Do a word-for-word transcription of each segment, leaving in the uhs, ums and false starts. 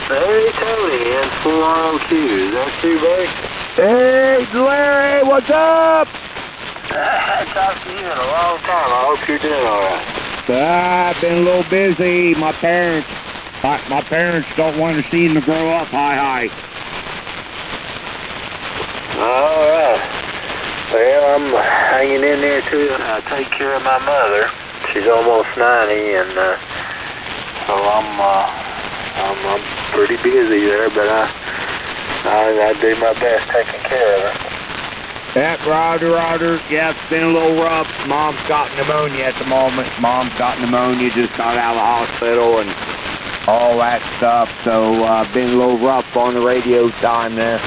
Hey, Tony, and four R O Q. Is that you, buddy? Hey, Larry, what's up? I haven't talked to you in a long time. I hope you're doing all right. Uh, I've been a little busy. My parents, my, my parents don't want to see me grow up high high. All right. Well, I'm hanging in there, too. I take care of my mother. She's almost ninety, and uh, so I'm, uh, I'm, I'm pretty busy there, but I, I, I do my best taking care of her. Yeah, Roger, Roger. Yeah, it's been a little rough. Mom's got pneumonia at the moment. Mom's got pneumonia, just got out of the hospital and all that stuff. So, uh, been a little rough on the radio time there.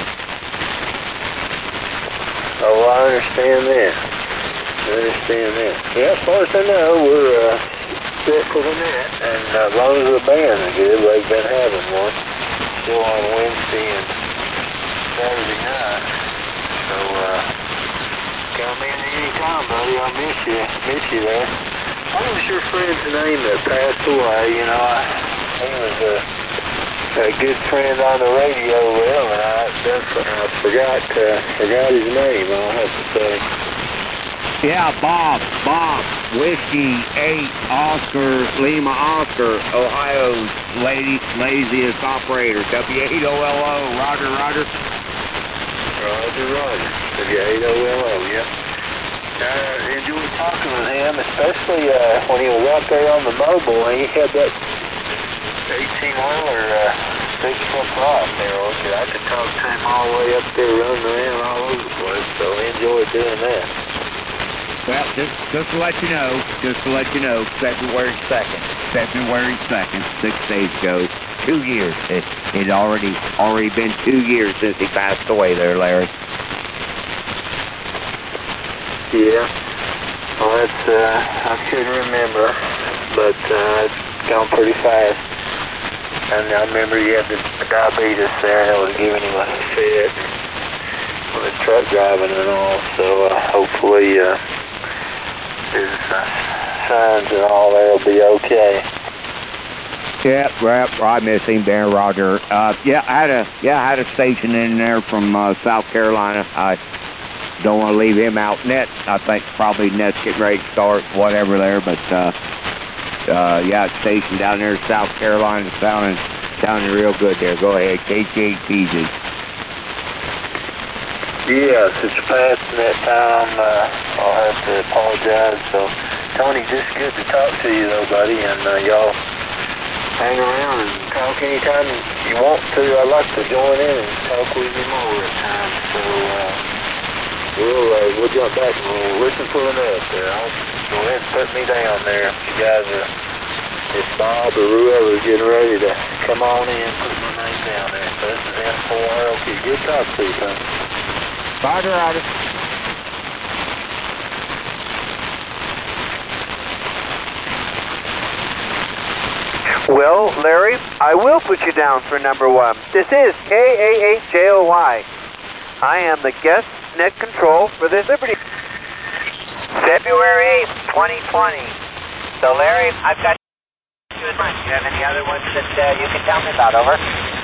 Oh, I understand that. I understand that. Yeah, as far as I know, we're uh, set for the net, and uh, as long as the band is good, we've been having one. Still on Wednesday and Saturday night. So, uh, come in any time, buddy. I'll miss you. Miss you there. What was your friend's name that passed away? You know, I, he was a, a good friend on the radio with him, and I, I forgot, uh, forgot his name, I'll have to say. Yeah, Bob. Bob. Whiskey eight Oscar Lima Oscar, Ohio's lady, laziest operator. W eight O L O. Roger, Roger. Roger, Roger. W eight O L O, yeah. I enjoyed talking with him, especially uh, when he was out there on the mobile, and he had that eighteen-wheeler uh, six foot rock there. Okay, I could talk to him all the way up there, running around all over the place, so I enjoyed doing that. Well, just, just to let you know, just to let you know, February second, February second, six days ago, two years. It it already already been two years since he passed away there, Larry. Yeah. Well, that's, uh, I couldn't remember, but uh, it's gone pretty fast. And I remember he had the diabetes there, and it was giving him a fit with his truck driving and all, so uh, hopefully uh, his uh, signs and all there will be okay. Yeah, right. I miss him there, Roger. Uh, yeah, I had a yeah, I had a station in there from uh, South Carolina. I don't want to leave him out. Net, I think probably Net's getting ready to start, whatever there, but uh, uh, yeah, station down there in South Carolina, sounding sounding real good there. Go ahead, K C H P Z. Yeah, since you're passing that time, uh, I'll have to apologize. So, Tony, just good to talk to you, though, buddy, and uh, y'all hang around and talk anytime you want to. I'd like to join in and talk with you more at times. So, uh, we'll, uh, we'll jump back and we'll listen for the note there. I'll go ahead and put me down there. If you guys are, if Bob or whoever's getting ready to come on in, put my name down there. So, this is N four R O Q. Good talk to you, Tony. Roger, Roger. Well, Larry, I will put you down for number one. This is K A H J O Y. I am the guest net control for this Liberty. February eighth, twenty twenty. So, Larry, I've got you in mind. Do you have any other ones that uh, you can tell me about? Over.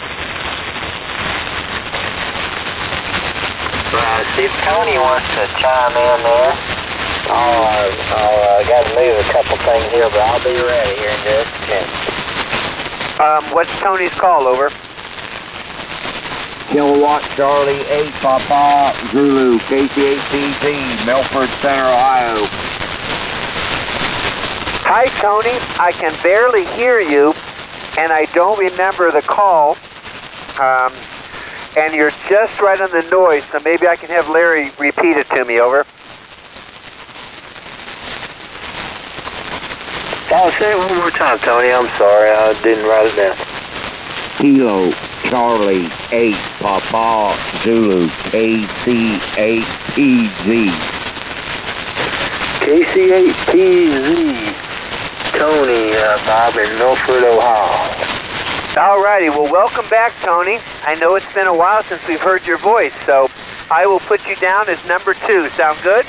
Right, see if Tony wants to chime in there. I'll, uh, I'll uh, got to move a couple things here, but I'll be ready here in just a minute. Um, what's Tony's call, over? Kilowatt Charlie eight Papa Zulu, K C H P Z, Milford Center, Ohio. Hi, Tony. I can barely hear you, and I don't remember the call. Um... And you're just right on the noise, so maybe I can have Larry repeat it to me, over. I'll say it one more time, Tony. I'm sorry, I didn't write it down. Kilo Charlie eight Papa Zulu, K C H P Z. K C H P Z. Tony, uh, Bob in Milford, Ohio. All righty. Well, welcome back, Tony. I know it's been a while since we've heard your voice, so I will put you down as number two. Sound good?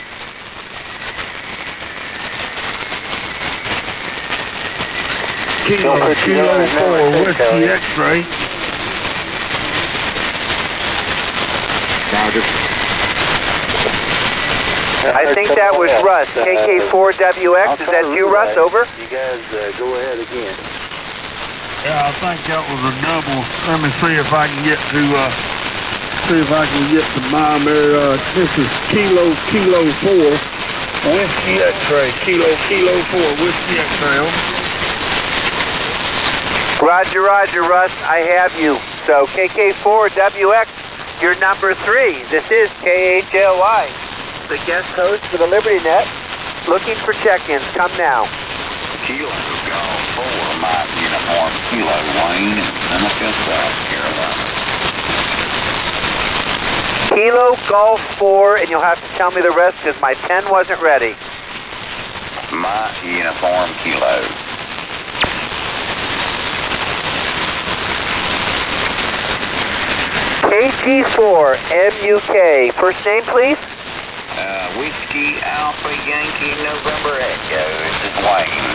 Kilo, Kilo four, Whiskey X-ray. I think that was Russ, K K four W X. Is that you, Russ? Over? You guys uh, go ahead again. Yeah, I think that was a double. Let me see if I can get to, uh, see if I can get to mine there. Uh, this is Kilo, Kilo four. Whiskey X-ray, Kilo, Kilo four, Whiskey X-ray. Roger, Roger, Russ. I have you. So K K four W X, you're number three. This is K H L Y, the guest host for the Liberty Net. Looking for check-ins. Come now. Kilo Golf four, my uniform Kilo, Wayne in Seneca, South Carolina. Kilo Golf four, and you'll have to tell me the rest because my pen wasn't ready. My uniform Kilo. K G four M U K. First name, please? Uh, Whiskey Alpha Yankee November Echo. This is Wayne.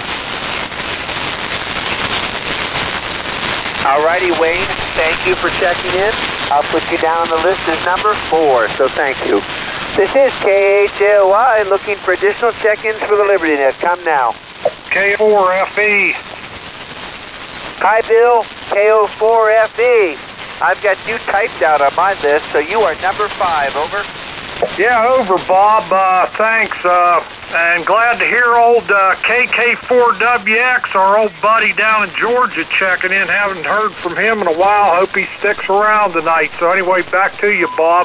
Alrighty, Wayne. Thank you for checking in. I'll put you down on the list as number four, so thank you. This is K H L Y looking for additional check-ins for the Liberty Net. Come now. K four F E. Hi, Bill. K O four F E. I've got you typed out on my list, so you are number five. Over. Yeah, over, Bob. Uh, thanks. Uh, and glad to hear old uh, K K four W X, our old buddy down in Georgia, checking in. Haven't heard from him in a while. Hope he sticks around tonight. So anyway, back to you, Bob.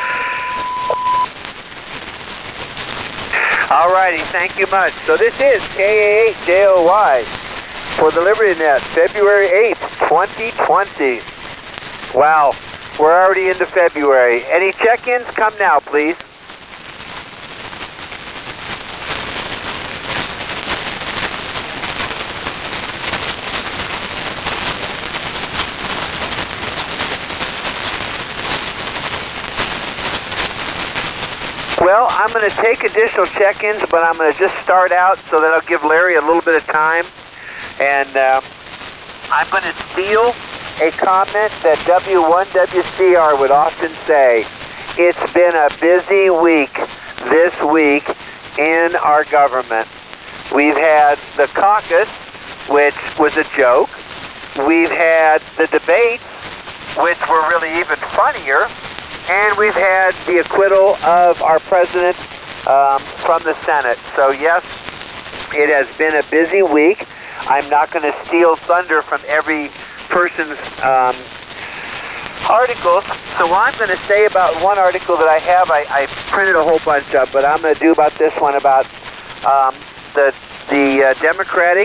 All righty, thank you much. So this is K A H J O Y for the Liberty Net, February eighth, twenty twenty. Wow, we're already into February. Any check-ins? Come now, please. Well, I'm going to take additional check-ins, but I'm going to just start out so that I'll give Larry a little bit of time. And uh, I'm going to steal a comment that W one W C R would often say. It's been a busy week this week in our government. We've had the caucus, which was a joke. We've had the debates, which were really even funnier. And we've had the acquittal of our president um, from the Senate. So, yes, it has been a busy week. I'm not going to steal thunder from every person's um, articles. So what I'm going to say about one article that I have, I, I printed a whole bunch of, but I'm going to do about this one about um, the, the uh, Democratic...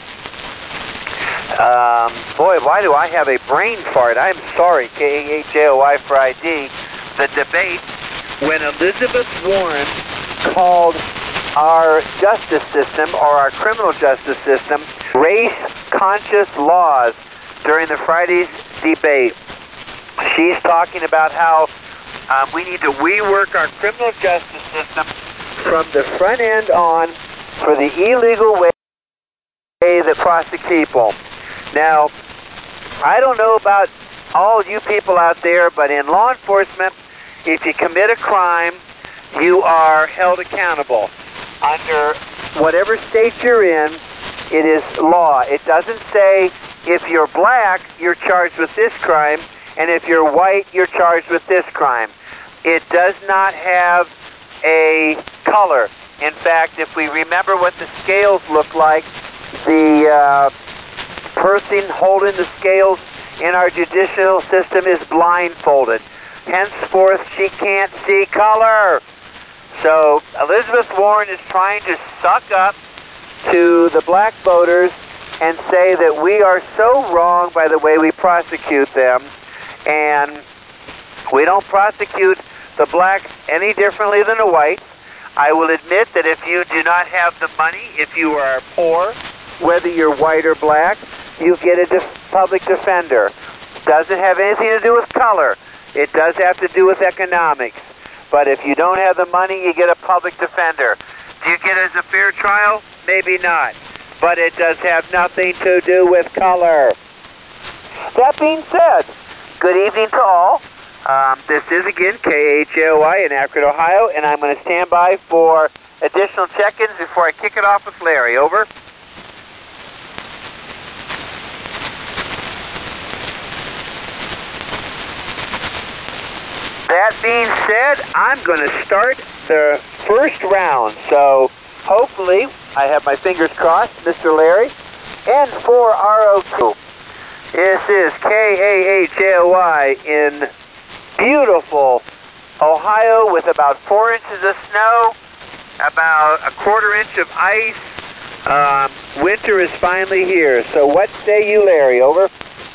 Um, boy, why do I have a brain fart? I'm sorry, K A H J O Y for I D. The debate when Elizabeth Warren called our justice system, or our criminal justice system, race-conscious laws during the Friday's debate. She's talking about how um, we need to rework our criminal justice system from the front end on for the illegal way that prosecute people. Now, I don't know about all you people out there, but in law enforcement, if you commit a crime, you are held accountable. Under whatever state you're in, it is law. It doesn't say if you're black, you're charged with this crime, and if you're white, you're charged with this crime. It does not have a color. In fact, if we remember what the scales look like, the uh, person holding the scales in our judicial system is blindfolded. Henceforth, she can't see color. So Elizabeth Warren is trying to suck up to the black voters and say that we are so wrong by the way we prosecute them, and we don't prosecute the blacks any differently than the whites. I will admit that if you do not have the money, if you are poor, whether you're white or black, you get a def- public defender. Doesn't have anything to do with color. It does have to do with economics. But if you don't have the money, you get a public defender. Do you get it as a fair trial? Maybe not. But it does have nothing to do with color. That being said, good evening to all. Um, this is again K H A O I in Akron, Ohio, and I'm going to stand by for additional check-ins before I kick it off with Larry. Over. That being said, I'm going to start the first round, so hopefully I have my fingers crossed, Mister Larry, and for R O two. This is K A H A O I in beautiful Ohio with about four inches of snow, about a quarter inch of ice. Um, winter is finally here. So what say you, Larry? Over.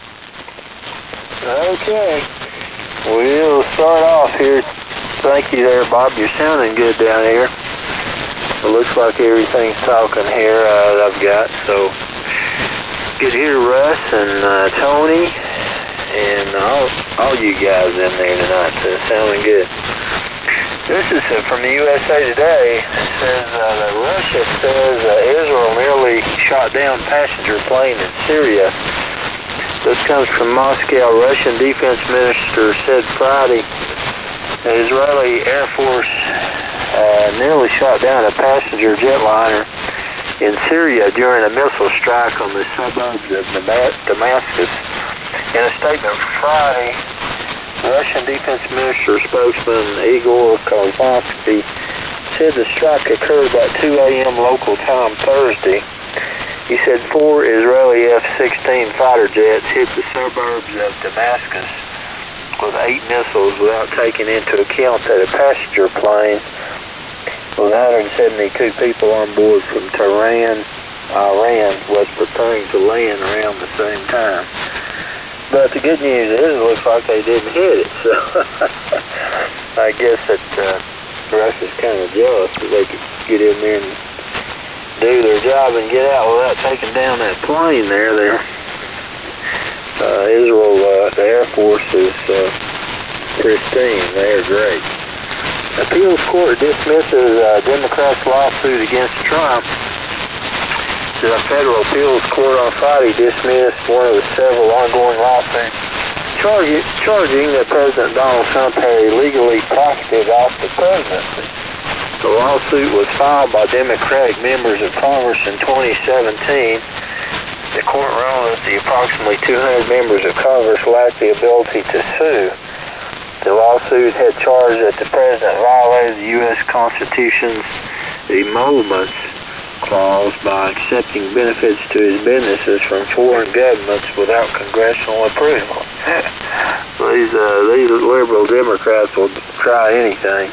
Okay. We'll start off here. Thank you there, Bob. You're sounding good down here. It looks like everything's talking here uh, that I've got. So good to hear Russ and uh, Tony and all, all you guys in there tonight. So sounding good. This is uh, from the U S A Today. It says uh, that Russia says uh, Israel nearly shot down passenger plane in Syria. This comes from Moscow. Russian defense minister said Friday the Israeli Air Force uh, nearly shot down a passenger jetliner in Syria during a missile strike on the suburbs of Damascus. In a statement Friday, Russian defense minister spokesman Igor Kozlovsky said the strike occurred about two A M local time Thursday. He said four Israeli F sixteen fighter jets hit the suburbs of Damascus with eight missiles without taking into account that a passenger plane with one hundred seventy-two people on board from Tehran, Iran, was preparing to land around the same time. But the good news is it looks like they didn't hit it, so I guess that uh, Russia's kind of jealous that they could get in there and do their job and get out without taking down that plane there. There, uh, Israel, uh, the Air Force is uh, pristine. They're great. Appeals court dismisses uh, Democrats' lawsuit against Trump. The federal appeals court on Friday dismissed one of the several ongoing lawsuits charging, charging that President Donald Trump had illegally profited off the presidency. The lawsuit was filed by Democratic members of Congress in twenty seventeen. The court ruled that the approximately two hundred members of Congress lacked the ability to sue. The lawsuit had charged that the president violated the U S Constitution's emoluments clause by accepting benefits to his businesses from foreign governments without congressional approval. these uh, these liberal Democrats will try anything.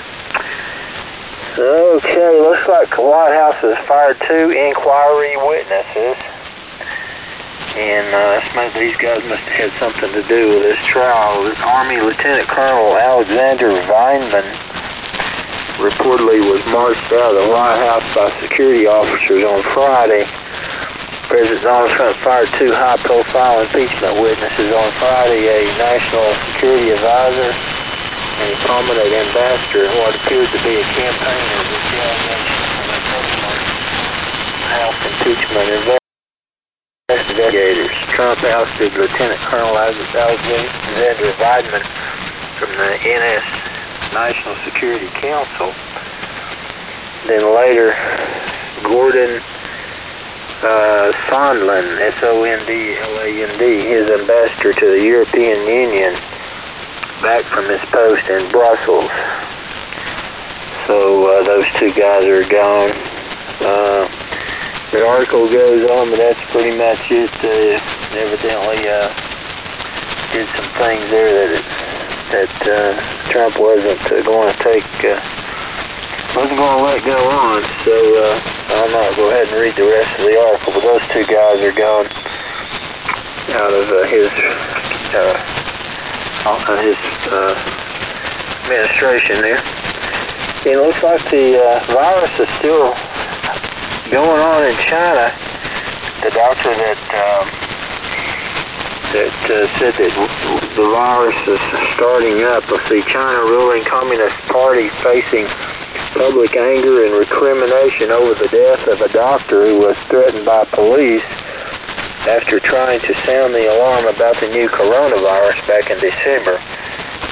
Okay, looks like the White House has fired two inquiry witnesses. And uh, these guys must have had something to do with this trial. This Army Lieutenant Colonel Alexander Vindman reportedly was marched out of the White House by security officers on Friday. President Donald Trump fired two high-profile impeachment witnesses on Friday, a national security advisor and a prominent ambassador in what appeared to be a campaign of retaliation for the President's House impeachment investigators. Trump ousted Lieutenant Colonel Alexander Vindman from the N S National Security Council. Then later, Gordon uh, Sondland, S O N D L A N D, his ambassador to the European Union, back from his post in Brussels. So uh, those two guys are gone. Uh, the article goes on, but that's pretty much it. Uh, evidently uh, did some things there that it, that uh, Trump wasn't uh, going to take, uh, wasn't going to let go on. So uh, I'll not go ahead and read the rest of the article, but those two guys are gone out of uh, his uh, on his uh, administration there. It looks like the uh, virus is still going on in China. The doctor that um, that uh, said that the virus is starting up. Let's see, China ruling Communist Party facing public anger and recrimination over the death of a doctor who was threatened by police after trying to sound the alarm about the new coronavirus back in December.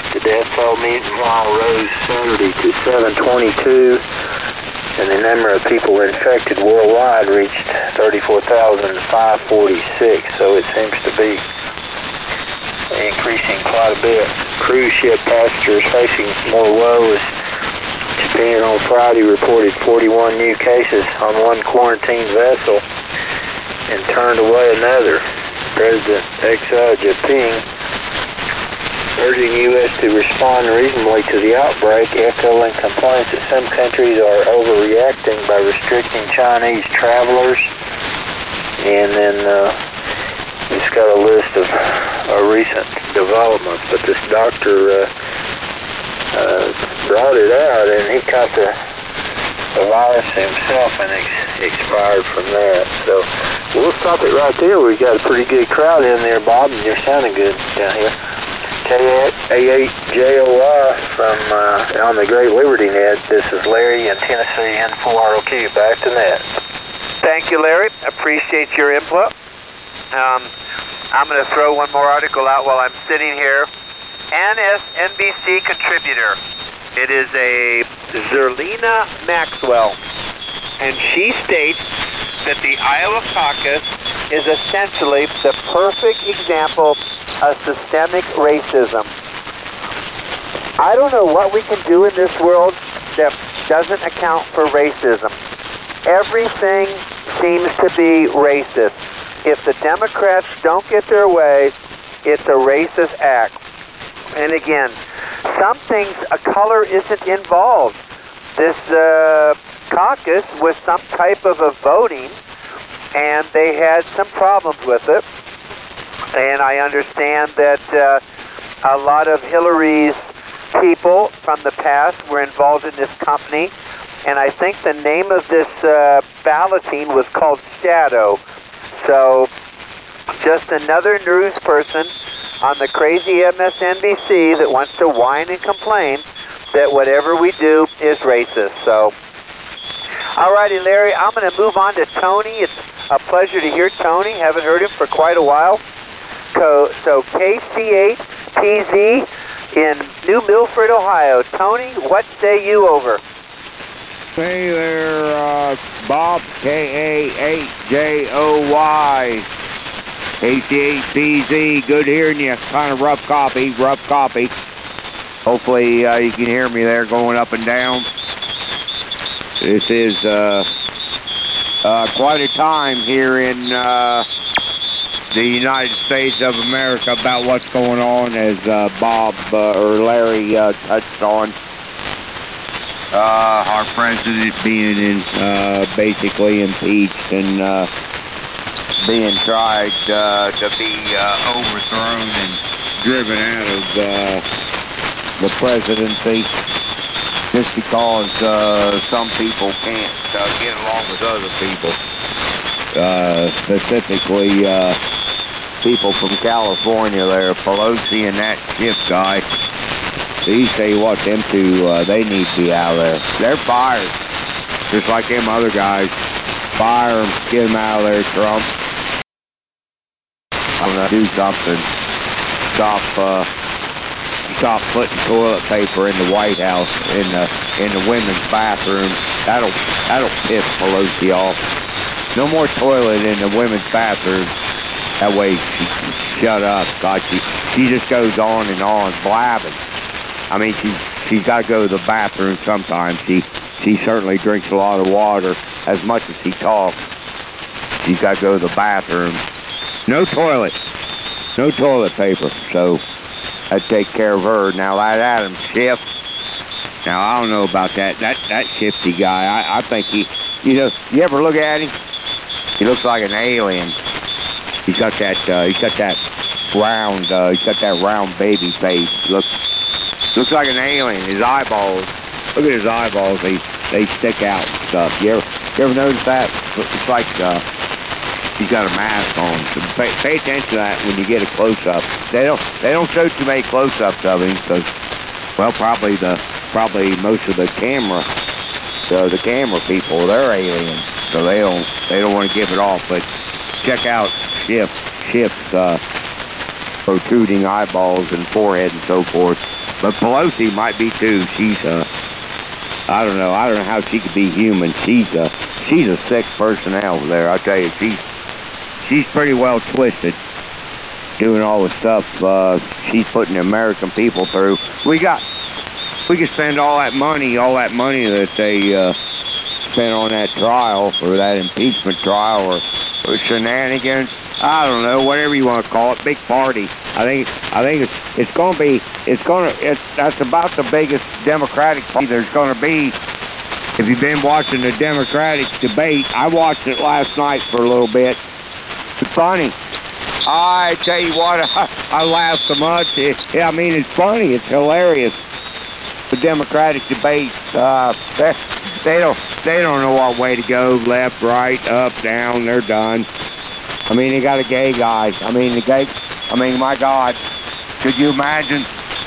The death toll meanwhile rose Saturday to seven twenty-two, and the number of people infected worldwide reached thirty-four thousand five hundred forty-six, so it seems to be increasing quite a bit. Cruise ship passengers facing more woe as Japan on Friday reported forty-one new cases on one quarantine vessel and turned away another. President Xi Jinping urging U S to respond reasonably to the outbreak, echoing complaints that some countries are overreacting by restricting Chinese travelers. And then uh, it's got a list of uh, recent developments, but this doctor uh, uh, brought it out, and he caught the, the virus himself and ex- expired from that. So we'll stop it right there. We got a pretty good crowd in there, Bob, and you're sounding good down here. K A eight J O Y from uh, on the Great Liberty Net. This is Larry in Tennessee N four R O Q. Back to net. Thank you, Larry. Appreciate your input. Um, I'm going to throw one more article out while I'm sitting here. N S N B C contributor. It is a Zerlina Maxwell, and she states that the Iowa caucus is essentially the perfect example of systemic racism. I don't know what we can do in this world that doesn't account for racism. Everything seems to be racist. If the Democrats don't get their way, it's a racist act. And again, some things, a color isn't involved. This uh, caucus was some type of a voting, and they had some problems with it. And I understand that uh, a lot of Hillary's people from the past were involved in this company, and I think the name of this uh, balloting was called Shadow. So just another news person on the crazy M S N B C that wants to whine and complain that whatever we do is racist. So, all righty, Larry, I'm going to move on to Tony. It's a pleasure to hear Tony. Haven't heard him for quite a while. So K C eight T Z in New Milford, Ohio. Tony, what say you over? Hey there, uh, Bob, K A eight J O Y, K C eight T Z, good hearing you. Kind of rough copy, rough copy. Hopefully uh, you can hear me there going up and down. This is uh, uh, quite a time here in uh, the United States of America about what's going on, as uh, Bob uh, or Larry uh, touched on. Uh, our president being in, uh, basically impeached and uh, being tried uh, to be uh, overthrown and driven out of uh, the presidency just because uh, some people can't uh, get along with other people. Uh, specifically, uh, people from California there, Pelosi and that Schiff guy. These tell you what, them two, uh, they need to be out of there. They're fired. Just like them other guys. Fire them, get them out of there, Trump. I'm gonna do something. Stop, uh, stop putting toilet paper in the White House, in the, in the women's bathroom. That'll, that'll piss Pelosi off. No more toilet in the women's bathroom. That way she can shut up. God, she, she just goes on and on, blabbing. I mean, she, she's got to go to the bathroom sometimes. She, she certainly drinks a lot of water as much as she talks. She's got to go to the bathroom. No toilet. No toilet paper. So I'd take care of her. Now, that Adam Schiff, now, I don't know about that. That that shifty guy, I, I think he, you know, you ever look at him? He looks like an alien. He's got that, uh, he's got that round, uh, he's got that round baby face. Looks, looks like an alien. His eyeballs, look at his eyeballs. They, they stick out and stuff. You ever, you ever notice that? It's like, uh, he's got a mask on. So pay, pay attention to that when you get a close-up. They don't, they don't show too many close-ups of him because, well, probably the, probably most of the camera, the, the camera people, they're aliens, so they don't, they don't want to give it off. But check out Schiff, Schiff's uh, protruding eyeballs and forehead and so forth. but Pelosi might be too. She's uh, I don't know. I don't know how she could be human. She's a she's a sick personnel over there. I tell you, she's she's pretty well twisted, doing all the stuff uh, she's putting the American people through. We got we could spend all that money, all that money that they uh, spent on that trial or that impeachment trial or, or shenanigans. I don't know, whatever you want to call it, big party. I think I think it's it's going to be it's going to it's that's about the biggest Democratic party there's going to be. If you've been watching the Democratic debate, I watched it last night for a little bit. It's funny. I tell you what, I, I laugh so much. It, yeah, I mean it's funny. It's hilarious. The Democratic debate, uh, they, they don't they don't know what way to go. Left, right, up, down. They're done. I mean, they got a gay guy. I mean, the gay. I mean, my God, could you imagine?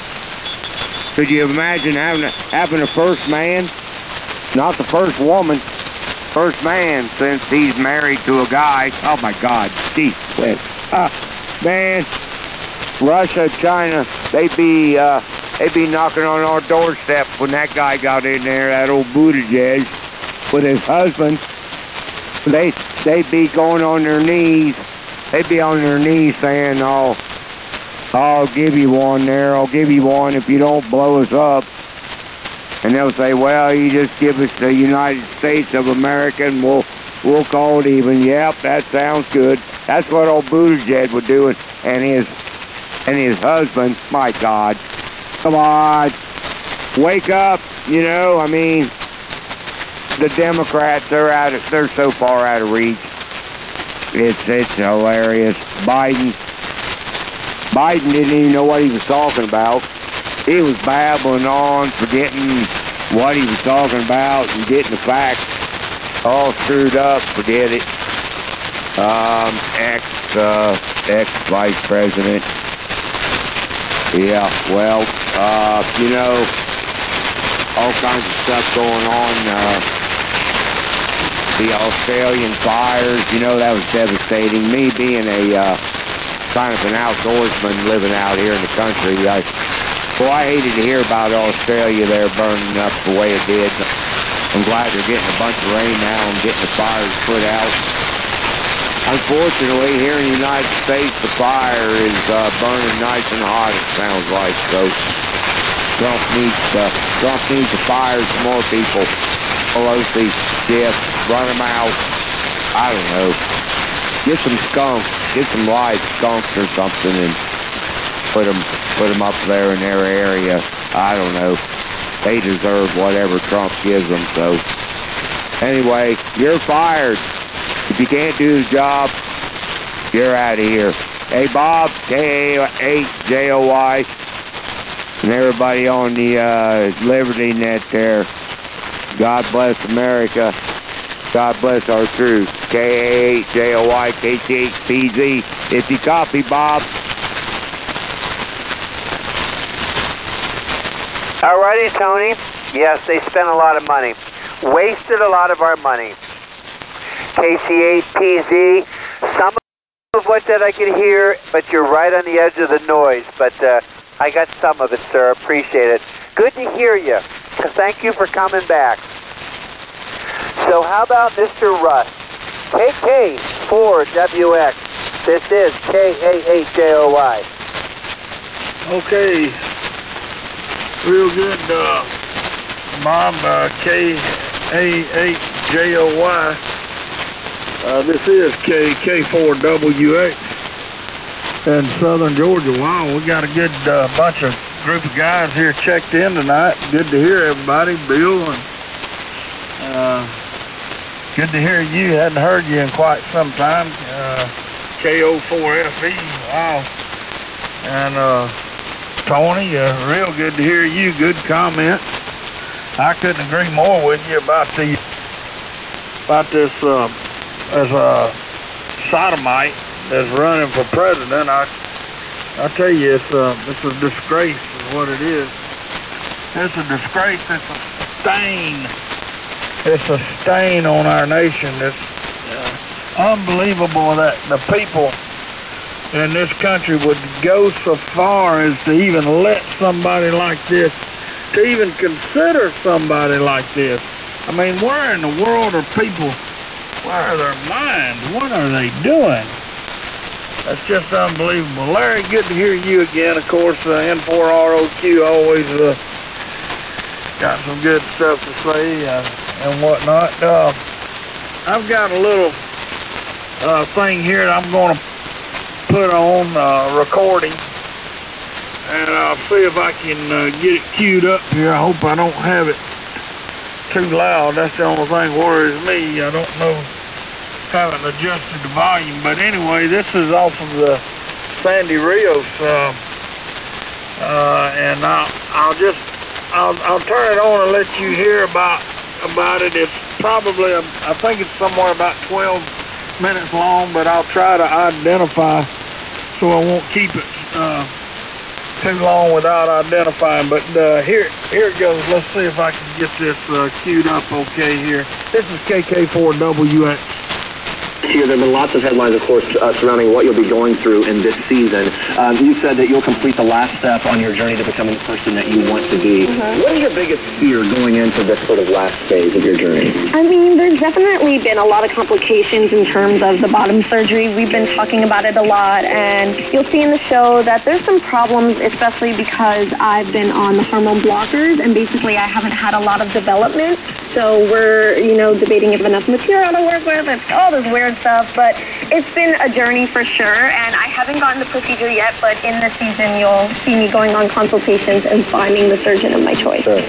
Could you imagine having a, having a first man, not the first woman, first man since he's married to a guy? Oh my God, Steve, uh, man, Russia, China, they'd be uh, they'd be knocking on our doorstep when that guy got in there, that old Buttigieg, with his husband. They they'd be going on their knees. They'd be on their knees saying, "Oh, I'll give you one there. I'll give you one if you don't blow us up." And they'll say, "Well, you just give us the United States of America, and we'll we'll call it even." Yep, that sounds good. That's what old Buttigieg would do, and his and his husband. My God, come on, wake up! You know, I mean. The Democrats, they're out of, they're so far out of reach. It's it's hilarious. Biden, Biden didn't even know what he was talking about. He was babbling on, forgetting what he was talking about and getting the facts all screwed up. Forget it. Um, ex uh, ex vice president. Yeah, well, uh, you know, all kinds of stuff going on. Uh, The Australian fires, you know, that was devastating. Me being a uh, kind of an outdoorsman living out here in the country, I, well, I hated to hear about Australia there burning up the way it did. I'm glad they're getting a bunch of rain now and getting the fires put out. Unfortunately, here in the United States, the fire is uh, burning nice and hot, it sounds like. So Trump needs, uh, Trump needs to fire some more people. Pelosi, Jeff, run them out. I don't know. Get some skunks, get some live skunks or something, and put them, put them up there in their area. I don't know. They deserve whatever Trump gives them. So anyway, you're fired. If you can't do the job, you're out of here. Hey, Bob, K A H J O Y, and everybody on the uh, Liberty Net there. God bless America. God bless our troops. K A H J O Y K T H P Z. If you copy, Bob. Alrighty, Tony. Yes, they spent a lot of money. Wasted a lot of our money. K C H P Z. Some of what that I could hear, but you're right on the edge of the noise. But uh, I got some of it, sir. Appreciate it. Good to hear you. Thank you for coming back. So how about Mister Russ? K K four W X. This is K A H J O Y. Okay. Real good, uh, Mom, uh, K A H J O Y. Uh, this is K K four W X in Southern Georgia. Wow, we got a good uh, bunch of group of guys here checked in tonight. Good to hear everybody. Bill, and uh, good to hear you. Hadn't heard you in quite some time. Uh, K O four F E. Wow. And uh, Tony, uh, real good to hear you. Good comment. I couldn't agree more with you about the about this uh, as a sodomite that's running for president. I I tell you, it's a it's a disgrace. What it is. It's a disgrace. It's a stain. It's a stain on our nation. It's uh, unbelievable that the people in this country would go so far as to even let somebody like this, to even consider somebody like this. I mean, where in the world are people, where are their minds? What are they doing? That's just unbelievable. Larry, good to hear you again. Of course, uh, N four R O Q always uh, got some good stuff to say uh, and whatnot. Uh, I've got a little uh, thing here that I'm going to put on uh, recording, and I'll see if I can uh, get it queued up here. I hope I don't have it too loud. That's the only thing worries me. I don't know, haven't adjusted the volume, but anyway, this is off of the Sandy Rios, uh, uh, and I'll, I'll just I'll, I'll turn it on and let you hear about about it. It's probably a, I think it's somewhere about twelve minutes long, but I'll try to identify so I won't keep it uh, too long without identifying. But uh, here, here it goes. Let's see if I can get this uh, queued up okay here. This is K K four W X. Here, there have been lots of headlines, of course, uh, surrounding what you'll be going through in this season. Um, you said that you'll complete the last step on your journey to becoming the person that you want to be. Mm-hmm. What is your biggest fear going into this sort of last phase of your journey? I mean, there's definitely been a lot of complications in terms of the bottom surgery. We've been talking about it a lot, and you'll see in the show that there's some problems, especially because I've been on the hormone blockers, and basically I haven't had a lot of development. So we're, you know, debating if enough material to work with, it's all this weird stuff, but it's been a journey for sure, and I haven't gotten the procedure yet, but in the season you'll see me going on consultations and finding the surgeon of my choice. Sure.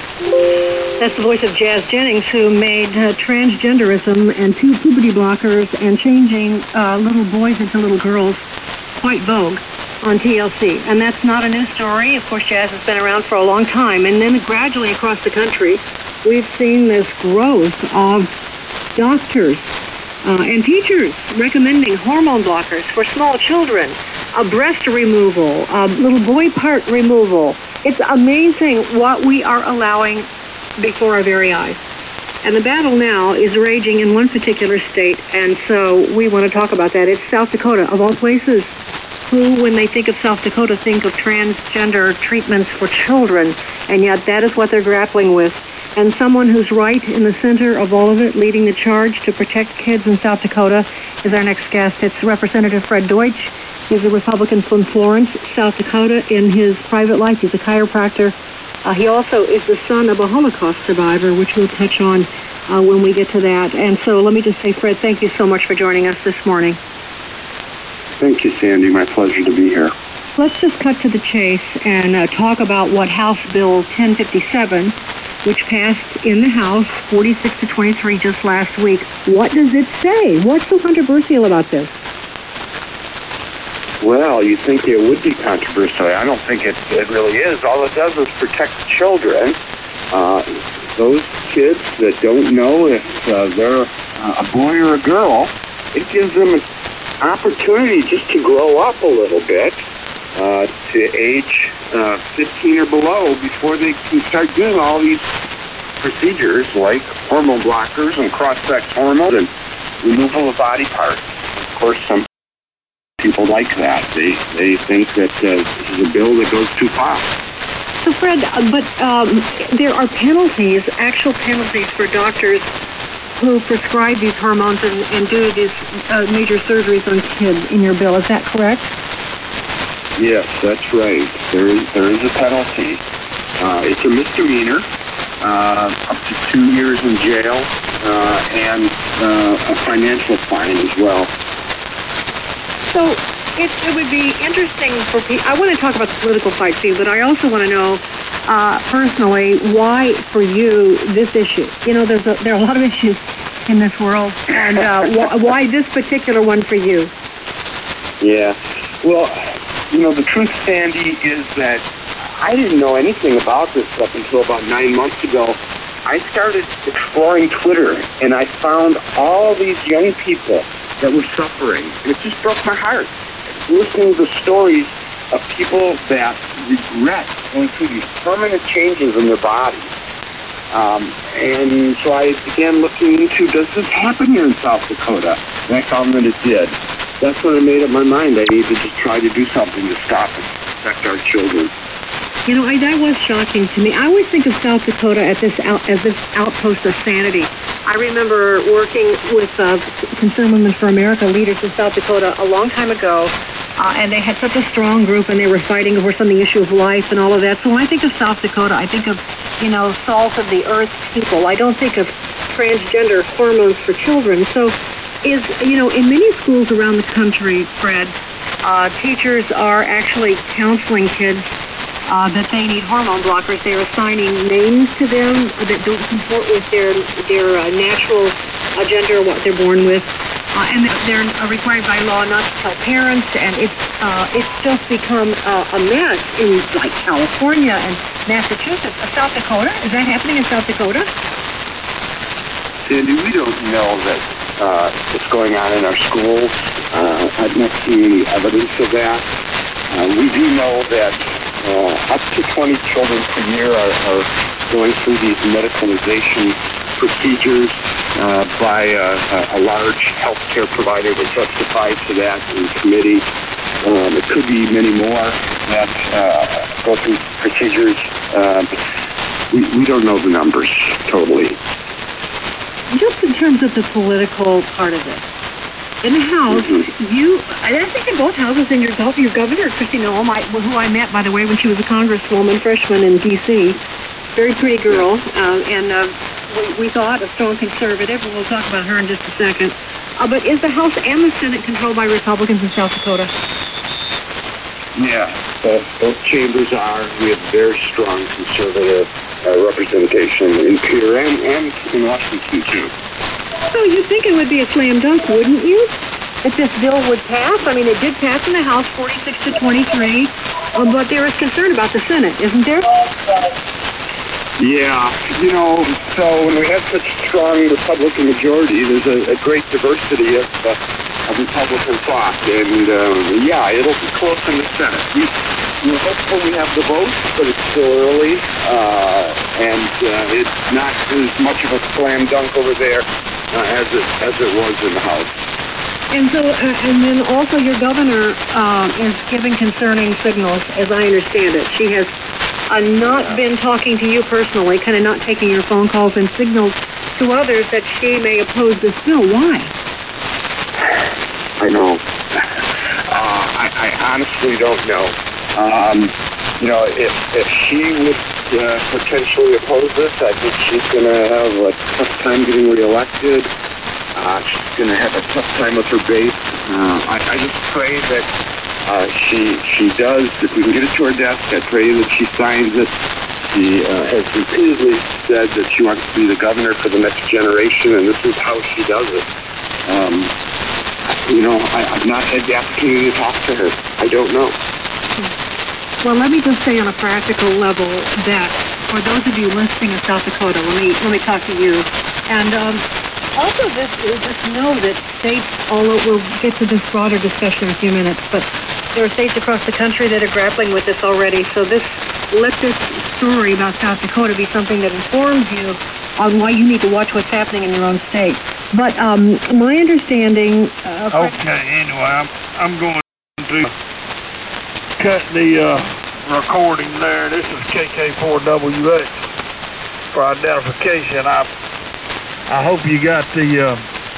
That's the voice of Jazz Jennings, who made uh, transgenderism and two puberty blockers and changing uh, little boys into little girls quite vogue on T L C. And that's not a new story. Of course, Jazz has been around for a long time, and then gradually across the country we've seen this growth of doctors uh, and teachers recommending hormone blockers for small children, a breast removal, a little boy part removal. It's amazing what we are allowing before our very eyes. And the battle now is raging in one particular state, and so we want to talk about that. It's South Dakota, of all places, who, when they think of South Dakota, think of transgender treatments for children, and yet that is what they're grappling with. And someone who's right in the center of all of it, leading the charge to protect kids in South Dakota, is our next guest. It's Representative Fred Deutsch. He's a Republican from Florence, South Dakota. In his private life, he's a chiropractor. Uh, he also is the son of a Holocaust survivor, which we'll touch on uh, when we get to that. And so let me just say, Fred, thank you so much for joining us this morning. Thank you, Sandy. My pleasure to be here. Let's just cut to the chase and uh, talk about what House Bill ten fifty-seven, which passed in the House forty-six to twenty-three just last week. What does it say? What's so controversial about this? Well, you think it would be controversial. I don't think it, it really is. All it does is protect children, uh, those kids that don't know if uh, they're uh, a boy or a girl. It gives them an opportunity just to grow up a little bit uh, to age uh, fifteen or below before they can start doing all these procedures like hormone blockers and cross-sex hormones and removal of body parts. Of course, some people like that. They they think that uh, this is a bill that goes too far. So, Fred, uh, but um, there are penalties, actual penalties for doctors who prescribe these hormones and, and do these uh, major surgeries on kids in your bill. Is that correct? Yes, that's right. There is there is a penalty. Uh, it's a misdemeanor, uh, up to two years in jail, uh, and uh, a financial fine as well. So it, it would be interesting for people. I want to talk about the political fight, too, but I also want to know uh, personally why, for you, this issue. You know, there's a, there are a lot of issues in this world, and uh, wh- why this particular one for you? Yeah. Well, you know, the truth, Sandy, is that I didn't know anything about this up until about nine months ago. I started exploring Twitter, and I found all these young people that were suffering. And it just broke my heart. Listening to the stories of people that regret going through these permanent changes in their bodies. Um, and so I began looking into, does this happen here in South Dakota? And I found that it did. that's when I made up my mind. I need to just try to do something to stop it, protect our children. You know, I, that was shocking to me. I always think of South Dakota as this out, as this outpost of sanity. I remember working with uh, Concerned Women for America leaders in South Dakota a long time ago, uh, and they had such a strong group, and they were fighting over some of the issue of life and all of that. So when I think of South Dakota, I think of, you know, salt of the earth people. I don't think of transgender hormones for children. So is, you know, in many schools around the country, Fred, uh, teachers are actually counseling kids Uh, that they need hormone blockers. They're assigning names to them that don't comport with their their uh, natural uh, gender, what they're born with, uh, and they're uh, required by law not to tell parents. And it's uh, it's just become uh, a mess in like California and Massachusetts, uh, South Dakota. Is that happening in South Dakota? Sandy, we don't know that uh, what's going on in our schools. Uh, I've not seen any evidence of that. Uh, we do know that uh, up to twenty children per year are, are going through these medicalization procedures uh, by uh, a large healthcare provider that testified to that in committee. Um, it could be many more that uh, go through procedures. Uh, we, we don't know the numbers totally. Just in terms of the political part of it. In the House, mm-hmm. you, I think in both houses, and your, your governor, Kristi Noem, I, who I met, by the way, when she was a congresswoman, freshman in D C, very pretty girl, uh, and uh, we, we thought a strong conservative, and we'll talk about her in just a second. Uh, but is the House and the Senate controlled by Republicans in South Dakota? Yeah, both, both chambers are. We have very strong conservative uh, representation in Pierre and, and in Washington, too. So you'd think it would be a slam dunk, wouldn't you? That this bill would pass? I mean, it did pass in the House, forty-six to twenty-three, um, but there is concern about the Senate, isn't there? Yeah, you know, so when we have such strong Republican majority, there's a, a great diversity of, uh, of Republican thought, and um, yeah, it'll be close in the Senate. We, we're hopeful we have the votes, but it's still early, uh, and uh, it's not as much of a slam dunk over there uh, as it as it was in the House. And so, uh, and then also your governor um, is giving concerning signals, as I understand it. She has uh, not been talking to you personally, kind of not taking your phone calls, and signals to others that she may oppose this bill. Why? I know. Uh, I, I honestly don't know. Um, you know, if if she would uh, potentially oppose this, I think she's going to have a tough time getting reelected. Uh, she's going to have a tough time with her base. Uh, I, I just pray that uh, she she does. If we can get it to her desk, I pray that she signs it. She uh, has repeatedly said that she wants to be the governor for the next generation, and this is how she does it. Um, you know, I, I've not had the opportunity to talk to her. I don't know. Well, let me just say on a practical level that for those of you listening in South Dakota, let me let me talk to you. And um, also, this is just know that states, although we'll get to this broader discussion in a few minutes, but there are states across the country that are grappling with this already. So this let this story about South Dakota be something that informs you on why you need to watch what's happening in your own state. But um, my understanding. Uh, okay. Anyway, I'm I'm going to cut the uh, recording there. This is K K four W X for identification. I I hope you got the uh,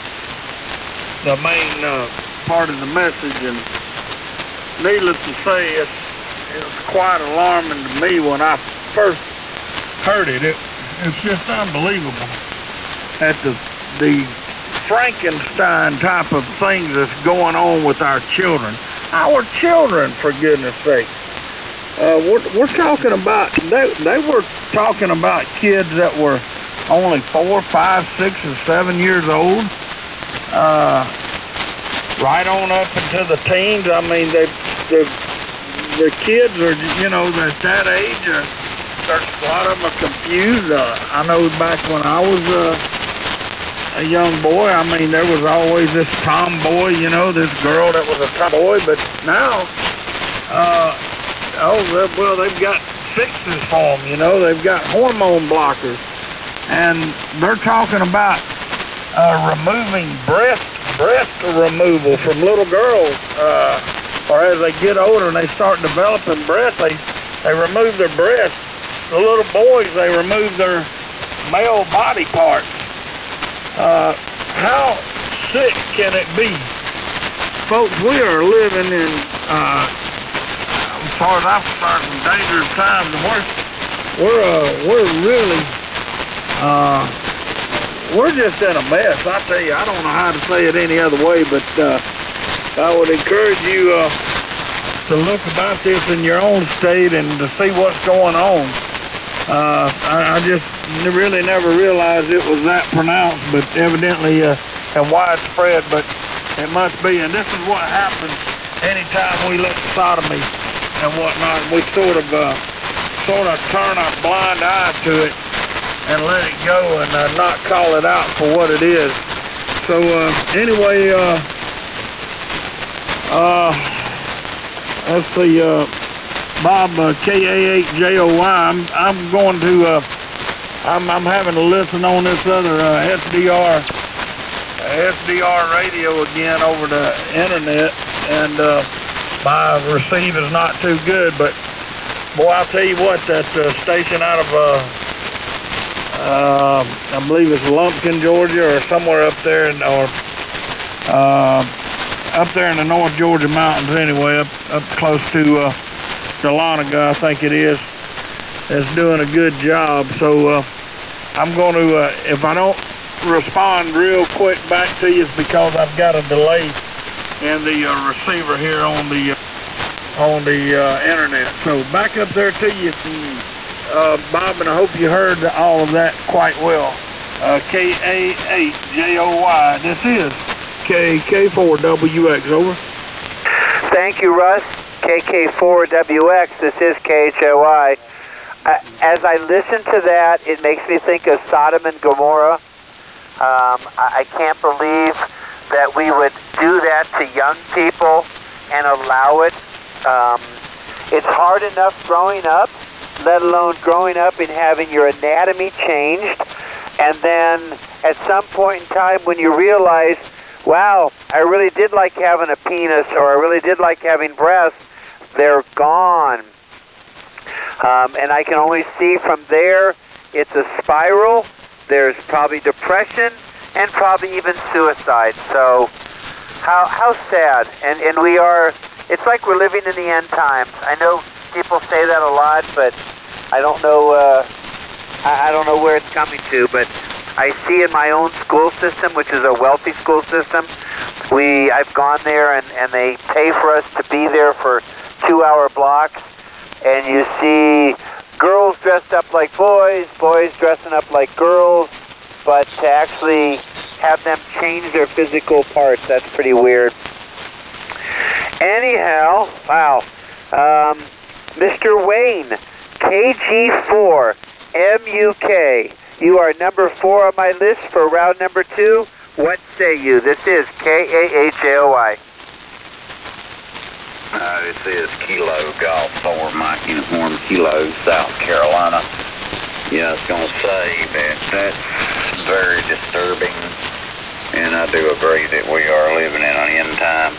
the main uh, part of the message, and needless to say, it's it was quite alarming to me when I first heard it. It it's just unbelievable at the the Frankenstein type of things that's going on with our children. Our children, for goodness sake. Uh, we're, we're talking about, they, they were talking about kids that were only four, five, six, and seven years old. Uh, right on up into the teens. I mean, they, the, the kids are, you know, at that age, uh, a lot of them are confused. Uh, I know back when I was uh, a young boy, I mean, there was always this tomboy, you know, this girl that was a tomboy, but now, uh, oh, well, they've got fixes for them, you know, they've got hormone blockers, and they're talking about uh, removing breast breast removal from little girls, uh, or as they get older and they start developing breasts, they, they remove their breasts. The little boys, they remove their male body parts. Uh, how sick can it be? Folks, we are living in, uh, as far as I'm concerned, some dangerous times, and we're, we're, uh, we're really, uh, we're just in a mess. I tell you, I don't know how to say it any other way, but uh, I would encourage you uh, to look about this in your own state and to see what's going on. Uh, I, I just really never realized it was that pronounced, but evidently uh, and widespread, but it must be. And this is what happens anytime we let sodomy and whatnot. We sort of, uh, sort of turn our blind eye to it and let it go and uh, not call it out for what it is. So uh, anyway, uh, uh, let's see, uh, Bob, uh, K A eight J O Y, I'm, I'm going to, uh, I'm, I'm having to listen on this other uh, S D R, S D R radio again over the internet, and uh, my receive is not too good, but boy, I'll tell you what, that uh, station out of, uh, Uh, I believe it's Lumpkin, Georgia, or somewhere up there, in, or uh, up there in the North Georgia mountains. Anyway, up up close to uh, Dahlonega, I think it is. Is doing a good job. So uh, I'm going to, uh, if I don't respond real quick back to you, it's because I've got a delay in the uh, receiver here on the uh, on the uh, internet. So back up there to you. Uh, Bob, and I hope you heard all of that quite well. Uh, K A eight J O Y, this is K K four W X, over. Thank you, Russ. K K four W X, this is K H O I. Uh, as I listen to that, it makes me think of Sodom and Gomorrah. Um, I, I can't believe that we would do that to young people and allow it. Um, it's hard enough growing up, let alone growing up and having your anatomy changed, and then at some point in time when you realize, wow, I really did like having a penis, or I really did like having breasts, they're gone. Um, and I can only see from there, it's a spiral. There's probably depression and probably even suicide. So how how sad. And, and we are, it's like we're living in the end times. I know people say that a lot, but I don't know. Uh, I don't know where it's coming to. But I see in my own school system, which is a wealthy school system, we I've gone there and, and they pay for us to be there for two-hour blocks, and you see girls dressed up like boys, boys dressing up like girls, but to actually have them change their physical parts, that's pretty weird. Anyhow, wow. Um, Mister Wayne, K G four M U K. You are number four on my list for round number two. What say you? This is K A H A O I. Uh, this is Kilo Golf four, Mike Uniform Kilo, South Carolina. Yeah, I was going to say that that's very disturbing, and I do agree that we are living in an end time.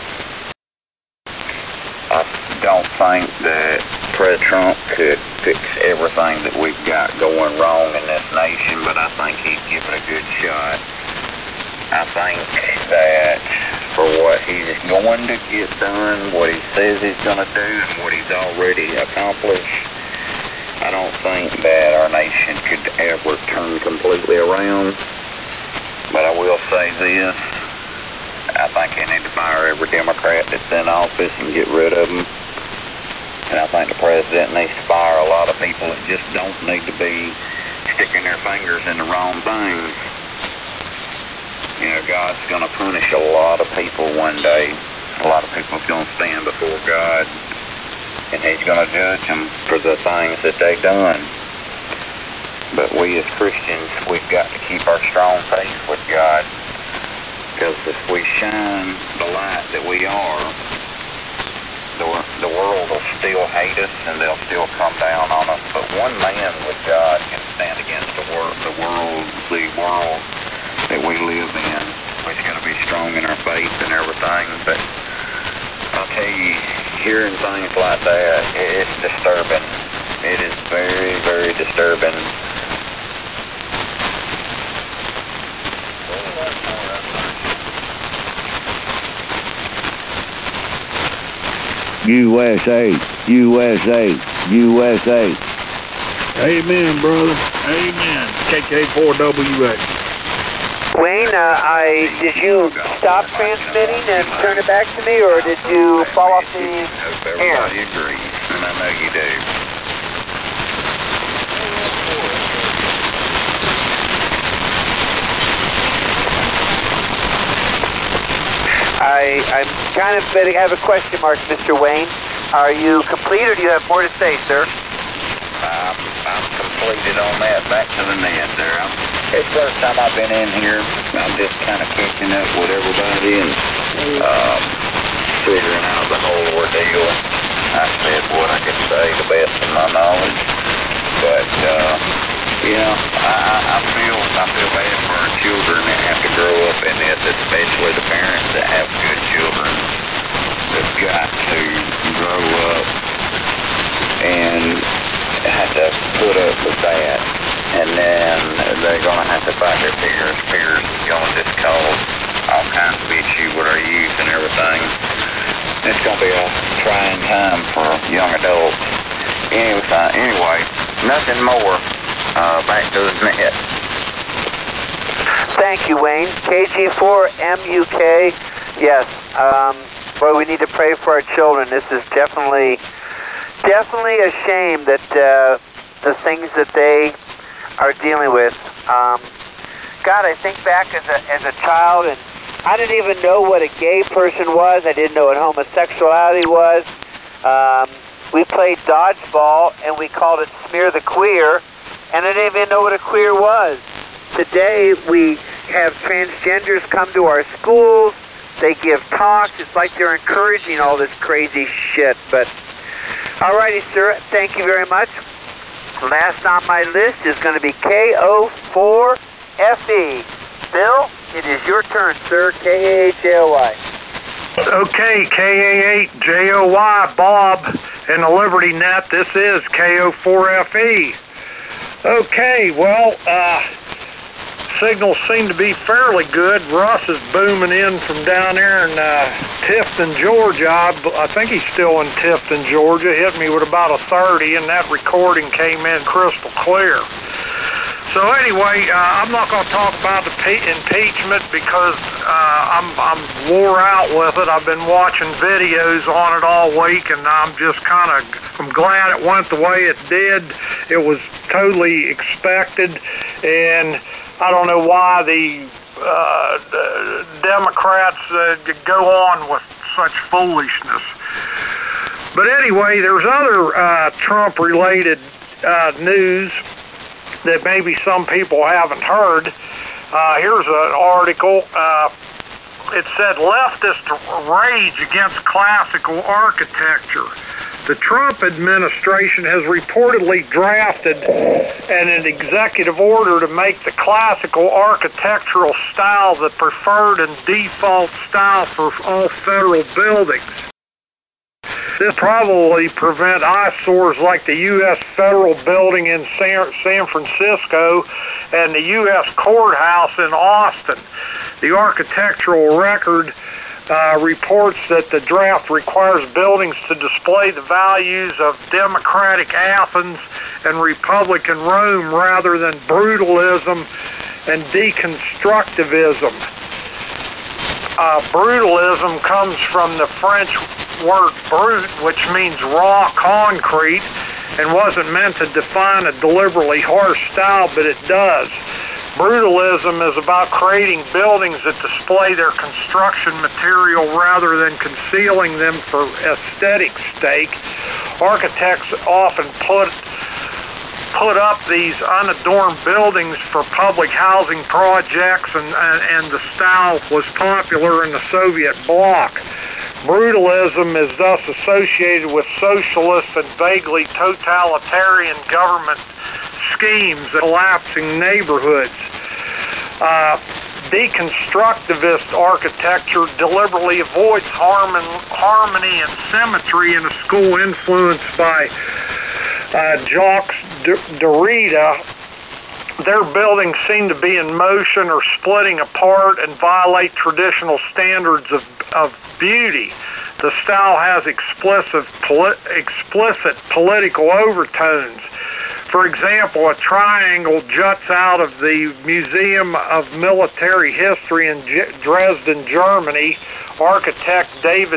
I don't think that President Trump could fix everything that we've got going wrong in this nation, but I think he'd give it a good shot. I think that for what he's going to get done, what he says he's going to do, and what he's already accomplished, I don't think that our nation could ever turn completely around. But I will say this. I think they need to fire every Democrat that's in office and get rid of them. And I think the president needs to fire a lot of people that just don't need to be sticking their fingers in the wrong things. You know, God's going to punish a lot of people one day. A lot of people's going to stand before God, and he's going to judge them for the things that they've done. But we as Christians, we've got to keep our strong faith with God. Because if we shine the light that we are, the, the world will still hate us and they'll still come down on us. But one man with God can stand against the world, the world, the world that we live in. always got to be strong in our faith and everything, but I'll tell you, hearing things like that, it's disturbing. It is very, very disturbing. U S A, U S A, U S A. Amen, brother. Amen. K K four W X. Wayne, uh, I did you stop transmitting and turn it back to me, or did you fall off the I hope air? everybody agrees, and I know you do. I, I'm kind of I have a question mark, Mister Wayne. Are you complete, or do you have more to say, sir? I'm, I'm completed on that. Back to the net there. I'm, it's the first time I've been in here. I'm just kind of catching up with everybody and um, figuring out the whole ordeal. I said what I could say to the best of my knowledge. But, uh, you know, I, I feel I feel bad for our children that have to grow up in this, especially the parents that have good children. They've got to grow up and have to put up with that, and then they're going to have to fight their fears. Fears is going to just cause all kinds of issues with our youth and everything. It's going to be a trying time for young adults. Anyway, anyway nothing more. Uh, back to the net. Thank you, Wayne. K G four M U K. Yes. Um, boy, we need to pray for our children. This is definitely, definitely a shame that uh, the things that they are dealing with. Um, God, I think back as a as a child, and I didn't even know what a gay person was. I didn't know what homosexuality was. Um, we played dodgeball, and we called it Smear the Queer, and I didn't even know what a queer was. Today, we have transgenders come to our schools. They give talks. It's like they're encouraging all this crazy shit. But, all righty, sir. Thank you very much. Last on my list is going to be K O four F E. Bill, it is your turn, sir. K A H J O Y. Okay, K A eight J O Y, Bob, in the Liberty Net. This is K O four F E. Okay, well, uh, signals seem to be fairly good. Russ is booming in from down there in uh, Tifton, Georgia. I, I think he's still in Tifton, Georgia. Hit me with about a thirty, and that recording came in crystal clear. So anyway, uh, I'm not going to talk about the pe- impeachment because uh, I'm I'm wore out with it. I've been watching videos on it all week, and I'm just kind of I'm glad it went the way it did. It was totally expected, and I don't know why the, uh, the Democrats uh, go on with such foolishness. But anyway, there's other uh, Trump-related uh, news that maybe some people haven't heard. Uh, here's an article. Uh, it said, leftist rage against classical architecture. The Trump administration has reportedly drafted an executive order to make the classical architectural style the preferred and default style for all federal buildings. This probably prevent eyesores like the U S Federal Building in San, San Francisco and the U S Courthouse in Austin. The architectural record uh, reports that the draft requires buildings to display the values of democratic Athens and Republican Rome rather than brutalism and deconstructivism. Uh, brutalism comes from the French word brute, which means raw concrete, and wasn't meant to define a deliberately harsh style, but it does. Brutalism is about creating buildings that display their construction material rather than concealing them for aesthetic sake. Architects often put put up these unadorned buildings for public housing projects, and, and, and the style was popular in the Soviet bloc. Brutalism is thus associated with socialist and vaguely totalitarian government schemes and collapsing neighborhoods. Uh, deconstructivist architecture deliberately avoids harmon, harmony and symmetry in a school influenced by uh, Jacques Derrida. Their buildings seem to be in motion or splitting apart and violate traditional standards of, of beauty. The style has explicit, poli- explicit political overtones. For example, a triangle juts out of the Museum of Military History in G- Dresden, Germany. Architect David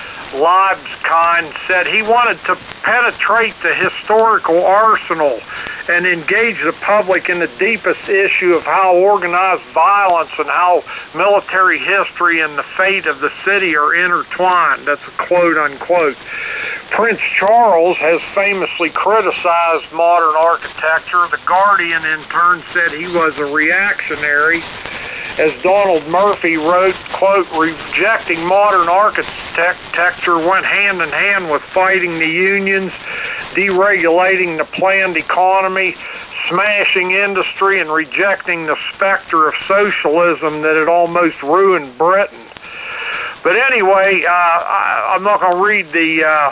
Libeskind said he wanted to penetrate the historical arsenal and engage the public in the deepest issue of how organized violence and how military history and the fate of the city are intertwined. That's a quote unquote. Prince Charles has famously criticized modern architecture. The Guardian in turn said he was a reactionary. As Donald Murphy wrote, quote, rejecting modern architecture went hand in hand with fighting the unions, deregulating the planned economy, smashing industry, and rejecting the specter of socialism that had almost ruined Britain. But anyway, uh, I, I'm not going to read the uh,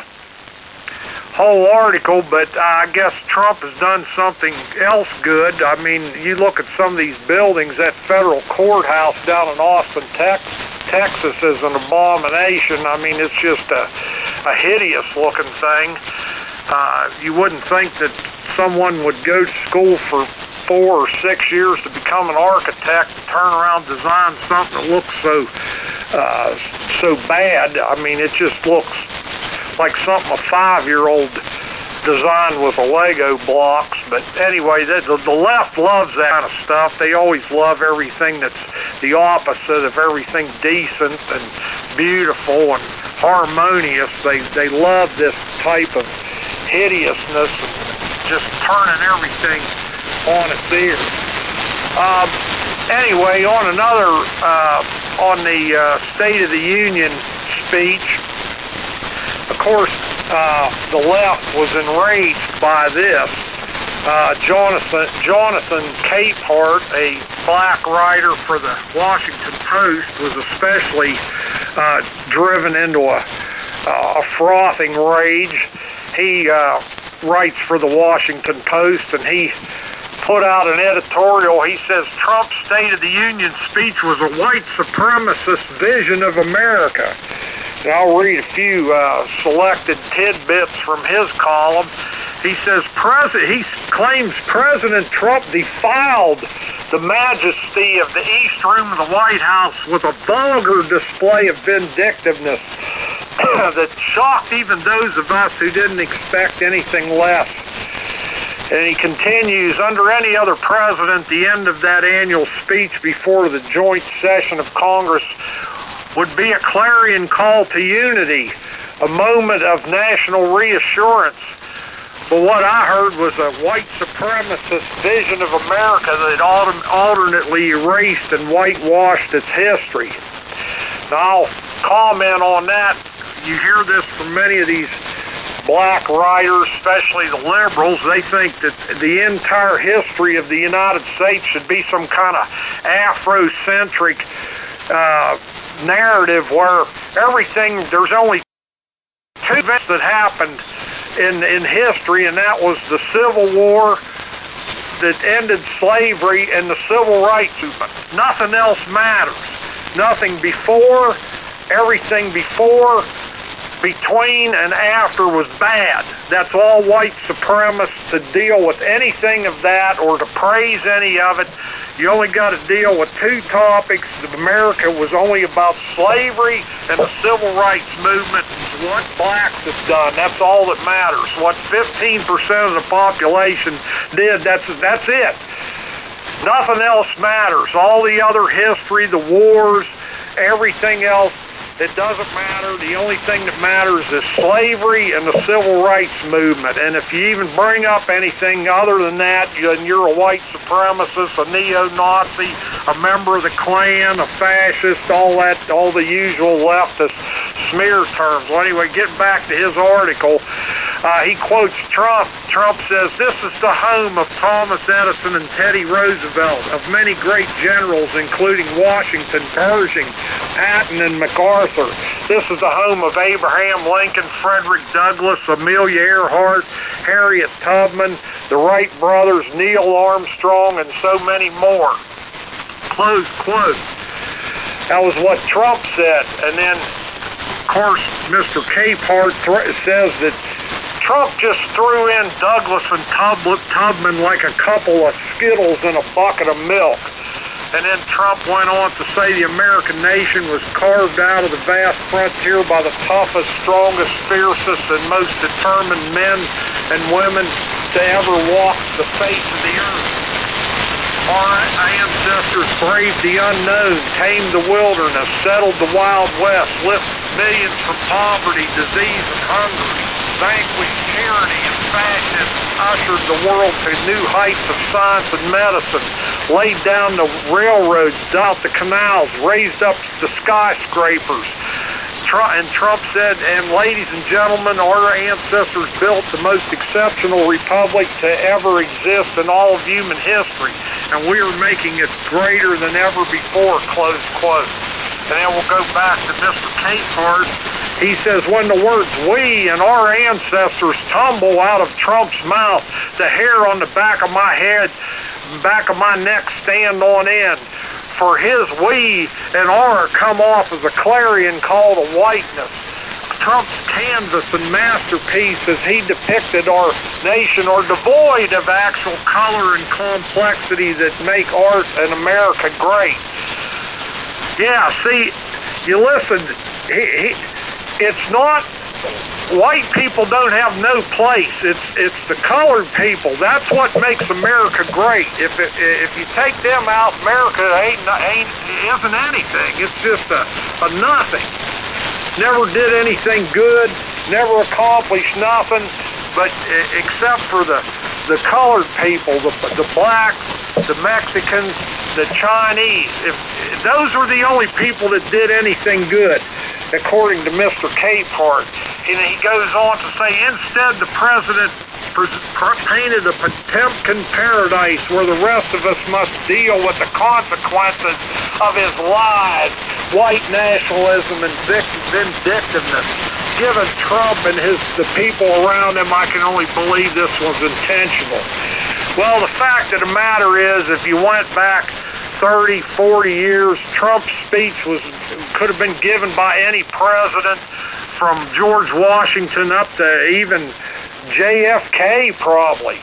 whole article, but I guess Trump has done something else good. I mean, you look at some of these buildings, that federal courthouse down in Austin, Texas, Texas is an abomination. I mean, it's just a, a hideous-looking thing. Uh, you wouldn't think that someone would go to school for four or six years to become an architect and turn around and design something that looks so uh, so bad. I mean, it just looks like something a five-year-old designed with a Lego blocks. But anyway, the, the left loves that kind of stuff. They always love everything that's the opposite of everything decent and beautiful and harmonious. They they love this type of hideousness and just turning everything on its ear. Um, anyway, on another, uh, on the uh, State of the Union speech, of course, uh, the left was enraged by this. Uh, Jonathan, Jonathan Capehart, a black writer for the Washington Post, was especially uh, driven into a, uh, a frothing rage. He uh, writes for the Washington Post, and he put out an editorial. He says Trump's State of the Union speech was a white supremacist vision of America. And I'll read a few uh, selected tidbits from his column. He says, President, he claims President Trump defiled the majesty of the East Room of the White House with a vulgar display of vindictiveness that shocked even those of us who didn't expect anything less. And he continues, under any other president, the end of that annual speech before the joint session of Congress would be a clarion call to unity, a moment of national reassurance. But what I heard was a white supremacist vision of America that alternately erased and whitewashed its history. Now, I'll comment on that. You hear this from many of these black writers, especially the liberals. They think that the entire history of the United States should be some kind of Afrocentric uh, narrative where everything, there's only two events that happened in in history, and that was the Civil War that ended slavery and the Civil Rights Movement. Nothing else matters. Nothing before, everything before, between, and after was bad. That's all white supremacists. To deal with anything of that or to praise any of it, you only got to deal with two topics. America was only about slavery and the Civil Rights Movement, what blacks have done. That's all that matters. What fifteen percent of the population did, that's that's it. Nothing else matters. All the other history, the wars, everything else It doesn't matter. The only thing that matters is slavery and the civil rights movement. And if you even bring up anything other than that, then you're a white supremacist, a neo-Nazi, a member of the Klan, a fascist, all that, all the usual leftist smear terms. Well, anyway, getting back to his article, uh, he quotes Trump. Trump says, "This is the home of Thomas Edison and Teddy Roosevelt, of many great generals, including Washington, Pershing, Patton, and MacArthur. This is the home of Abraham Lincoln, Frederick Douglass, Amelia Earhart, Harriet Tubman, the Wright brothers, Neil Armstrong, and so many more." Close quote. That was what Trump said. And then, of course, Mister Capehart th- says that Trump just threw in Douglas and Tub- Tubman like a couple of Skittles in a bucket of milk. And then Trump went on to say the American nation was carved out of the vast frontier by the toughest, strongest, fiercest, and most determined men and women to ever walk the face of the earth. Our ancestors braved the unknown, tamed the wilderness, settled the Wild West, lifted millions from poverty, disease, and hunger, vanquished tyranny and fascism, ushered the world to new heights of science and medicine, laid down the railroads, built the canals, raised up the skyscrapers. And Trump said, "And ladies and gentlemen, our ancestors built the most exceptional republic to ever exist in all of human history, and we are making it greater than ever before," close quote. And then we'll go back to Mister Capehart. He says, "When the words 'we' and 'our ancestors' tumble out of Trump's mouth, the hair on the back of my head, back of my neck stand on end. For his 'we' and 'our' come off as a clarion call to whiteness. Trump's canvas and masterpiece as he depicted our nation are devoid of actual color and complexity that make art in America great." Yeah, see, you listen, he, he, it's not, white people don't have no place. It's it's the colored people. That's what makes America great. If it, if you take them out, America ain't, ain't isn't anything. It's just a, a nothing. Never did anything good. Never accomplished nothing. But except for the the colored people, the the blacks, the Mexicans, the Chinese. If those were the only people that did anything good, according to Mister Capehart. And he goes on to say, instead the president painted a Potemkin paradise where the rest of us must deal with the consequences of his lies, white nationalism, and vindictiveness. Given Trump and his the people around him, I can only believe this was intentional. Well, the fact of the matter is, if you went back thirty, forty years, Trump's speech was could have been given by any president, from George Washington up to even J F K probably,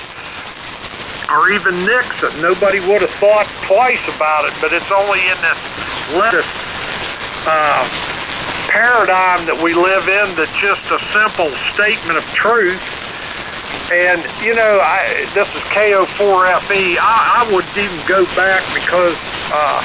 or even Nixon. Nobody would have thought twice about it, but it's only in this leftist uh, paradigm that we live in that's just a simple statement of truth. And, you know, I, this is K O four F E. I, I would even go back because uh,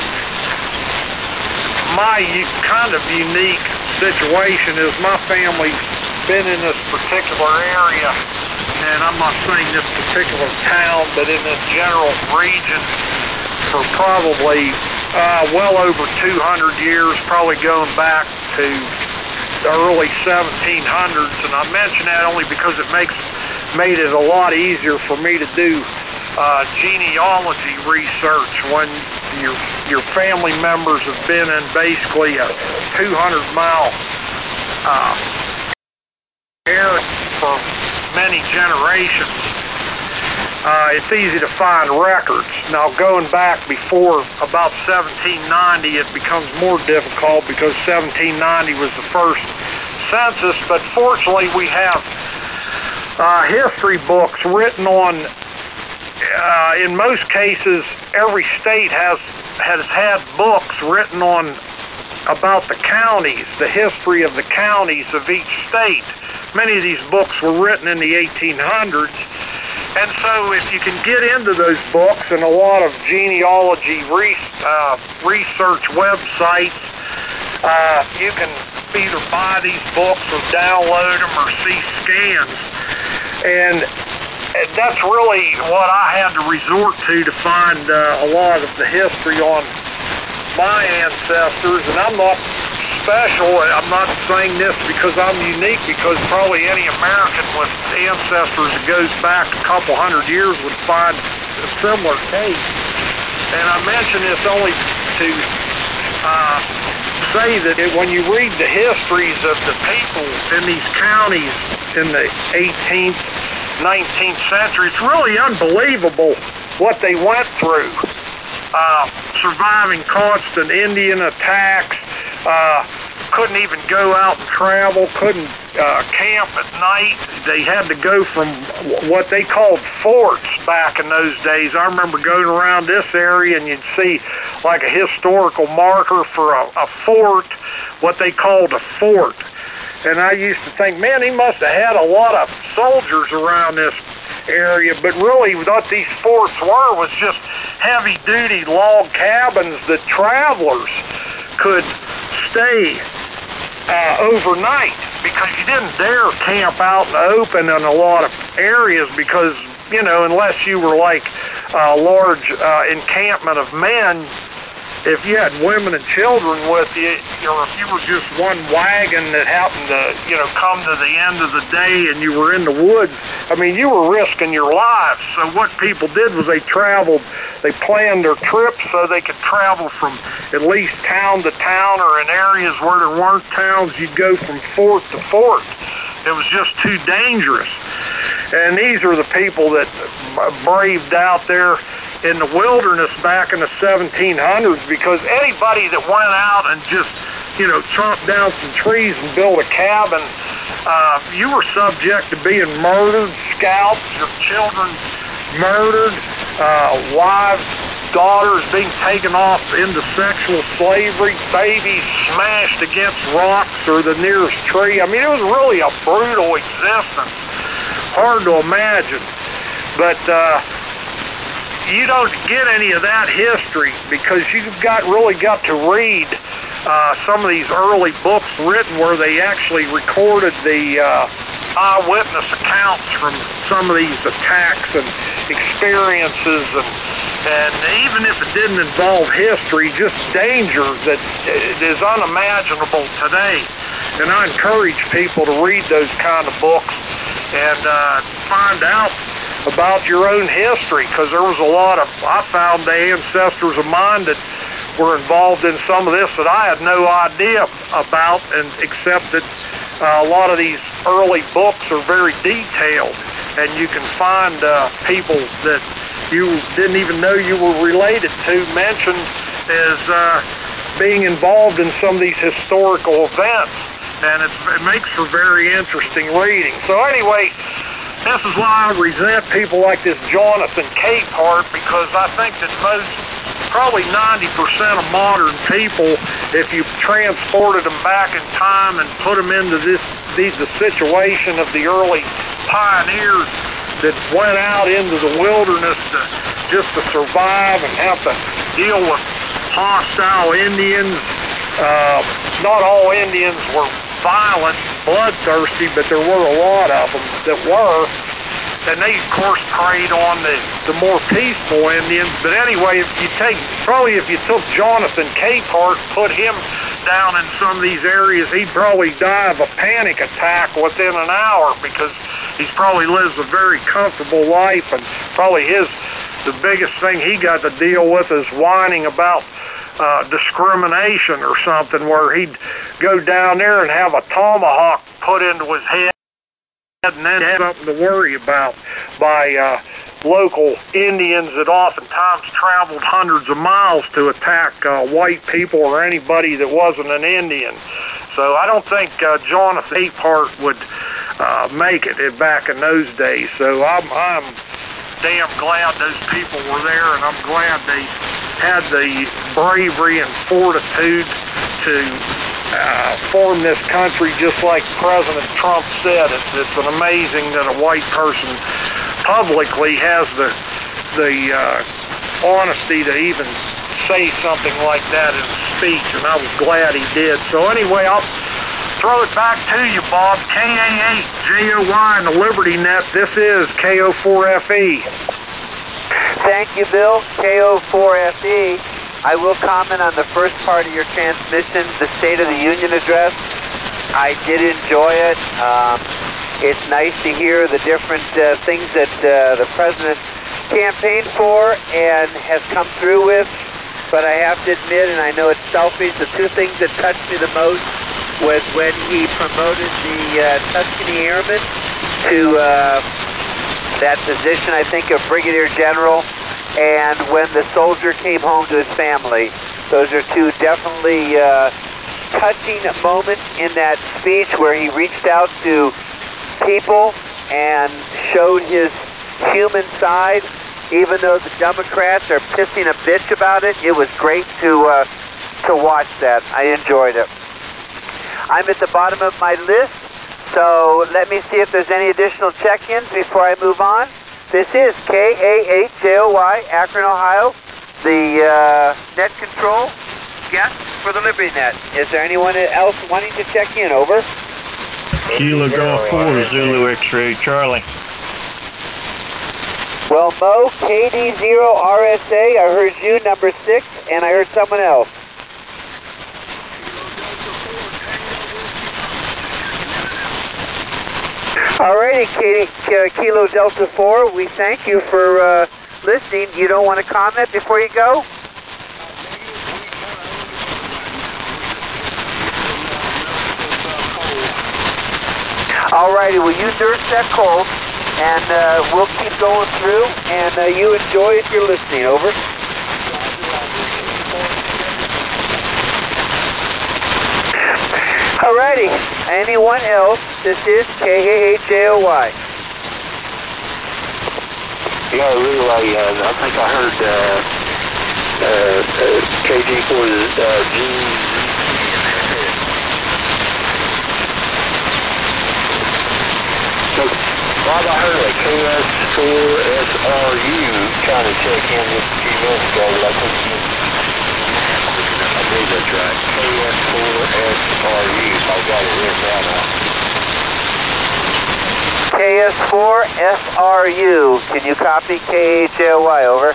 my kind of unique situation is my family's been in this particular area, and I'm not saying this particular town, but in this general region for probably uh, well over two hundred years, probably going back to the early seventeen hundreds. And I mention that only because it makes made it a lot easier for me to do uh, genealogy research when your your family members have been in basically a two hundred mile uh, area for many generations. Uh, it's easy to find records. Now, going back before about seventeen ninety, it becomes more difficult because seventeen ninety was the first census, but fortunately we have Uh, history books written on, uh, in most cases, every state has has had books written on about the counties, the history of the counties of each state. Many of these books were written in the eighteen hundreds, and so if you can get into those books and a lot of genealogy re- uh, research websites, Uh, you can either buy these books or download them or see scans. And that's really what I had to resort to to find uh, a lot of the history on my ancestors. And I'm not special. I'm not saying this because I'm unique, because probably any American with ancestors that goes back a couple hundred years would find a similar case. And I mention this only to uh, say that it, when you read the histories of the people in these counties in the eighteenth, nineteenth century, it's really unbelievable what they went through. Uh, surviving constant Indian attacks, uh, couldn't even go out and travel, couldn't uh, camp at night. They had to go from what they called forts back in those days. I remember going around this area and you'd see like a historical marker for a, a fort, what they called a fort. And I used to think, man, he must have had a lot of soldiers around this area, but really what these forts were was just heavy-duty log cabins that travelers could stay uh, overnight, because you didn't dare camp out in the open in a lot of areas, because, you know, unless you were like a large uh, encampment of men, if you had women and children with you, or if you were just one wagon that happened to, you know, come to the end of the day and you were in the woods, I mean, you were risking your lives. So what people did was they traveled, they planned their trips so they could travel from at least town to town, or in areas where there weren't towns, you'd go from fort to fort. It was just too dangerous. And these are the people that braved out there in the wilderness back in the seventeen hundreds, because anybody that went out and just, you know, chopped down some trees and built a cabin, uh, you were subject to being murdered, scalped, your children murdered, uh, wives, daughters being taken off into sexual slavery, babies smashed against rocks or the nearest tree. I mean, it was really a brutal existence. Hard to imagine. But, uh, you don't get any of that history because you've got really got to read uh, some of these early books written where they actually recorded the uh, eyewitness accounts from some of these attacks and experiences, and, and even if it didn't involve history, just danger that is unimaginable today. And I encourage people to read those kind of books and uh, find out about your own history, because there was a lot of, I found the ancestors of mine that were involved in some of this that I had no idea about, and except that uh, a lot of these early books are very detailed, and you can find uh, people that you didn't even know you were related to mentioned as uh, being involved in some of these historical events, and it's, it makes for very interesting reading. So anyway, this is why I resent people like this Jonathan Capehart, because I think that most, probably ninety percent of modern people, if you transported them back in time and put them into this, these, the situation of the early pioneers that went out into the wilderness to, just to survive and have to deal with hostile Indians. Uh, not all Indians were violent, bloodthirsty, but there were a lot of them that were, and they of course preyed on the, the more peaceful Indians. But anyway, if you take, probably if you took Jonathan Capehart, put him down in some of these areas, he'd probably die of a panic attack within an hour, because he's probably lives a very comfortable life, and probably his, the biggest thing he got to deal with is whining about Uh, discrimination or something, where he'd go down there and have a tomahawk put into his head, and then have something to worry about by uh, local Indians that oftentimes traveled hundreds of miles to attack uh, white people or anybody that wasn't an Indian. So I don't think uh, Jonathan Capehart would uh, make it back in those days. So I'm, I'm damn glad those people were there, and I'm glad they had the bravery and fortitude to uh, form this country, just like President Trump said. It's, it's an amazing that a white person publicly has the the uh, honesty to even say something like that in a speech, and I was glad he did. So anyway, I'll throw it back to you, Bob. K A eight J O Y and the Liberty Net. This is K O four F E. Thank you, Bill. K O four F E. I will comment on the first part of your transmission, the State of the Union address. I did enjoy it. Um, it's nice to hear the different uh, things that uh, the President campaigned for and has come through with. But I have to admit, and I know it's selfish, the two things that touched me the most was when he promoted the uh, Tuscany Airmen to uh, that position, I think, of Brigadier General, and when the soldier came home to his family. Those are two definitely uh, touching moments in that speech where he reached out to people and showed his human side. Even though the Democrats are pissing a bitch about it, it was great to uh, to watch that. I enjoyed it. I'm at the bottom of my list, so let me see if there's any additional check-ins before I move on. This is K A eight J O Y, Akron, Ohio, the uh, net control guest for the Liberty Net. Is there anyone else wanting to check in? Over. Kilo Golf four, Zulu X-ray, Charlie. Well, Mo, K D zero R S A, I heard you, number six, and I heard someone else. Alrighty, Kilo Delta four, we thank you for uh, listening. You don't want to comment before you go? Alrighty, well, you nurse that cold, and uh, we'll keep going through, and uh, you enjoy if you're listening. Over. Alrighty, anyone else? This is K A eight J O Y. Yeah, relay, uh, I think I heard uh, uh, uh, K G four uh, G. So, Bob, I heard a K S four S R U trying to check in just a few minutes ago, but I couldn't get it. I believe that's right. K S four S R U. I've got it written down now. K S four S R U. Can you copy K A J O Y? Over.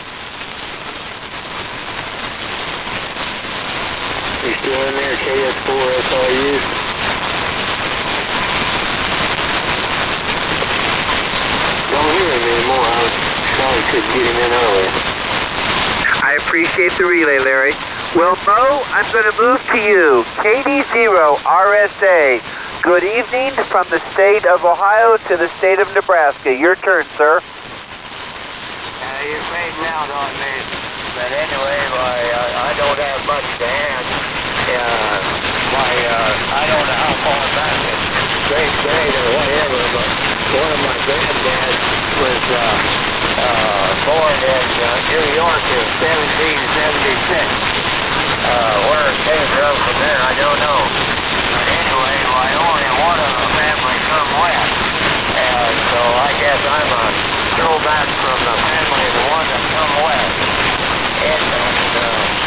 You still in there, K S four S R U? Don't hear him anymore. I probably couldn't get him in earlier. I appreciate the relay, Larry. Well, Mo, I'm going to move to you. K D zero R S A. Good evening from the state of Ohio to the state of Nebraska. Your turn, sir. Uh, you're fading out on me. But anyway, why, uh, I don't have much to add. Uh, why, uh, I don't know how far back it's great grade or whatever, but one of my granddads was uh, uh, born in uh, New York in seventeen seventy-six. Uh, where it came from from there, I don't know. But anyway, why, only one of the family come west. And so I guess I'm a throwback from the family of the one that come west. And uh, uh,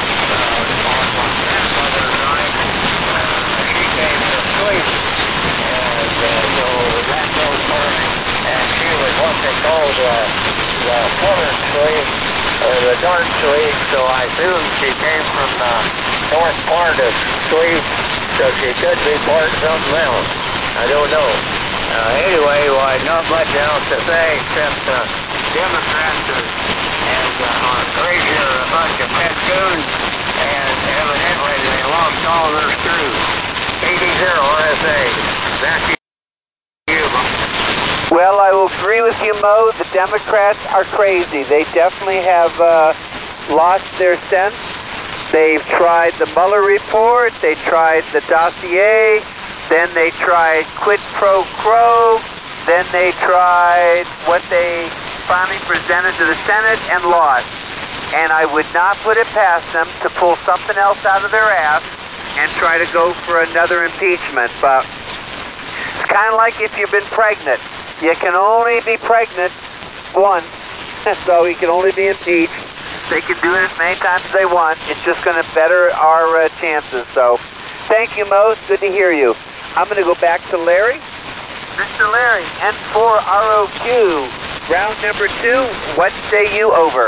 on my grandmother's night, uh, she came from Sweden. And uh, so that goes for me. And she was what they called uh, the southern Swede, or the dark Swede, so I assume she came from the north part of Sweden, so she could be part of something else. I don't know. Uh, anyway, why, not much else to say except uh, Democrats are, and, uh, are crazy or a bunch of pet goons, and evidently they lost all their screws. K D zero R S A. Back to you, Mo. Well, I will agree with you, Mo. The Democrats are crazy. They definitely have uh, lost their sense. They've tried the Mueller report. They tried the dossier. Then they tried quid pro quo. Then they tried what they finally presented to the Senate and lost. And I would not put it past them to pull something else out of their ass and try to go for another impeachment. But it's kind of like if you've been pregnant. You can only be pregnant once, so you can only be impeached. They can do it as many times as they want. It's just going to better our uh, chances. So thank you, Mo. It's good to hear you. I'm going to go back to Larry. Mister Larry, N four R O Q, round number two. What say you over?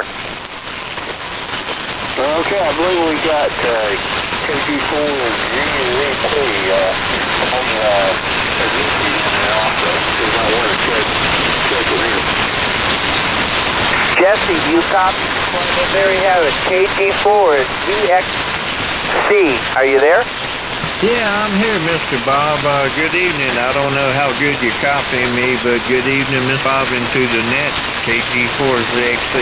Okay, I believe we got uh, K G four and G and T uh, on uh, and also. So I want to check, check it in. Jesse, you copy? Well, there you have it. K G four and V X C. Are you there? Yeah, I'm here, Mister Bob. Uh, good evening. I don't know how good you're copying me, but good evening, Mister Bob, into the net, K G four Z X C.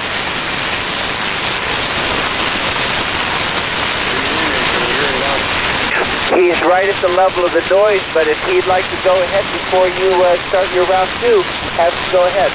He's right at the level of the noise, but if he'd like to go ahead before you uh, start your round two, have him go ahead.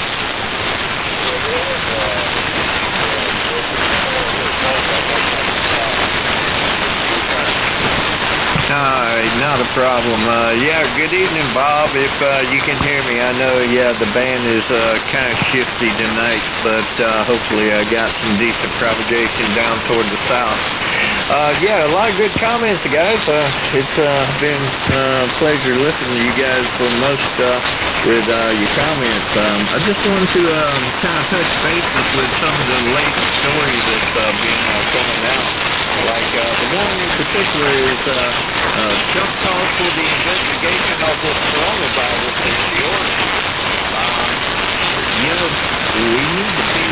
All right, not a problem. Uh, yeah, good evening, Bob. If uh, you can hear me, I know, yeah, the band is uh, kind of shifty tonight, but uh, hopefully I got some decent propagation down toward the south. Uh, yeah, a lot of good comments, guys. Uh, it's uh, been uh, a pleasure listening to you guys for most uh, with uh, your comments. Um, I just wanted to um, kind of touch bases with some of the latest stories that's uh, been uh, coming out. Like uh, the one in particular is uh, uh, just call for the investigation of the coronavirus in the origin. Um, you know, we need to be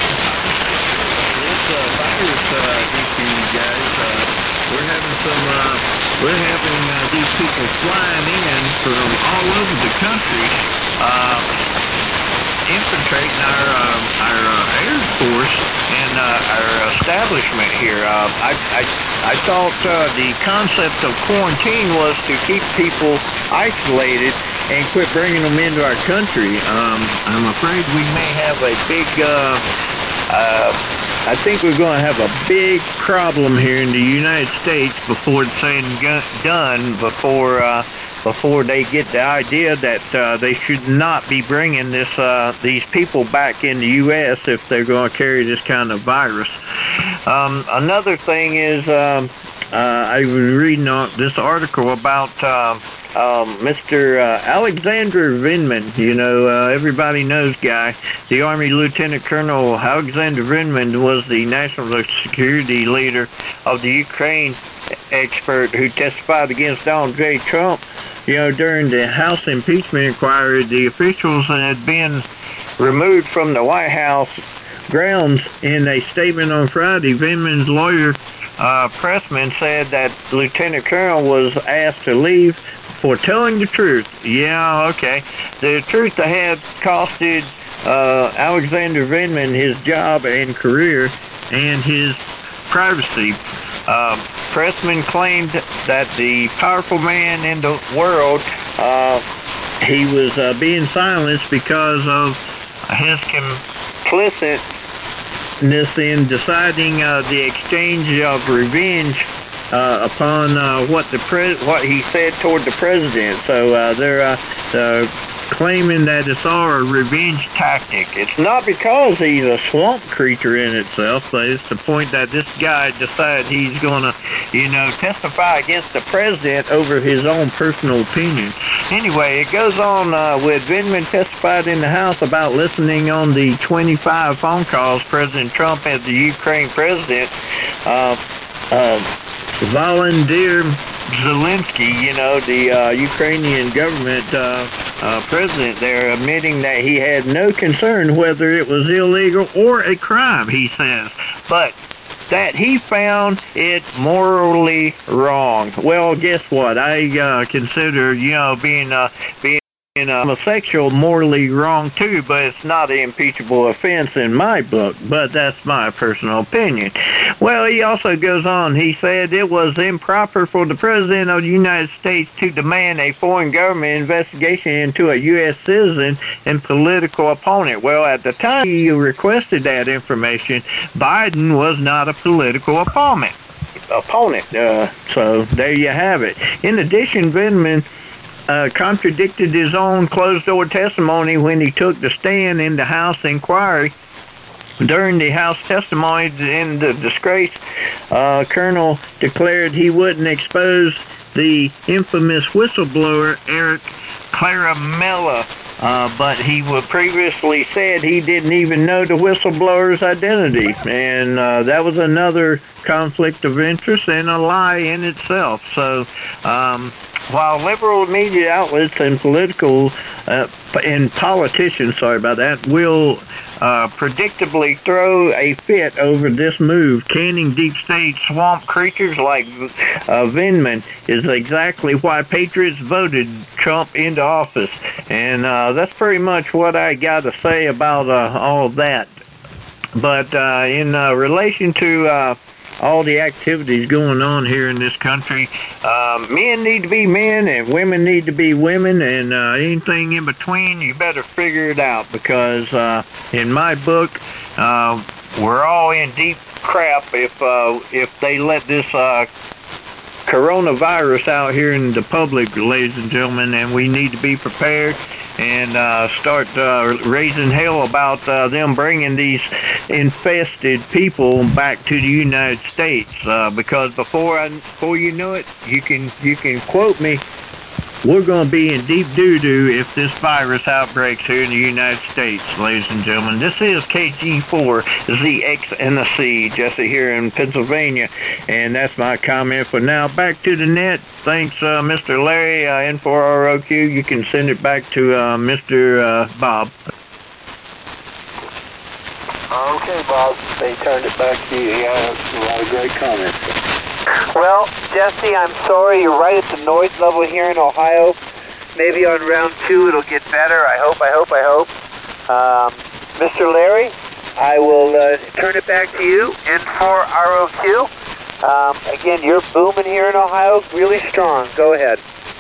this uh, virus uh, issue, guys. Uh, we're having some, uh, we're having uh, these people flying in from all over the country, uh, infiltrating our uh, our uh, Air Force and uh, our establishment here. Uh, I I I thought uh, the concept of quarantine was to keep people isolated and quit bringing them into our country. Um, I'm afraid we may have a big. Uh, uh, I think we're going to have a big problem here in the United States before it's said and done. Before. Uh, Before they get the idea that uh, they should not be bringing this uh, these people back in the U S if they're going to carry this kind of virus. Um, another thing is, um, uh, I was reading on this article about uh, um, Mister Uh, Alexander Vindman. You know, uh, everybody knows guy. The Army Lieutenant Colonel Alexander Vindman was the national security leader of the Ukraine expert who testified against Donald J. Trump. You know, during the House impeachment inquiry, the officials had been removed from the White House grounds. In a statement on Friday, Vindman's lawyer, uh, Pressman, said that Lieutenant Colonel was asked to leave for telling the truth. Yeah, okay. The truth that had costed uh, Alexander Vindman his job and career and his privacy. Uh, Pressman claimed that the powerful man in the world, uh, he was uh, being silenced because of his complicitness in deciding uh, the exchange of revenge uh, upon uh, what the pre- what he said toward the president. So uh, they're uh, uh, claiming that it's all a revenge tactic. It's not because he's a swamp creature in itself, but it's the point that this guy decided he's going to, you know, testify against the president over his own personal opinion. Anyway, it goes on uh, with Vindman testified in the House about listening on the twenty-five phone calls President Trump had the Ukraine president, uh, uh, Volodymyr Zelensky, you know, the uh, Ukrainian government uh, uh, president there, admitting that he had no concern whether it was illegal or a crime, he says, but that he found it morally wrong. Well, guess what? I uh, consider, you know, being uh, being And uh, homosexual morally wrong too, but it's not an impeachable offense in my book, but that's my personal opinion. Well, he also goes on, he said it was improper for the President of the United States to demand a foreign government investigation into a U S citizen and political opponent. Well, at the time he requested that information, Biden was not a political opponent. opponent. Uh, so there you have it. In addition, Vindman Uh, contradicted his own closed-door testimony when he took the stand in the House inquiry during the House testimony in the disgrace, uh, Colonel declared he wouldn't expose the infamous whistleblower Eric Claramella, uh, but he would previously said he didn't even know the whistleblower's identity, and uh, that was another conflict of interest and a lie in itself. So um, while liberal media outlets and political uh, and politicians, sorry about that, will Uh, predictably throw a fit over this move, canning deep state swamp creatures like uh, Vindman is exactly why patriots voted Trump into office. And uh, that's pretty much what I got to say about uh, all of that. But uh, in uh, relation to uh, all the activities going on here in this country, um, men need to be men and women need to be women, and uh, anything in between, you better figure it out, because uh, in my book, uh, we're all in deep crap if uh, if they let this uh, coronavirus out here in the public, ladies and gentlemen, and we need to be prepared and uh, start uh, raising hell about uh, them bringing these infested people back to the United States. Uh, because before I, before you know it, you can you can quote me. We're going to be in deep doo-doo if this virus outbreaks here in the United States, ladies and gentlemen. This is K G four Z X and the C, Jesse here in Pennsylvania, and that's my comment for now. Back to the net. Thanks, uh, Mister Larry, uh, N four R O Q. You can send it back to uh, Mister Uh, Bob. Okay, Bob. They turned it back to you. Yeah, a lot of great comments. Well, Jesse, I'm sorry. You're right at the noise level here in Ohio. Maybe on round two it'll get better. I hope, I hope, I hope. Um, Mister Larry, I will uh, turn it back to you, N four R O Q. Um, again, you're booming here in Ohio, really strong. Go ahead.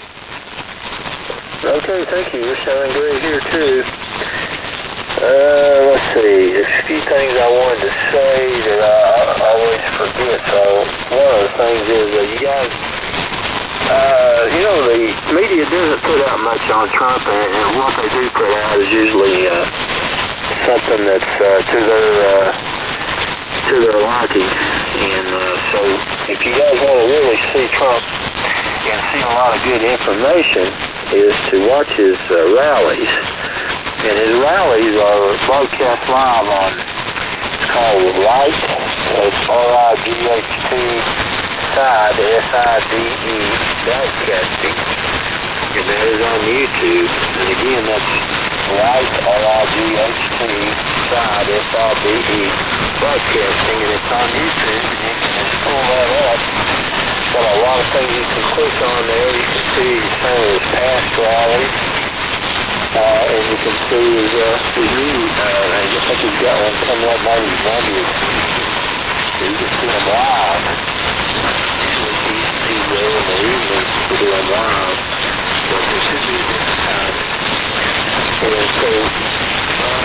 Okay, thank you. You're sounding great here, too. Uh, let's see. There's a few things I wanted to say that I, I always forget. So one of the things is that you guys, uh, you know, the media doesn't put out much on Trump, and, and what they do put out is usually uh, something that's uh, to their uh, to their liking. And uh, so if you guys want to really see Trump and see a lot of good information, is to watch his uh, rallies. And his rallies are broadcast live on, it's called Light, it's R I G H T, Side, S I D E, broadcasting. And that is on YouTube. And again, that's Light, R I G H T, Side, S I D E, broadcasting. And it's on YouTube, and you can just pull that up. It's got a lot of things you can click on there. You can see some of his past rallies. Uh, and you can see his, uh, his new, uh, I think he's got one coming up maybe Monday. So you can see him live. Usually he's, he's there in the evening to do him live. But there should be a different time. And so, uh,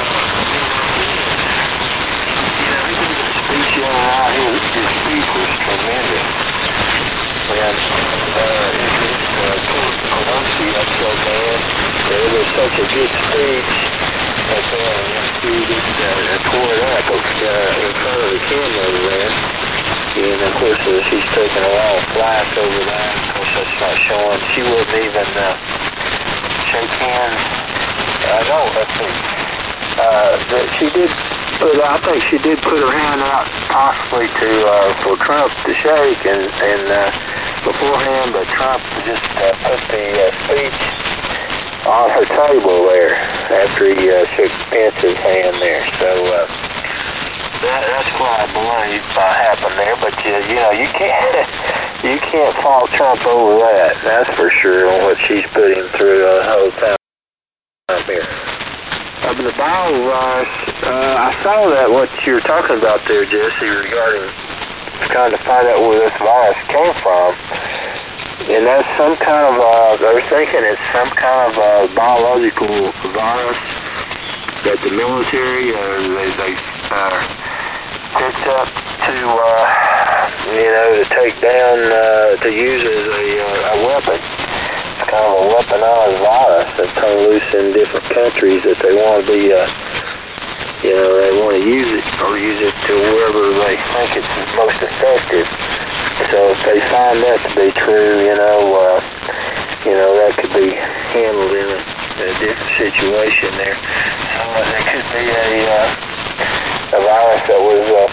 you know, he did a speech the other night. His, his speech was tremendous. And, uh, his, uh, Pelosi, I'm so mad. It was such a good speech that uh, he just uh, tore it up uh, in front of the camera over there. And of course, uh, she's taking a lot of flack over that. Of course, that's not showing. She wouldn't even uh, shake hands. I know, let's see. Uh, that she did put, I think she did put her hand out possibly to, uh, for Trump to shake and, and uh, beforehand, but Trump just uh, put the uh, speech on her table there after he uh, shook Pence's hand there. So uh, that, that's what I believe uh, happened there. But uh, you know, you can't you can't fault Trump over that. That's for sure. On what she's put him through the uh, whole time here. Uh, but the biovirus, uh, I saw that what you were talking about there, Jesse, regarding trying to find out where this virus came from. And that's some kind of, uh, they're thinking it's some kind of uh, biological virus that the military, uh, they, they uh, picked up to, uh, you know, to take down, uh, to use as a, uh, a weapon. It's kind of a weaponized virus that's hung loose in different countries that they want to be, uh, You know, they want to use it or use it to wherever they think it's most effective. So if they find that to be true, you know, uh, you know, that could be handled in a, a different situation there. So uh, there could be a, uh, a virus that was uh,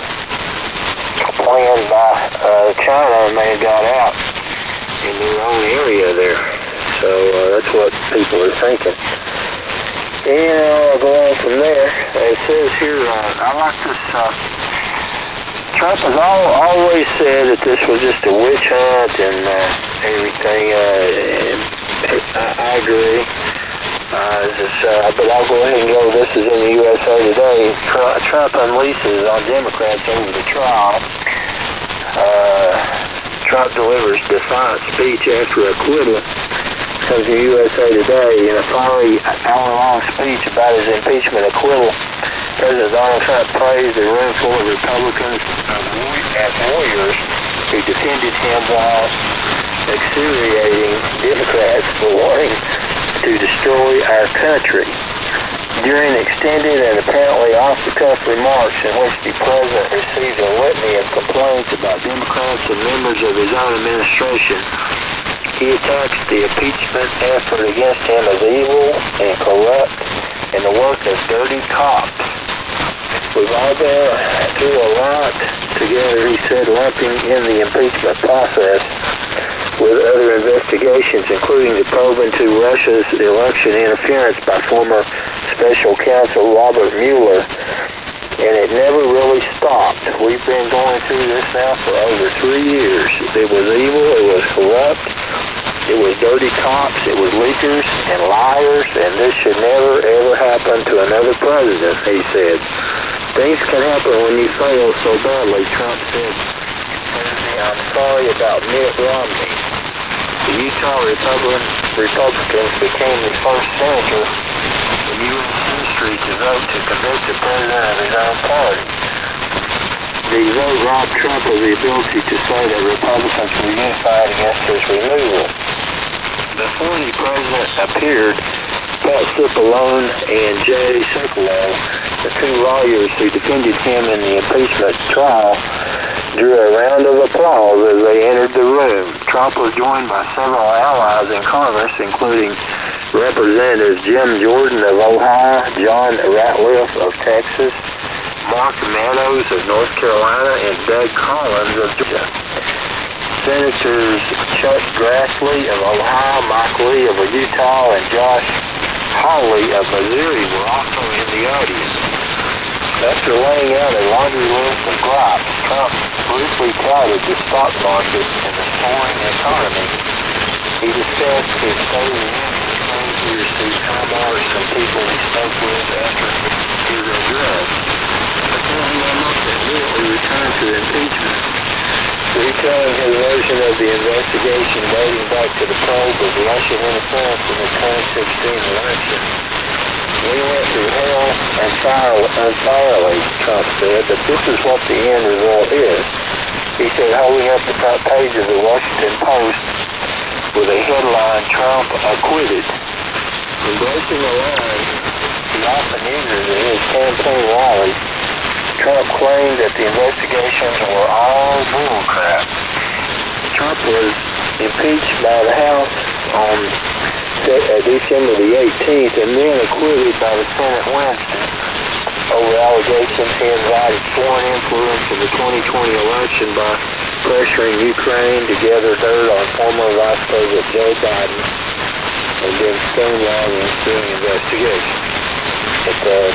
planned by uh, China and may have got out in their own area there. So uh, that's what people are thinking. And I'll go on from there. It says here, uh, I like this, uh, Trump has all, always said that this was just a witch hunt and uh, everything. Uh, and I, I agree. Uh, just, uh, but I'll go ahead and go. This is in the U S A Today. Trump, Trump unleashes on Democrats over the trial. Uh, Trump delivers defiant speech after acquittal. Comes to U S A Today in a fiery hour-long speech about his impeachment acquittal. President Donald Trump praised a room full of Republicans as warriors who defended him while excoriating Democrats for wanting to destroy our country. During extended and apparently off-the-cuff remarks in which the president received a litany of complaints about Democrats and members of his own administration, he attacks the impeachment effort against him as evil and corrupt and the work of dirty cops. We've all been through a lot together, he said, lumping in the impeachment process with other investigations, including the probe into Russia's election interference by former special counsel Robert Mueller. And it never really stopped. We've been going through this now for over three years. It was evil, it was corrupt, it was dirty cops, it was leakers and liars, and this should never ever happen to another president, he said. Things can happen when you fail so badly, Trump said. I'm sorry about Mitt Romney. The Utah Republican, Republicans became the first senator in U S history to vote to convict the president of his own party. The vote robbed Trump of the ability to say that Republicans were unified against his removal. Before the president appeared, Pat Cipollone and Jay Sekulow, the two lawyers who defended him in the impeachment trial, drew a round of applause as they entered the room. Trump was joined by several allies in Congress, including Representatives Jim Jordan of Ohio, John Ratliff of Texas, Mark Meadows of North Carolina, and Doug Collins of Georgia. Senators Chuck Grassley of Ohio, Mike Lee of Utah, and Josh Hawley of Missouri were also in the audience. After laying out a laundry list of gripes, Trump briefly touted the stock market and the soaring economy. He discussed his state of the union failures to Kamar and some people he spoke with after his address. But then he almost immediately returned to impeachment, retelling his version of the investigation dating back to the probe of Russian interference in the twenty sixteen election. We went through hell and fire entirely, Trump said, but this is what the end result is. He said, holding up the front page of the Washington Post with a headline, Trump acquitted. Embracing the line he often uses in his campaign rallies, Trump claimed that the investigations were all bullcrap. Trump was impeached by the House on December the eighteenth and then acquitted by the Senate Wednesday over allegations he invited foreign influence in the twenty twenty election by pressuring Ukraine to gather dirt on former Vice President Joe Biden and then stonewall the ensuing investigation. But, uh,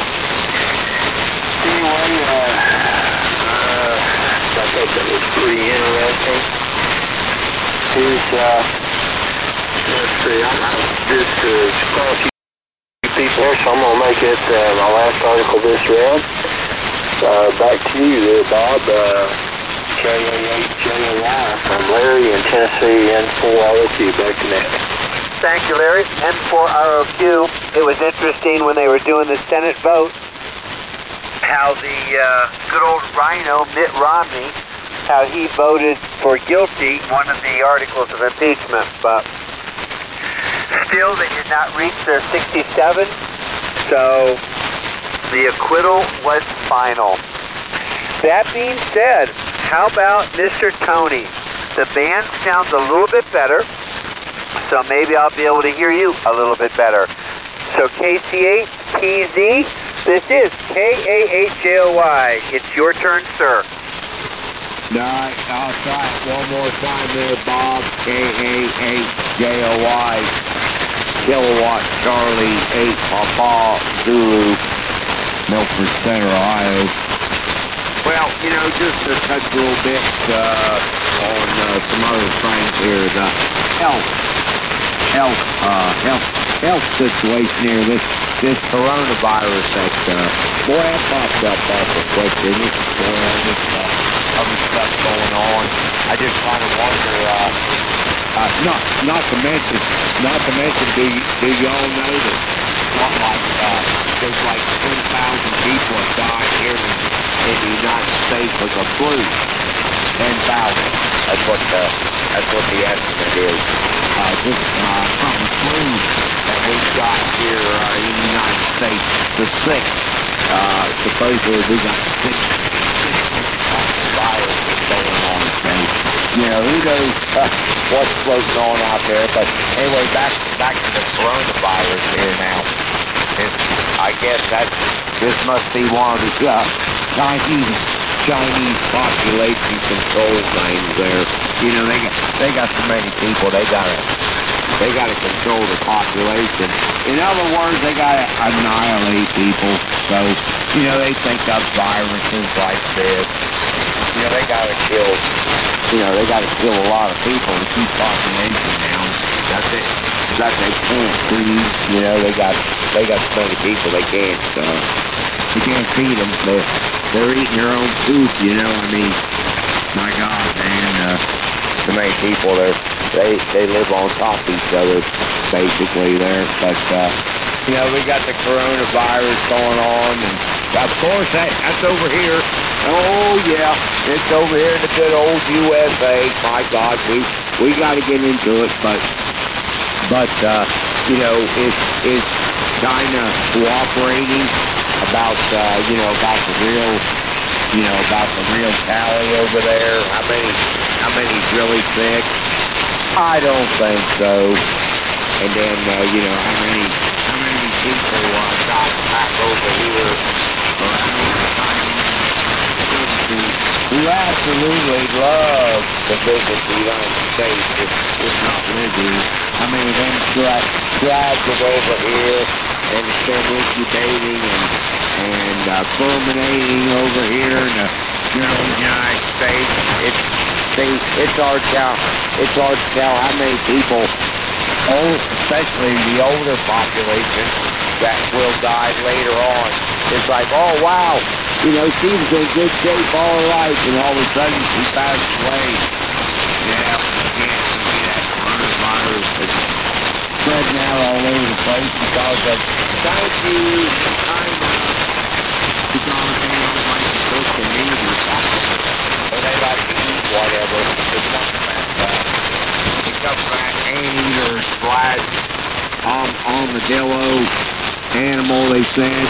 anyway, uh, uh, I thought that was pretty interesting. Here's, uh, let's see, I'm just uh, quite a few people here, so I'm going to make it uh, my last article this round. Uh, back to you there, Bob. Uh, K A eight J A Y from Larry in Tennessee, N four R O Q. Back to Nick. Thank you, Larry. N four R O Q. It was interesting when they were doing the Senate vote, how the uh, good old rhino, Mitt Romney, how he voted for guilty one of the articles of impeachment, but still they did not reach their sixty-seven, so The acquittal was final. That being said, how about Mister Tony? The band sounds a little bit better, so maybe I'll be able to hear you a little bit better. So K C eight P Z, this is K A H J O Y. It's your turn, sir. All right, I'll try it one more time there, Bob. K A H J O Y, Kilowatt Charlie eight Papa Zulu, Milford Center, Ohio. Well, you know, just to touch a little bit uh, on uh, some other things here, the health, health, uh, health, health situation here. This this coronavirus that uh, boy, that popped up awful quick, didn't it? Boy, this uh, other stuff going on. I just kind of wonder. Uh, uh, not not to mention, not to mention, do y- do y'all know that what like uh, there's like ten thousand people have died here in in the United States with the flu. ten thousand. That's what the, that's what the estimate is. Uh, just uh, from the flu that we've got here uh, in the United States. The sick, uh, supposedly we got six, six viruses going on. And, you know, who knows uh, what's floating on out there. But anyway, back, back to the coronavirus here now. It's, I guess that this must be one of the uh, Chinese Chinese population control things there. You know, they got they got so many people. They gotta they gotta control the population. In other words, they gotta annihilate people. So you know, they think of viruses like this. You know, they gotta kill. You know, they gotta kill a lot of people to keep population down. That's it. That they can't feed. You know, they got they got so many people they can't. Uh, you can't feed them. They're, they're eating their own food. You know, I mean, my God, man. Uh, so many people. They they they live on top of each other, basically there. But uh, you know, we got the coronavirus going on, and of course that that's over here. Oh yeah, it's over here in the good old U S A. My God, we we got to get into it, but. But, uh, you know, is, is China cooperating about, uh, you know, about the real, you know, about the real tally over there? How many, how many's really sick? I don't think so. And then, uh, you know, how many, how many people uh, got back over here around China who absolutely love to visit the United States, if, if not live here. I mean, them drag, dragged it over here and it's been incubating and, and uh, fulminating over here in the good old United States. It's, see, it's hard to tell, it's hard to tell how many people, old, especially the older population, that will die later on. It's like, oh, wow, you know, she was in good shape all her life, and all of a sudden she passed away. Yeah, we can't see that coronavirus that's spreading out all over the place because of, thank you, China, because they don't like to cook the meat or something, or they like to eat whatever. It comes back, uh, it comes back anteater, flash, um, armadillo, animal, they said.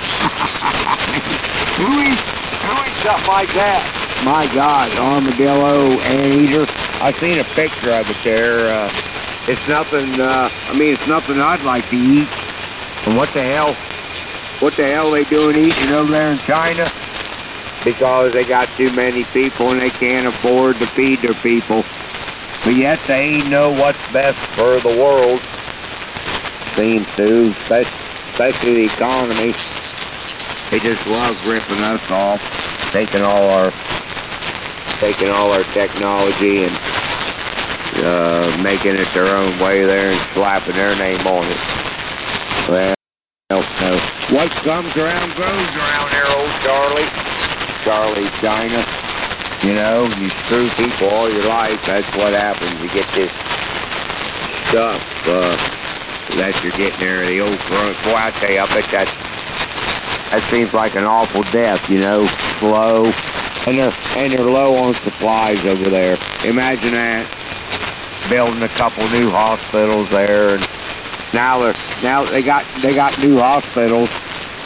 Who eats, who eats something like that? My God, armadillo, anteater. I seen a picture of it there. Uh, it's nothing, uh, I mean, it's nothing I'd like to eat. And what the hell, what the hell are they doing eating over there in China? Because they got too many people and they can't afford to feed their people. But yet they know what's best for the world. Seems to, especially the economy. They just love ripping us off, taking all our, taking all our technology and uh, making it their own way there and slapping their name on it. Well, so what comes around goes around there, old Charlie. Charlie China. You know, you screw people all your life. That's what happens. You get this stuff uh, that you're getting there. The old corona. Boy, I tell you, I bet that. That seems like an awful death, you know, slow, and they're and they're low on supplies over there. Imagine that, building a couple new hospitals there, and now they're now they got they got new hospitals,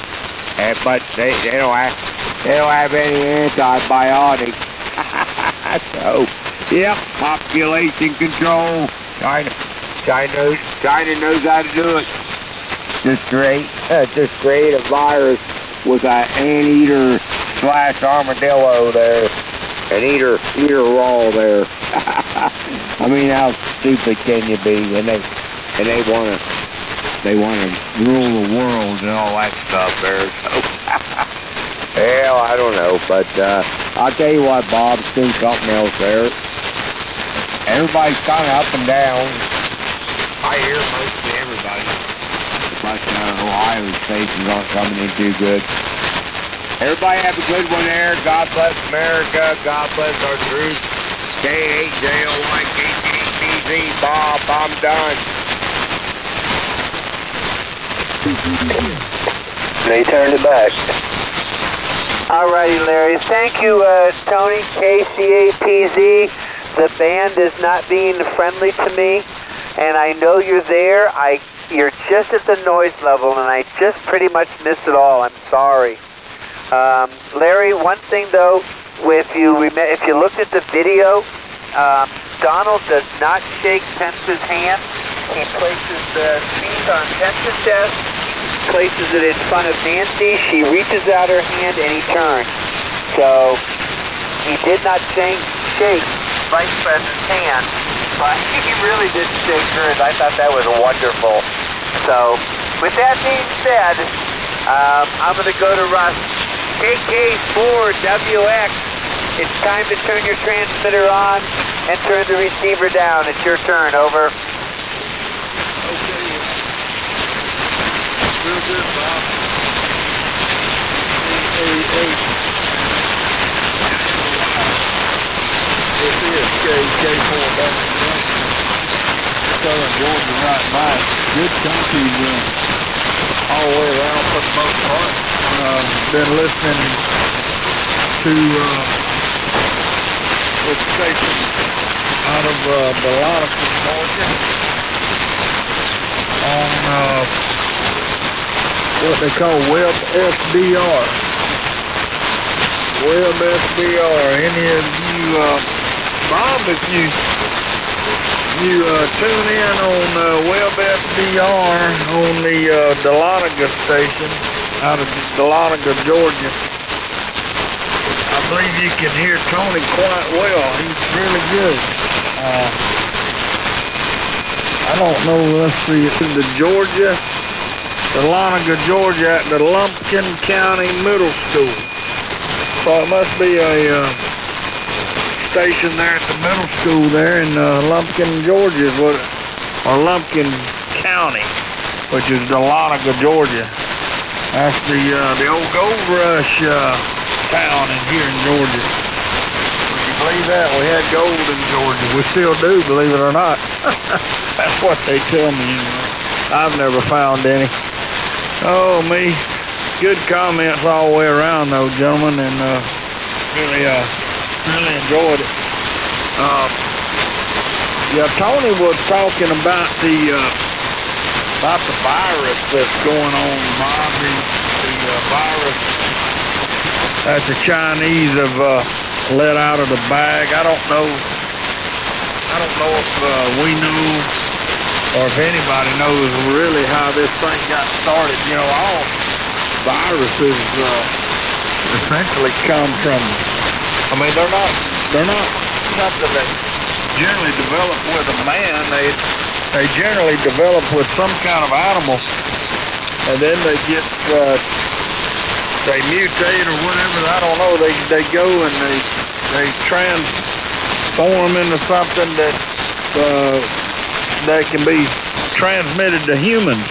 And, but they, they don't have they don't have any antibiotics. So, yep, population control. China, China, knows, China knows how to do it. Just create, uh, just create a virus with an anteater slash armadillo there, an eater, eater raw there. I mean, how stupid can you be? And they, and they wanna, they wanna rule the world and all that stuff there. So, hell, I don't know, but uh, I'll tell you what, Bob, it's doing something else there. Everybody's kind of up and down. I hear mostly everybody. But uh, Ohio stations aren't coming in too good. Everybody have a good one there. God bless America. God bless our troops. K H J O Y K K T Z. Bob, I'm done. They turned it back. All righty, Larry. Thank you, uh, Tony, K C A P Z. The band is not being friendly to me, and I know you're there. I, you're just at the noise level, and I just pretty much missed it all. I'm sorry. Um, Larry, one thing, though, if you, if you looked at the video, um, Donald does not shake Pence's hand. He places the keys on Pence's desk, places it in front of Nancy. She reaches out her hand, and he turns. So he did not shake, shake Vice President's hand, but he really did shake hers. I thought that was wonderful. So with that being said, um, I'm going to go to Russ. K K four W X, it's time to turn your transmitter on and turn the receiver down. It's your turn. Over. Okay. Real good, Bob. Hey, hey. This is K K four W X. Southern Georgia right by. Good country uh, all the way around for the most part. Uh, been listening to uh, this station out of uh, Delonica, Georgia, on uh, what they call Web S B R. Web S B R. Any of you, uh, Bob, if you you uh, tune in on uh, Web S B R on the uh, Delonica station out of Delonica, Georgia, I believe you can hear Tony quite well. He's really good. Uh, I don't know, let's see, it's in the Georgia, Delonica, Georgia, at the Lumpkin County Middle School. So it must be a uh, station there at the middle school there in uh, Lumpkin, Georgia, is what, or Lumpkin County, which is Delonica, Georgia. That's the uh, the old gold rush uh, town in here in Georgia. Would you believe that? We had gold in Georgia. We still do, believe it or not. That's what they tell me. You know. I've never found any. Oh, me. Good comments all the way around, though, gentlemen, and uh, really, uh, really enjoyed it. Uh, yeah, Tony was talking about the uh, about the virus that's going on, Bob. The, the uh, virus that the Chinese have uh, let out of the bag. I don't know. I don't know if uh, we know or if anybody knows really how this thing got started. You know, all viruses uh, essentially come from. I mean, they're not. They're not something that generally develop with a man. They they generally develop with some kind of animal, and then they get uh, they mutate or whatever. I don't know. They they go and they they transform into something that uh, that can be transmitted to humans.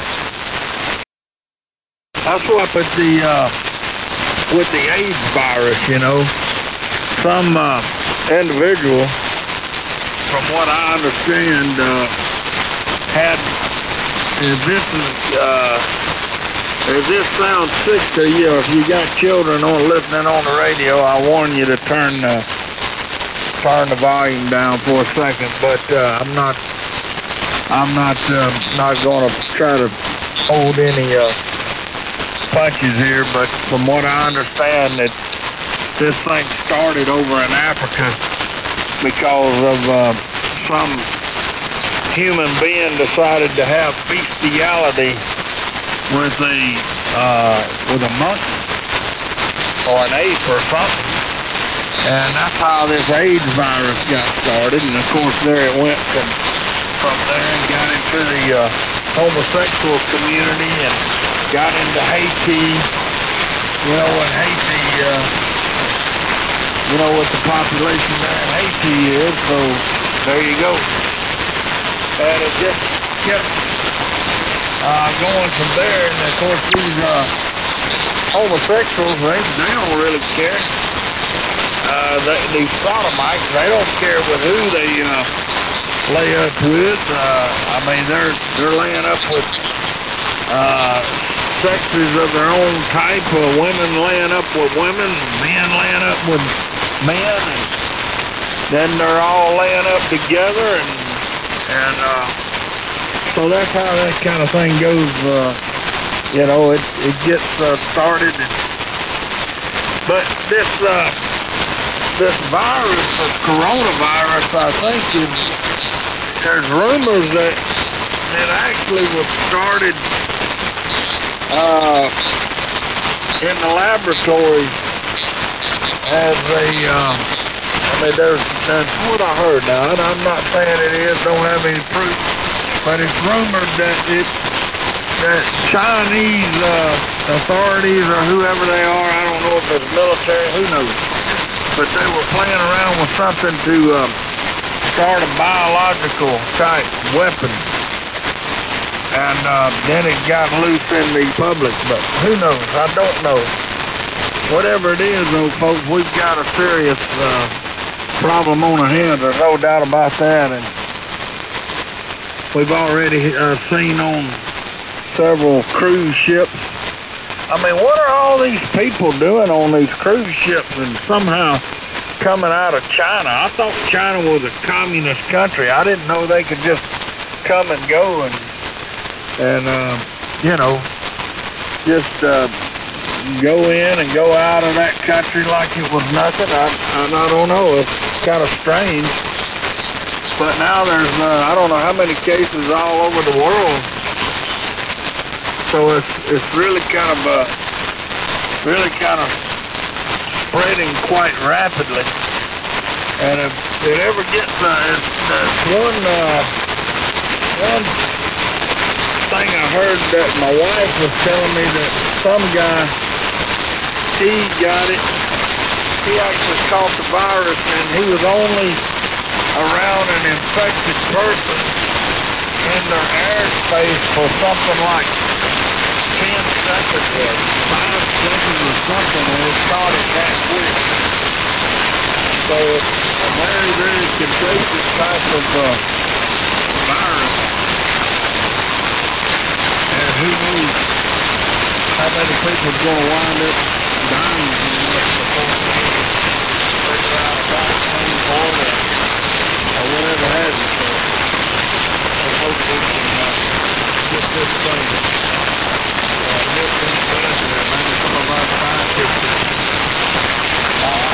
That's what with the uh, with the AIDS virus, you know, some uh, individual, from what I understand, uh, had, if this is, uh, if this sounds sick to you, or if you got children on listening on the radio, I warn you to turn the, turn the volume down for a second, but uh, I'm not, I'm not, uh, not going to try to hold any uh, punches here, but from what I understand, that this thing started over in Africa because of uh, some human being decided to have bestiality with a uh, with a monkey or an ape or something, and that's how this AIDS virus got started. And of course, there it went from from there and got into the uh, homosexual community and got into Haiti. You know what Haiti, uh, you know what the population there in Haiti is, so there you go. And it just kept uh, going from there, and of course these uh, homosexuals, they, they don't really care. Uh, they, these sodomites, they don't care with who they uh, lay up with. Uh, I mean, they're they're laying up with uh, sexes of their own type, uh, women laying up with women, men laying up with men, and then they're all laying up together, and and uh, so that's how that kind of thing goes. Uh, you know, it it gets uh, started, and, but this uh, this virus, this coronavirus, I think is there's rumors that it actually was started uh, in the laboratory as a, uh, I mean, there's, that's what I heard now, and I'm not saying it is, don't have any proof, but it's rumored that it, that Chinese uh, authorities or whoever they are, I don't know if it's military, who knows, but they were playing around with something to uh, start a biological type weapon. And uh, then it got loose in the public, but who knows? I don't know. Whatever it is, though, folks, we've got a serious uh, problem on our hands. There's no doubt about that. And we've already uh, seen on several cruise ships. I mean, what are all these people doing on these cruise ships and somehow coming out of China? I thought China was a communist country. I didn't know they could just come and go and And, uh, you know, just uh, go in and go out of that country like it was nothing. I, I, I don't know. It's kind of strange. But now there's, uh, I don't know how many cases all over the world. So it's it's really kind of, uh, really kind of spreading quite rapidly. And if it ever gets, uh, it's, it's one, uh, one thing I heard that my wife was telling me that some guy, he got it, he actually caught the virus, and he was only around an infected person in their airspace for something like ten seconds or five seconds or something, and it caught it that quick. So it's a very, very contagious type of uh, virus. And who knows how many people are going to wind up dying from this before they figure out a vaccine for it or whatever has it. So I hope we can uh, get this thing uh, nipped in the bud here. Maybe some of our scientists can uh,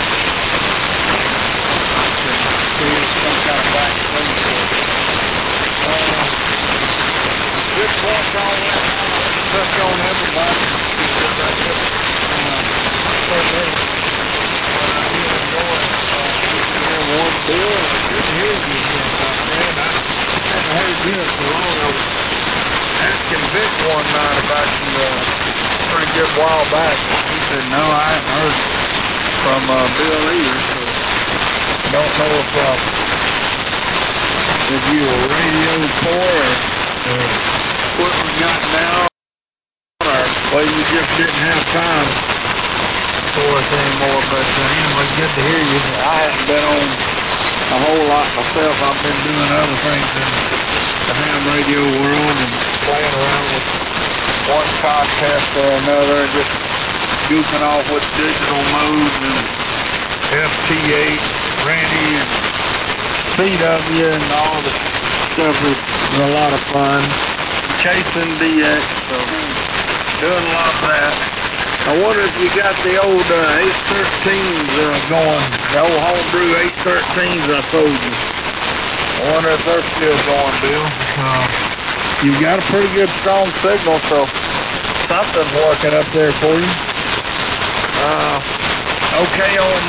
create some kind of vaccine for it. Uh, This walk all went out. Let's touch on everybody. Because I just, uh, so many. But I did enjoy uh, hearing one Bill, and I couldn't hear you again, my friend. I hadn't heard you in so long. I was asking Vic one night about you uh, pretty good while back. He said, no, I hadn't heard from uh, Bill either, so I don't know if, uh, if you were radio poor or, or equipment got down, or well, you just didn't have time for us anymore. But uh, anyway, good to hear you. I haven't been on a whole lot myself. I've been doing other things in the ham radio world and playing around with one contest or another, and just goofing off with digital modes and F T eight, Randy, and C W, and all the stuff is a lot of fun. Chasing D X, so doing a lot of that. I wonder if you got the old uh, eight thirteens uh, going, the old homebrew eight thirteens I told you. I wonder if they're still going, Bill. Uh, you've got a pretty good strong signal, so something's working up there for you. Uh, okay, on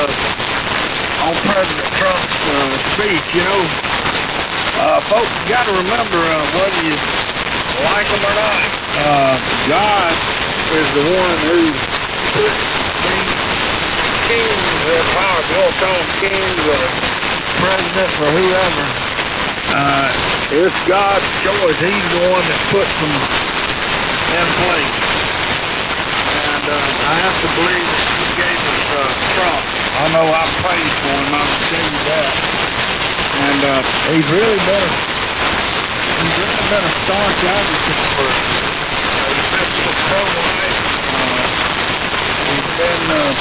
uh, on President Trump's uh, speech, you know, uh, folks, you got to remember uh, whether you like them or not, uh, God is the one who put these kings in power. If you want to call them kings or presidents or whoever, uh, it's God's choice. He's the one that puts them in place. And uh, I have to believe that he gave us uh, Trump. I know I prayed for him, I can tell you that. And uh, he's really been a, he's really been a staunch advocate for us. Uh, he's been pro-life. Uh, he's been uh,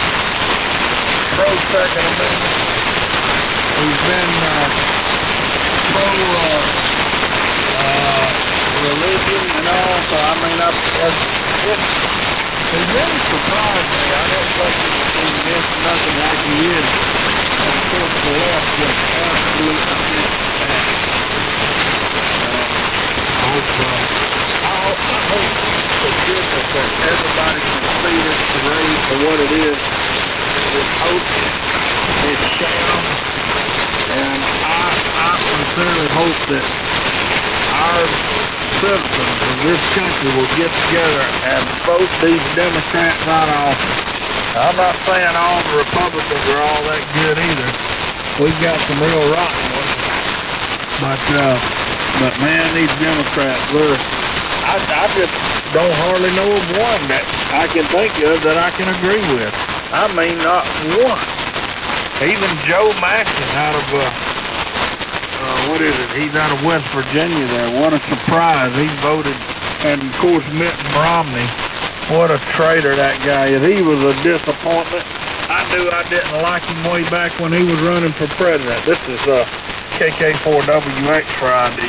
pro-Second Amendment. He's been uh, pro uh, uh, religion and all. So I mean, I, it's, it's, it really surprised me. I don't think he was doing this nothing like he is. And of course, the left just absolutely against that. Uh, I hope, uh, I hope, I hope to goodness that everybody can see this parade for what it is. It's hope. It's sham. And I, I sincerely hope that our citizens of this country will get together and vote these Democrats out of office. I'm not saying all the Republicans are all that good either. We've got some real rotten ones. But, uh, but man, these Democrats, they're, I, I just don't hardly know of one that I can think of that I can agree with. I mean, not one. Even Joe Manchin out of, uh, uh, what is it? He's out of West Virginia there. What a surprise. He voted. And, of course, Mitt Romney. What a traitor that guy is. He was a disappointment. I knew I didn't like him way back when he was running for president. This is uh, K K four W X Friday.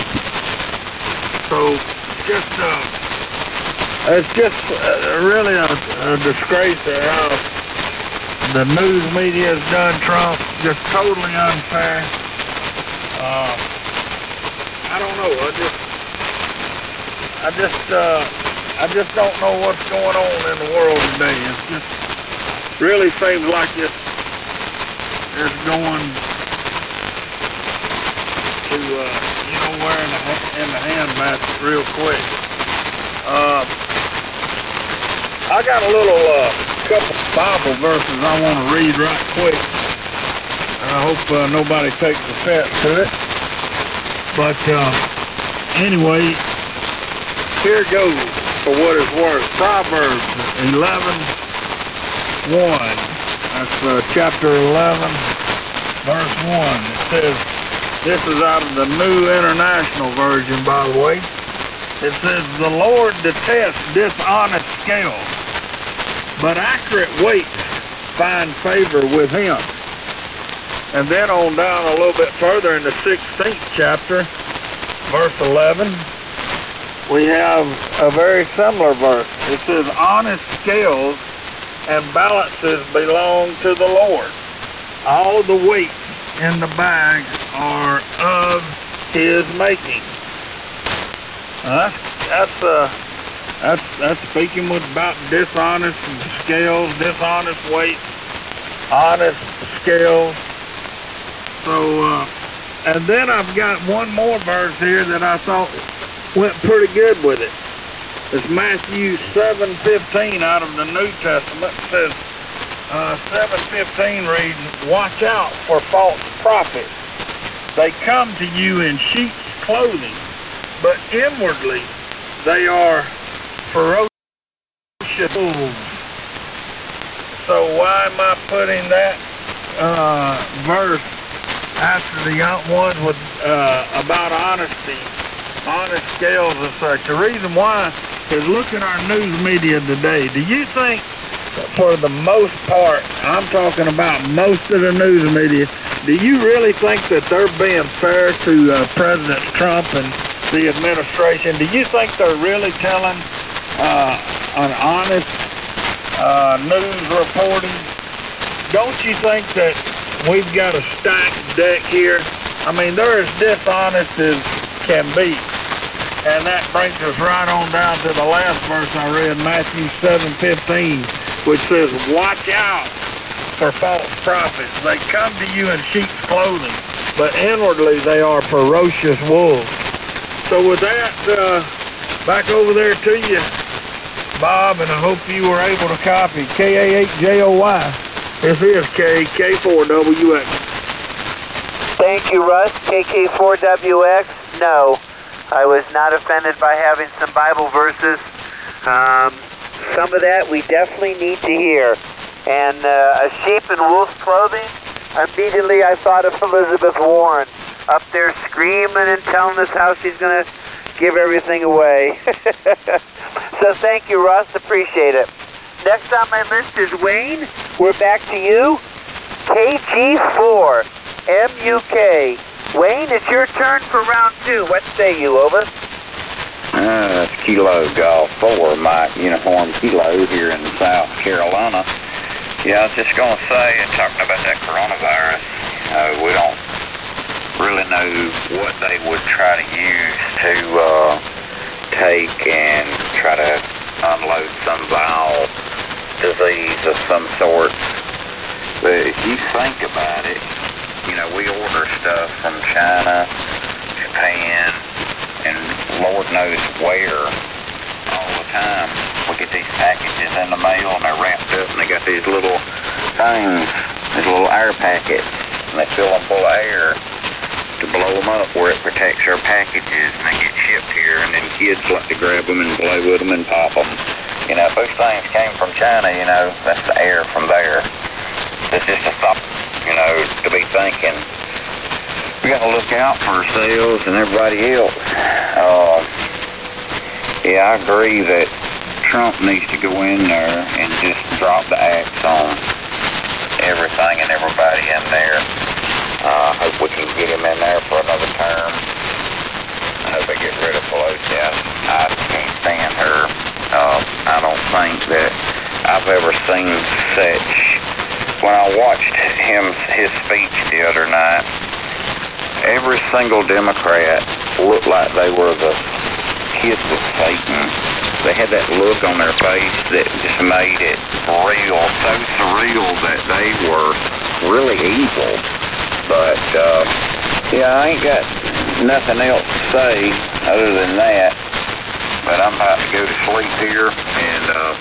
So, just, uh, it's just uh, really a, a disgrace at how the news media has done Trump. Just totally unfair. Uh, I don't know. I just, I just, uh, I just don't know what's going on in the world today. It just really seems like it's, it's going to, uh, you know, where in the, in the handbasket real quick. Uh, I got a little uh, couple Bible verses I want to read right quick. I hope uh, nobody takes offense to it. But uh, anyway, here goes for what it's worth. Proverbs eleven one. That's uh, chapter eleven, verse one. It says, this is out of the New International Version, by the way. It says, the Lord detests dishonest scales, but accurate weights find favor with him. And then on down a little bit further in the sixteenth chapter, verse eleven, we have a very similar verse. It says, honest scales and balances belong to the Lord. All the weights in the bag are of his making. Now that's that's uh that's that's speaking with about dishonest scales, dishonest weights, honest scales. So uh, and then I've got one more verse here that I thought went pretty good with it. It's Matthew seven fifteen out of the New Testament. It says uh, seven fifteen reads, watch out for false prophets. They come to you in sheep's clothing, but inwardly they are ferocious wolves. So why am I putting that uh, verse after the ones with uh, about honesty, honest scales and such? The reason why is look at our news media today. Do you think, for the most part, I'm talking about most of the news media, do you really think that they're being fair to uh, President Trump and the administration? Do you think they're really telling uh, an honest uh, news reporting. Don't you think that we've got a stacked deck here? I mean, they're as dishonest as can be. And that brings us right on down to the last verse I read, Matthew seven fifteen, which says, watch out for false prophets. They come to you in sheep's clothing, but inwardly they are ferocious wolves. So with that, uh, back over there to you, Bob, and I hope you were able to copy K A eight J O Y. This is K, K four W X. Thank you, Russ. K K four W X, no. I was not offended by having some Bible verses. Um, some of that we definitely need to hear. And uh, a sheep in wolf's clothing, immediately I thought of Elizabeth Warren up there screaming and telling us how she's going to give everything away. So thank you, Russ. Appreciate it. Next on my list is Wayne. We're back to you. K G four M U K. Wayne, it's your turn for round two. What say you, over? Uh, it's Kilo Golf four, Mike Uniform Kilo here in South Carolina. Yeah, I was just going to say, talking about that coronavirus, uh, we don't really know what they would try to use to uh, take and try to unload some viral disease of some sort. But if you think about it, you know, we order stuff from China, Japan, and Lord knows where all the time. We get these packages in the mail, and they're wrapped up, and they got these little things, these little air packets, and they fill them full of air to blow them up where it protects our packages, and they get shipped here, and then kids like to grab them and play with them and pop them. You know, if those things came from China, you know, that's the air from there. It's just a thought, you know, to be thinking. We got to look out for ourselves and everybody else. Uh, yeah, I agree that Trump needs to go in there and just drop the axe on everything and everybody in there. I uh, hope we can get him in there for another term. I hope they get rid of Pelosi. I, I can't stand her. Uh, I don't think that I've ever seen such. When I watched him, his speech the other night, every single Democrat looked like they were the kids of Satan. They had that look on their face that just made it real, so surreal that they were really evil. But, uh, yeah, I ain't got nothing else to say other than that. But I'm about to go to sleep here, and uh,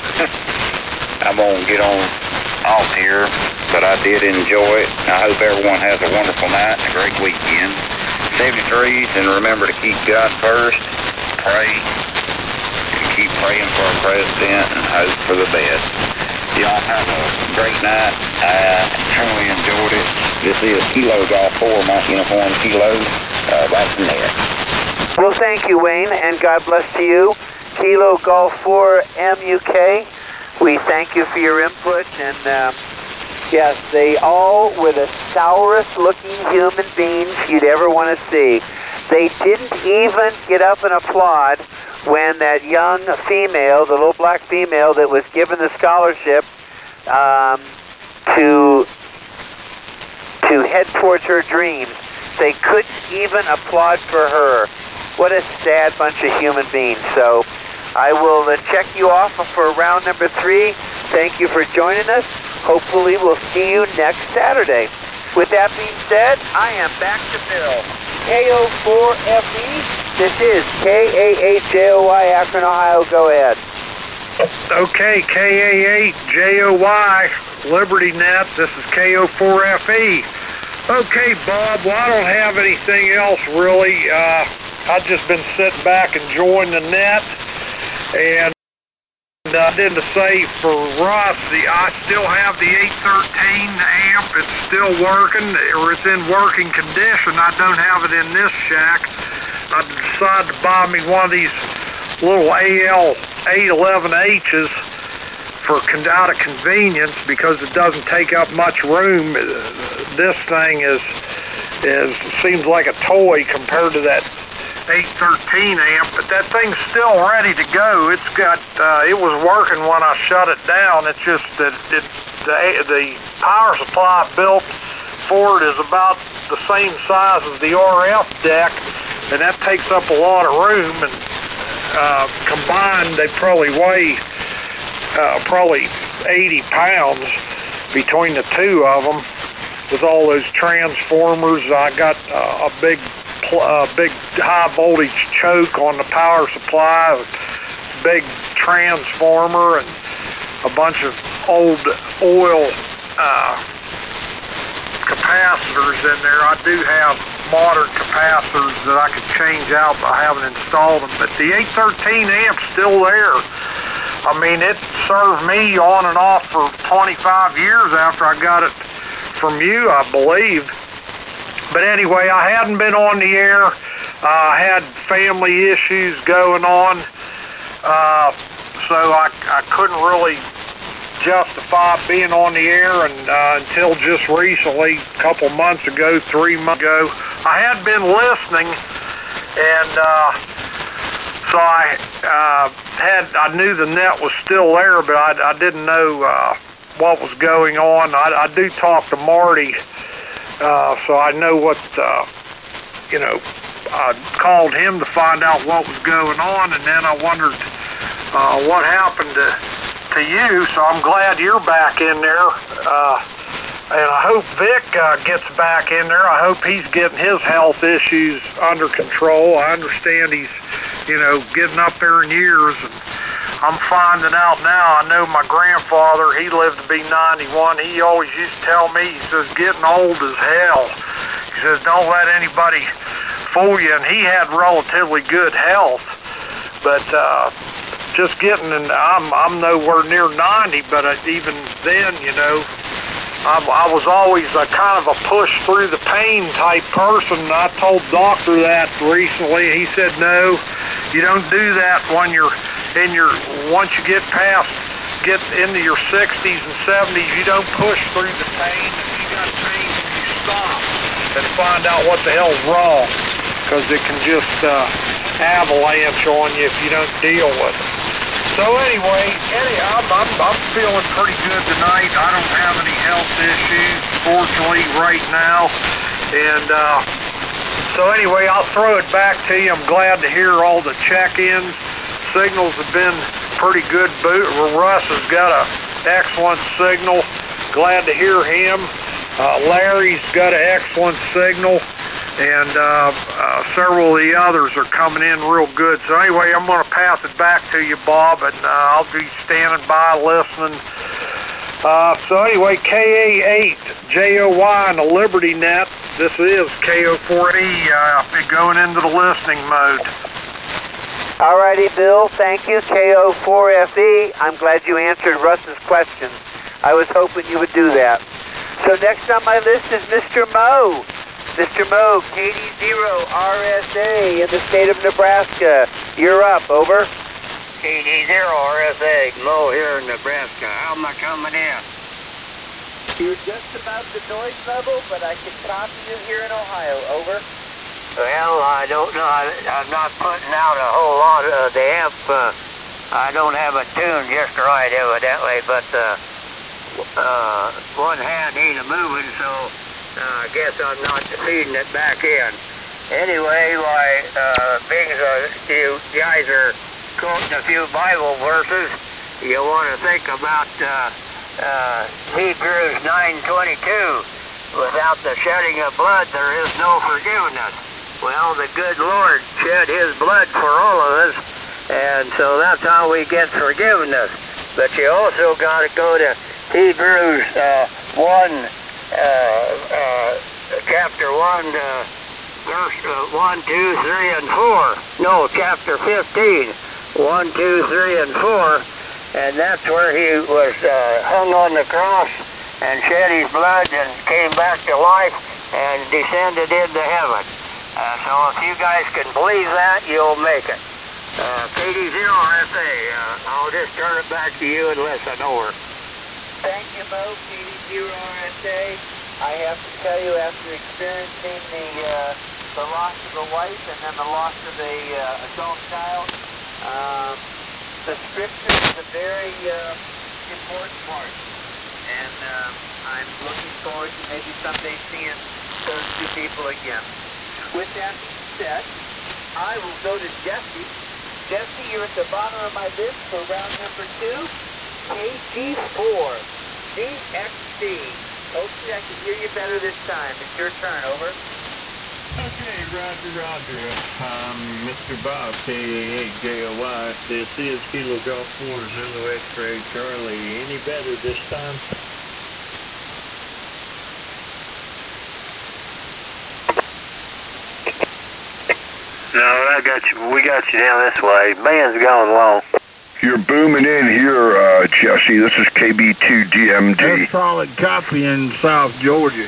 I'm going to get on off here, but I did enjoy it. I hope everyone has a wonderful night and a great weekend. Save your trees, and remember to keep God first, pray, and keep praying for our president, and hope for the best. Y'all have a great night. I truly enjoyed it. This is Kilo Golf four, my uniform Kilo, uh, back from there. Well, thank you, Wayne, and God bless to you. Kilo Golf four M U K. We thank you for your input, and uh, yes, they all were the sourest-looking human beings you'd ever want to see. They didn't even get up and applaud when that young female, the little black female that was given the scholarship um, to to head towards her dreams, they couldn't even applaud for her. What a sad bunch of human beings. So I will uh, check you off for round number three. Thank you for joining us. Hopefully we'll see you next Saturday. With that being said, I am back to Bill. K O four F E. This is K A eight J O Y, Akron, Ohio. Go ahead. Okay, K A eight J O Y, Liberty Net. This is K O four F E. Okay, Bob, well, I don't have anything else really. Uh, I've just been sitting back enjoying the net. And I did to say for Russ, the, I still have the eight thirteen amp. It's still working, or it's in working condition. I don't have it in this shack. I decided to buy me one of these little A L eight eleven H's for out of convenience because it doesn't take up much room. This thing is is seems like a toy compared to that eight thirteen amp, but that thing's still ready to go. It's got, uh, it was working when I shut it down. It's just that it, the, the power supply built for it is about the same size as the R F deck, and that takes up a lot of room, and uh, combined they probably weigh uh, probably eighty pounds between the two of them. With all those transformers, I got uh, a big, uh, big high voltage choke on the power supply, a big transformer, and a bunch of old oil uh, capacitors in there. I do have modern capacitors that I could change out, but I haven't installed them. But the eight thirteen amp's still there. I mean, it served me on and off for twenty-five years after I got it from you, I believe. But anyway, I hadn't been on the air. I uh, had family issues going on, uh, so I, I couldn't really justify being on the air, and uh, until just recently, a couple months ago, three months ago, I had been listening, and uh, so I uh, had I knew the net was still there, but I, I didn't know uh, what was going on. I, I do talk to Marty, uh, so I know what, uh, you know, I called him to find out what was going on, and then I wondered uh, what happened to, to you, so I'm glad you're back in there, uh, and I hope Vic uh, gets back in there. I hope he's getting his health issues under control. I understand he's, you know, getting up there in years, and I'm finding out now. I know my grandfather, he lived to be ninety-one. He always used to tell me, he says, getting old is hell. He says, don't let anybody fool you. And he had relatively good health. But uh, just getting, and I'm, I'm nowhere near ninety, but uh, even then, you know, I, I was always a kind of a push through the pain type person. I told the doctor that recently. He said, no, you don't do that when you're in your, once you get past, get into your sixties and seventies, you don't push through the pain. If you got pain, you stop and find out what the hell's wrong, because it can just uh, avalanche on you if you don't deal with it. So anyway, anyhow, I'm, I'm, I'm feeling pretty good tonight. I don't have any health issues, fortunately, right now. And uh, so anyway, I'll throw it back to you. I'm glad to hear all the check-ins. Signals have been pretty good. Russ has got an excellent signal. Glad to hear him. Uh, Larry's got an excellent signal. And uh, uh, several of the others are coming in real good. So anyway, I'm going to pass it back to you, Bob, and uh, I'll be standing by listening. Uh, so anyway, K A eight J O Y on the Liberty Net. This is K O four E uh, going into the listening mode. Alrighty, Bill. Thank you, K O four F E. I'm glad you answered Russ's question. I was hoping you would do that. So next on my list is Mister Moe. Mister Moe, K D zero R S A in the state of Nebraska. You're up, over. K D zero R S A, Moe here in Nebraska. How am I coming in? You're just about the noise level, but I can copy you here in Ohio, over. Well, I don't know. I, I'm not putting out a whole lot of the amp. Uh, I don't have it tuned just right, evidently, but uh, uh, one hand ain't a moving, so uh, I guess I'm not feeding it back in. Anyway, why, uh, being uh, you guys are quoting a few Bible verses, you want to think about uh, uh, Hebrews nine twenty-two. Without the shedding of blood, there is no forgiveness. Well, the good Lord shed his blood for all of us, and so that's how we get forgiveness. But you also got to go to Hebrews uh, one, uh, uh, chapter one, uh, verse uh, one, two, three, and four. No, chapter fifteen, one, two, three, and four, and that's where he was uh, hung on the cross and shed his blood and came back to life and descended into heaven. Uh, so if you guys can believe that, you'll make it. Uh, K D zero R S A, uh, I'll just turn it back to you and listen over. Thank you, Moe, K D zero R S A. I have to tell you, after experiencing the uh, the loss of the wife and then the loss of a uh, adult child. Um, the scripture is a very uh, important part, and um, I'm looking forward to maybe someday seeing those two people again. With that being said, I will go to Jesse. Jesse, you're at the bottom of my list for round number two, K G four, D X C. Hopefully I can hear you better this time. It's your turn, over. Okay, Roger, Roger. Um, Mister Bob, K A eight J O Y. This is Kilo Golf four, Zulu X-Ray Charlie. Any better this time? No, I got you. We got you down this way. Band's going long. You're booming in here, uh, Jesse. This is K B two D M D. A solid copy in South Georgia.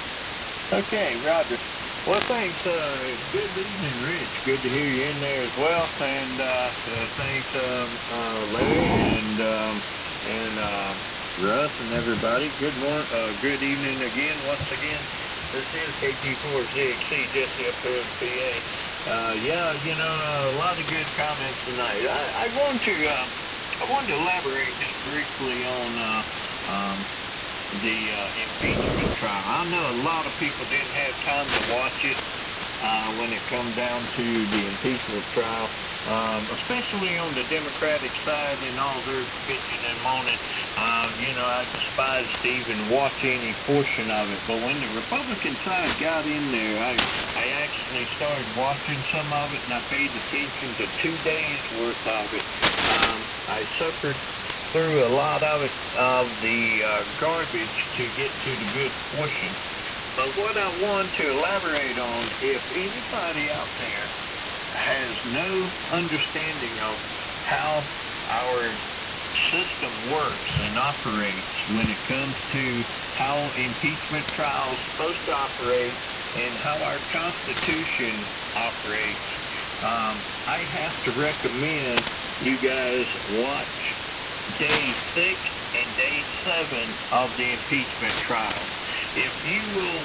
Okay, Roger. Well, thanks. Uh, good evening, Rich. Good to hear you in there as well. And uh, uh, thanks, um, uh, Larry and um, and uh, Russ and everybody. Good morning. Uh, good evening again. Once again, this is K G four Z X C, Jesse up here in P A. Uh, yeah, you know, a lot of good comments tonight. I, I want to, uh, I wanted to elaborate just briefly on uh, um, the uh, impeachment trial. I know a lot of people didn't have time to watch it uh, when it comes down to the impeachment trial, um, especially on the Democratic side and all their bitching and moaning. Uh, you know, I despised to even watch any portion of it, but when the Republican side got in there, I, I actually started watching some of it, and I paid attention to two days worth of it. Um, I suffered through a lot of it, of the uh, garbage to get to the good portion. But what I want to elaborate on, if anybody out there has no understanding of how our system works and operates when it comes to how impeachment trials are supposed to operate and how our Constitution operates, um, I have to recommend you guys watch day six and day seven of the impeachment trial. If you will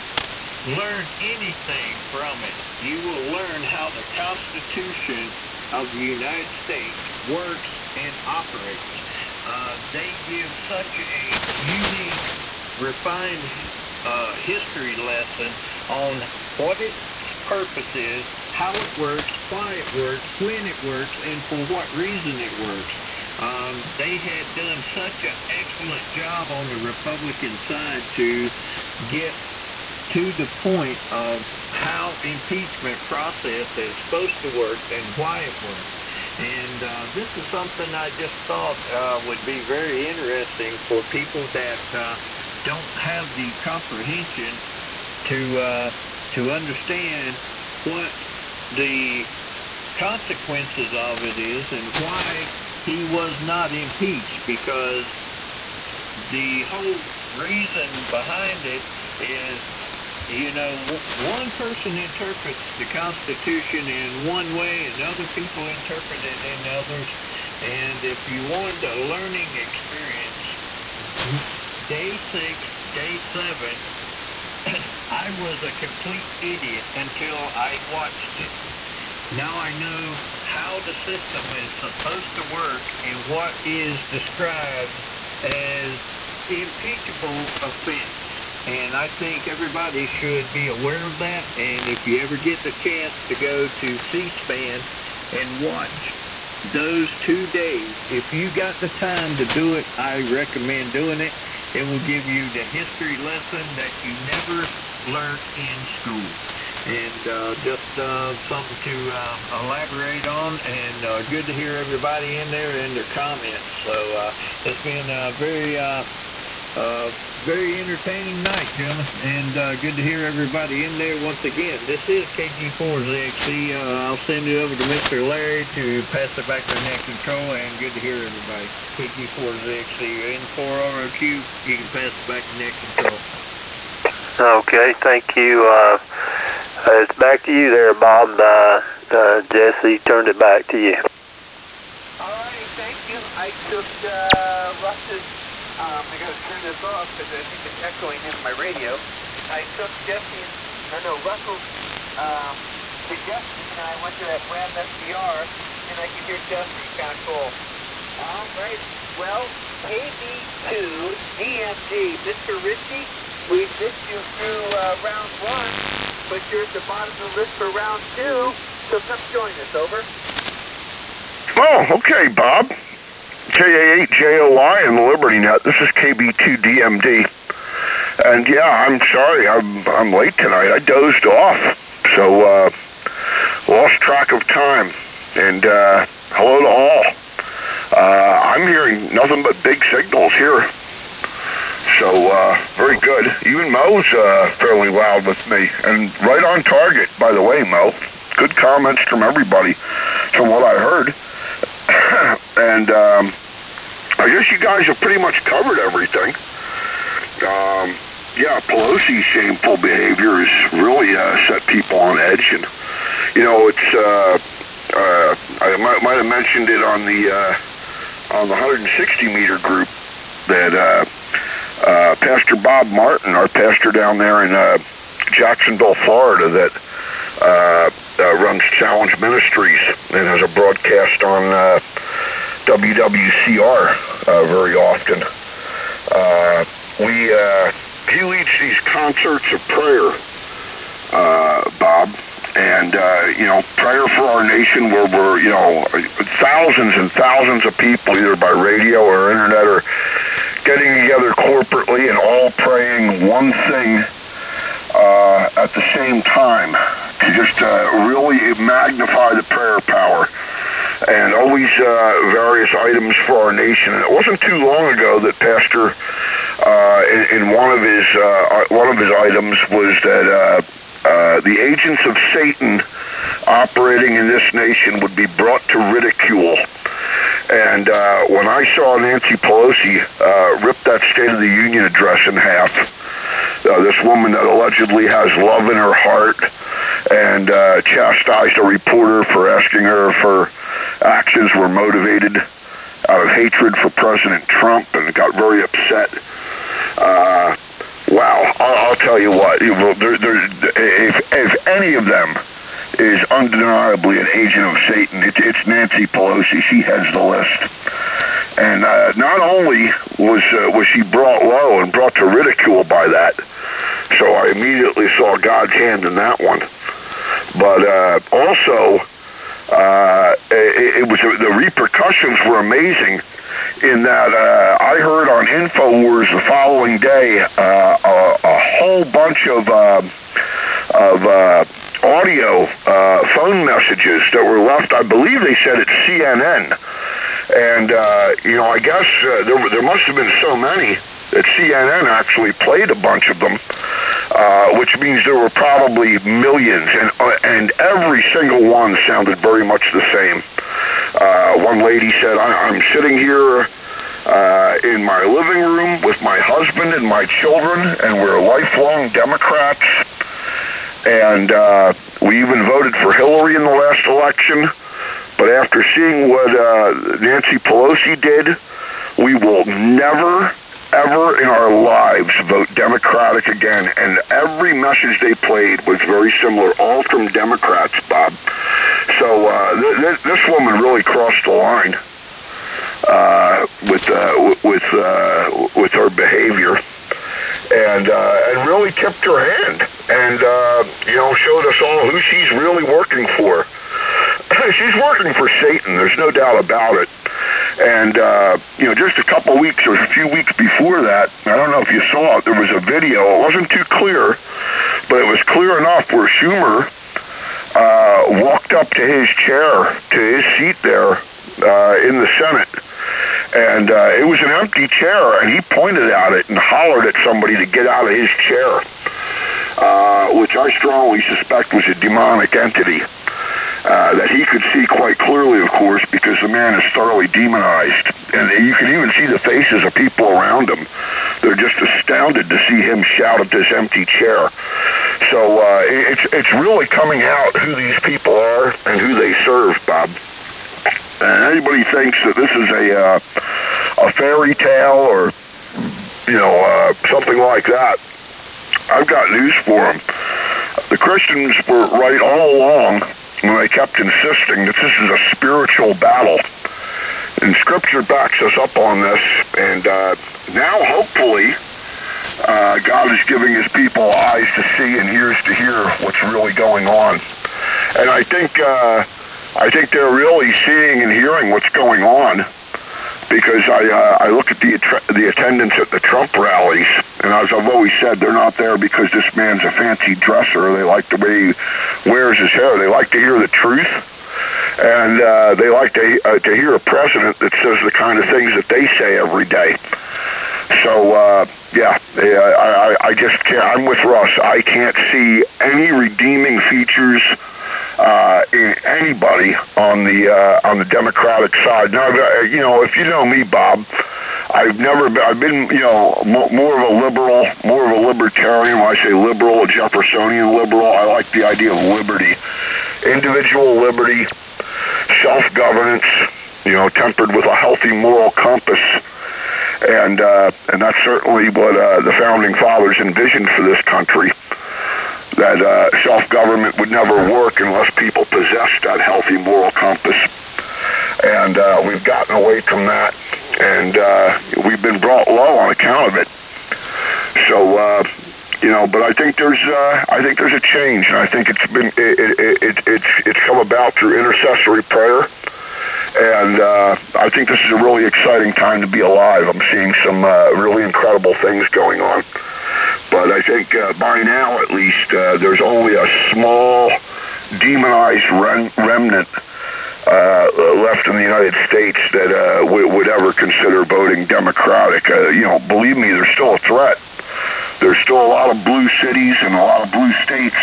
learn anything from it, you will learn how the Constitution of the United States works and operates. Uh, they give such a unique, refined uh, history lesson on what its purpose is, how it works, why it works, when it works, and for what reason it works. Um, they had done such an excellent job on the Republican side to get to the point of how impeachment process is supposed to work and why it works. And uh, this is something I just thought uh, would be very interesting for people that uh, don't have the comprehension to uh, to understand what the consequences of it is and why he was not impeached, because the whole reason behind it is, you know, one person interprets the Constitution in one way and other people interpret it in others. And if you want a learning experience, day six, day seven, I was a complete idiot until I watched it. Now I know how the system is supposed to work and what is described as impeachable offense. And I think everybody should be aware of that. And if you ever get the chance to go to C-SPAN and watch those two days, if you got the time to do it, I recommend doing it. It will give you the history lesson that you never learned in school. And uh, just uh, something to uh, elaborate on, and uh, good to hear everybody in there and their comments. So uh, it's been a very, uh, uh, very entertaining night, gentlemen, and uh, good to hear everybody in there once again. This is K G four Z X C. Uh, I'll send it over to Mister Larry to pass it back to net control, and good to hear everybody. K G four Z X C in four R O Q. You can pass it back to net control. Okay, thank you. Uh, uh, it's back to you there, Bob. Uh, uh, Jesse turned it back to you. All right, thank you. I took uh, Russ's, um, I got to turn this off because I think it's echoing in my radio. I took Jesse's, or no, Russell's um, suggestion, and I went to that Ram S D R, and I could hear Justin. Kind of cool. All right. Well, K B two D M D, Mister Ritchie, we missed you through uh, round one, but you're at the bottom of the list for round two, so come join us. Over. Oh, okay, Bob. K A eight J O I and the Liberty Net. This is K B two D M D. And yeah, I'm sorry, I'm I'm late tonight. I dozed off, so uh, lost track of time. And uh, hello to all. Uh, I'm hearing nothing but big signals here. So uh, very good. Even Mo's uh, fairly loud with me, and right on target. By the way, Mo, good comments from everybody, from what I heard. And um, I guess you guys have pretty much covered everything. Um, yeah, Pelosi's shameful behavior has really uh, set people on edge, and you know, it's uh, uh, I might, might have mentioned it on the uh, on the one hundred sixty meter group that uh, uh, Pastor Bob Martin, our pastor down there in uh, Jacksonville, Florida, that uh, uh, runs Challenge Ministries and has a broadcast on uh, W W C R uh, very often. Uh, we uh, he leads these concerts of prayer, uh, Bob, and uh, you know, prayer for our nation, where we're you know thousands and thousands of people, either by radio or internet, are getting together corporately and all praying one thing uh, at the same time to just uh, really magnify the prayer power. And always uh, various items for our nation. And it wasn't too long ago that Pastor, uh, in, in one of his uh, one of his items was that uh, uh, the agents of Satan operating in this nation would be brought to ridicule. And uh, when I saw Nancy Pelosi uh, rip that State of the Union address in half, uh, this woman that allegedly has love in her heart, and uh, chastised a reporter for asking her if her actions were motivated out of hatred for President Trump, and got very upset. Uh, wow, I'll, I'll tell you what, there, there, if, if any of them is undeniably an agent of Satan, it, it's Nancy Pelosi. She heads the list. And uh, not only was uh, was she brought low and brought to ridicule by that, so I immediately saw God's hand in that one. But uh, also, uh, it, it was the repercussions were amazing. In that, uh, I heard on InfoWars the following day uh, a, a whole bunch of uh, of uh, audio uh, phone messages that were left. I believe they said it's C N N, and uh, you know, I guess uh, there there must have been so many that C N N actually played a bunch of them, uh, which means there were probably millions, and uh, and every single one sounded very much the same. Uh, one lady said, I, I'm sitting here uh, in my living room with my husband and my children, and we're lifelong Democrats, and uh, we even voted for Hillary in the last election, but after seeing what uh, Nancy Pelosi did, we will never, ever in our lives vote Democratic again. And every message they played was very similar, all from Democrats, Bob. So uh, th- th- this woman really crossed the line uh, with uh, with uh, with her behavior, and uh, and really tipped her hand, and uh, you know, showed us all who she's really working for. She's working for Satan. There's no doubt about it. And, uh, you know, just a couple weeks or a few weeks before that, I don't know if you saw it, there was a video. It wasn't too clear, but it was clear enough where Schumer uh, walked up to his chair, to his seat there uh, in the Senate. And uh, it was an empty chair, and he pointed at it and hollered at somebody to get out of his chair, uh, which I strongly suspect was a demonic entity. Uh, that he could see quite clearly, of course, because the man is thoroughly demonized. And you can even see the faces of people around him. They're just astounded to see him shout at this empty chair. So uh, it's it's really coming out who these people are and who they serve, Bob. And anybody thinks that this is a uh, a fairy tale or, you know, uh, something like that, I've got news for them. The Christians were right all along when they kept insisting that this is a spiritual battle. And Scripture backs us up on this, and uh, now hopefully uh, God is giving His people eyes to see and ears to hear what's really going on. And I think uh, I think they're really seeing and hearing what's going on, because I uh, I look at the the attendance at the Trump rallies, and as I've always said, they're not there because this man's a fancy dresser. They like the way he wears his hair. They like to hear the truth. And uh, they like to uh, to hear a president that says the kind of things that they say every day. So uh, yeah, I, I I just can't. I'm with Russ. I can't see any redeeming features uh, in anybody on the uh, on the Democratic side. Now, you know, if you know me, Bob, I've never been. I've been, you know, more of a liberal, more of a libertarian. When I say liberal, a Jeffersonian liberal, I like the idea of liberty, individual liberty, self-governance, you know, tempered with a healthy moral compass, and uh, and that's certainly what uh, the founding fathers envisioned for this country. That uh, self-government would never work unless people possessed that healthy moral compass, and uh, we've gotten away from that, and uh, we've been brought low on account of it. So. Uh, You know, but I think there's, uh, I think there's a change, and I think it's been, it, it, it, it's, it's come about through intercessory prayer, and uh, I think this is a really exciting time to be alive. I'm seeing some uh, really incredible things going on, but I think uh, by now, at least, uh, there's only a small, demonized rem- remnant uh, left in the United States that uh, w- would ever consider voting Democratic. Uh, you know, believe me, there's still a threat. There's still a lot of blue cities and a lot of blue states,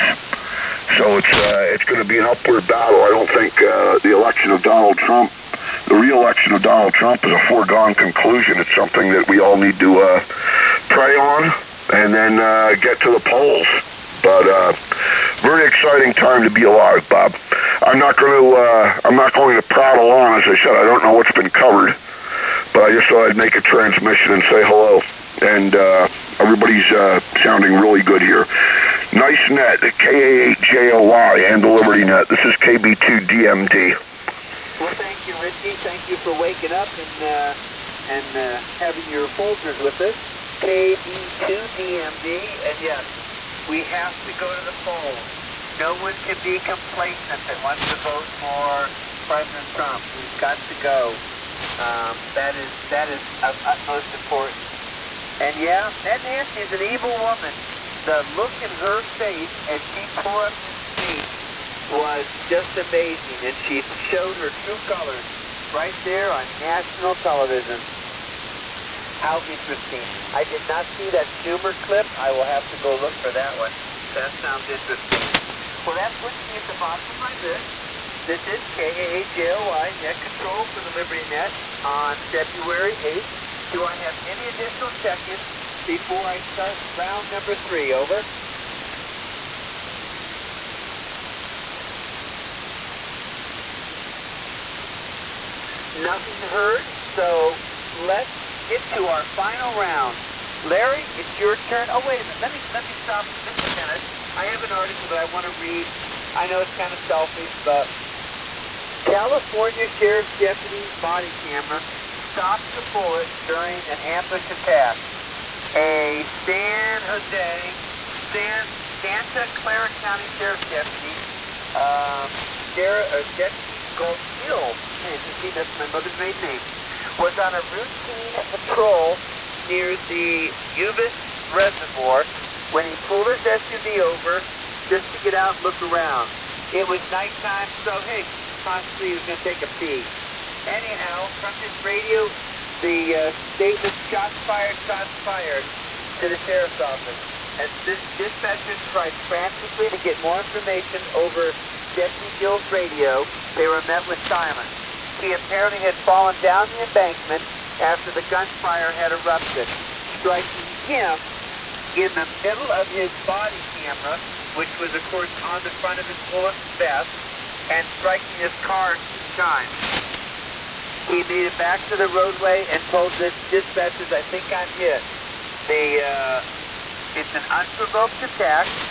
so it's uh, it's going to be an upward battle. I don't think uh, the election of Donald Trump, the re-election of Donald Trump, is a foregone conclusion. It's something that we all need to uh, pray on and then uh, get to the polls. But uh, very exciting time to be alive, Bob. I'm not going to uh, I'm not going to prattle on. As I said, I don't know what's been covered, but I just thought I'd make a transmission and say hello. And uh, everybody's uh, sounding really good here. Nice net, K A eight J O Y, and the Liberty Net. This is K B two D M D. Well, thank you, Richie. Thank you for waking up and uh, and uh, having your folders with us. K B two D M D, and yes, we have to go to the polls. No one can be complacent that wants to vote for President Trump. We've got to go. Um, that is that is of utmost importance. And yeah, that Nancy's an evil woman. The look in her face as she tore up his speech was just amazing, and she showed her true colors right there on national television. How interesting. I did not see that Schumer clip. I will have to go look for that one. That sounds interesting. Well, that puts me at the bottom of my list. This is K A H J O Y, Net Control for the Liberty Net on February eighth. Do I have any additional check-ins before I start round number three? Over. Nothing heard, so let's get to our final round. Larry, it's your turn. Oh, wait a minute. Let me, let me stop just a minute. I have an article that I want to read. I know it's kind of selfish, but California Sheriff's Deputy's body camera stopped the bullet during an ambush attack. A San Jose, San, Santa Clara County Sheriff's Deputy, um, Sarah, uh, Deputy Goldhill, man, you see, that's my mother's maiden name, was on a routine patrol near the Uvis Reservoir when he pulled his S U V over just to get out and look around. It was nighttime, so hey, possibly he was going to take a pee. Anyhow, from his radio, the uh, statement, shots fired, shots fired, to the sheriff's office. As this dispatchers tried frantically to get more information over Deputy Gill's radio, they were met with silence. He apparently had fallen down the embankment after the gunfire had erupted, striking him in the middle of his body camera, which was, of course, on the front of his bulletproof vest, and striking his car two times. He made it back to the roadway and told the dispatchers, I think I'm hit. The, uh, it's an unprovoked attack.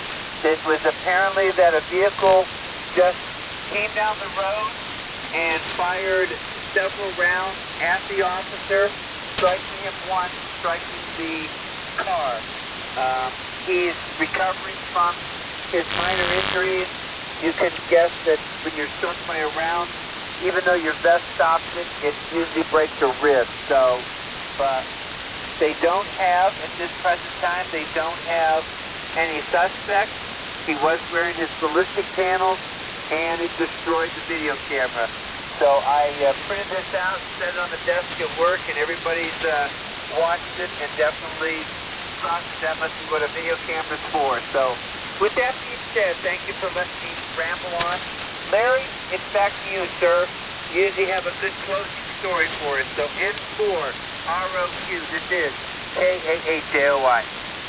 It was apparently that a vehicle just came down the road and fired several rounds at the officer, striking him once, striking the car. Um, he's recovering from his minor injuries. You can guess that when you're struck by a round, even though your vest stops it, it usually breaks your ribs. So, but they don't have, at this present time, they don't have any suspects. He was wearing his ballistic panels, and it destroyed the video camera. So I uh, printed this out, set it on the desk at work, and everybody's uh, watched it and definitely thought that that must be what a video camera's for. So with that being said, thank you for letting me ramble on. Larry, it's back to you, sir. You usually have a good closing story for us. So N four R O Q, this is K A H J O Y.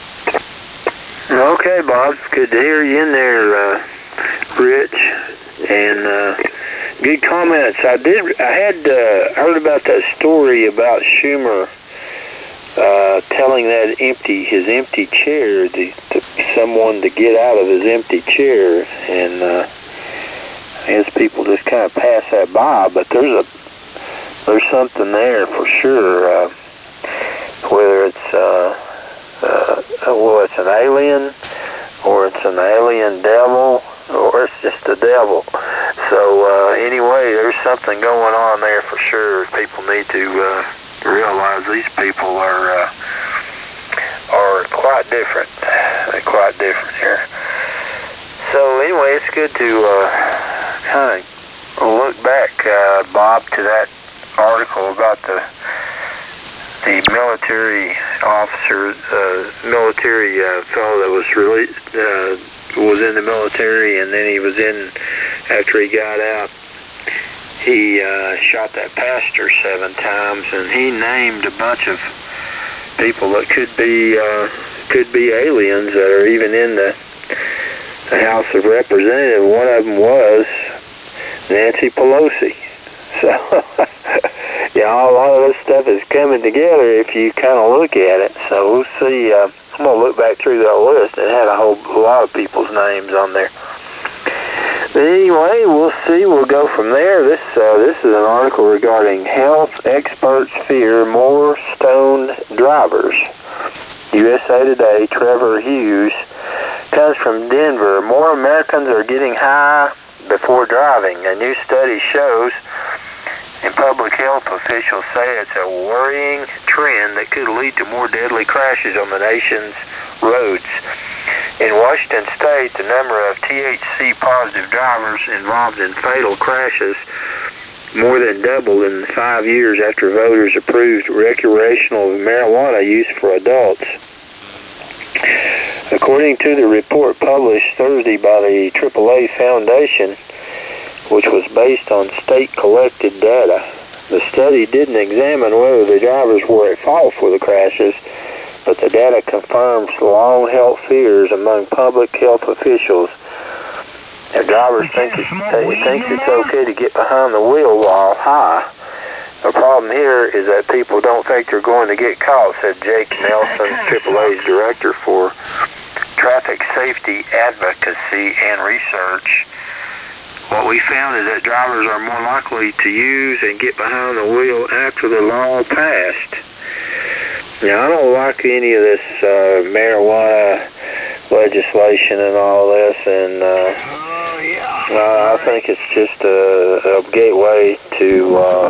Okay, Bob. Good to hear you in there, uh, Rich. And uh, good comments. I did. I had uh, heard about that story about Schumer uh, telling that empty his empty chair to, to someone to get out of his empty chair, and uh, I guess people just kind of pass that by. But there's a there's something there for sure. Uh, whether it's uh, uh, well, it's an alien, or it's an alien devil, or it's just the devil. So uh, anyway, there's something going on there for sure. People need to uh, realize these people are uh, are quite different. They're quite different here. So anyway, it's good to uh, kind of look back, uh, Bob, to that article about the the military officer, uh, military uh, fellow that was really uh, was in the military, and then he was in after he got out. He uh, shot that pastor seven times, and he named a bunch of people that could be uh, could be aliens that are even in the, the House of Representatives. One of them was Nancy Pelosi. So, yeah, a lot of this stuff is coming together if you kind of look at it. So we'll see. Uh, I'm going to look back through that list. It had a whole a lot of people's names on there. But anyway, we'll see. We'll go from there. This uh, this is an article regarding health experts fear more stoned drivers. U S A Today, Trevor Hughes, comes from Denver. More Americans are getting high before driving. A new study shows, and public health officials say it's a worrying trend that could lead to more deadly crashes on the nation's roads. In Washington State, the number of T H C-positive drivers involved in fatal crashes more than doubled in five years after voters approved recreational marijuana use for adults. According to the report published Thursday by the triple A Foundation, which was based on state-collected data, the study didn't examine whether the drivers were at fault for the crashes, but the data confirms long-held fears among public health officials. If drivers think it's, they think it's okay to get behind the wheel while high. The problem here is that people don't think they're going to get caught, said Jake Nelson, triple A's director for traffic safety advocacy and research. What we found is that drivers are more likely to use and get behind the wheel after the law passed. Now, I don't like any of this uh, marijuana legislation and all this, and uh, uh, I think it's just a, a gateway to uh,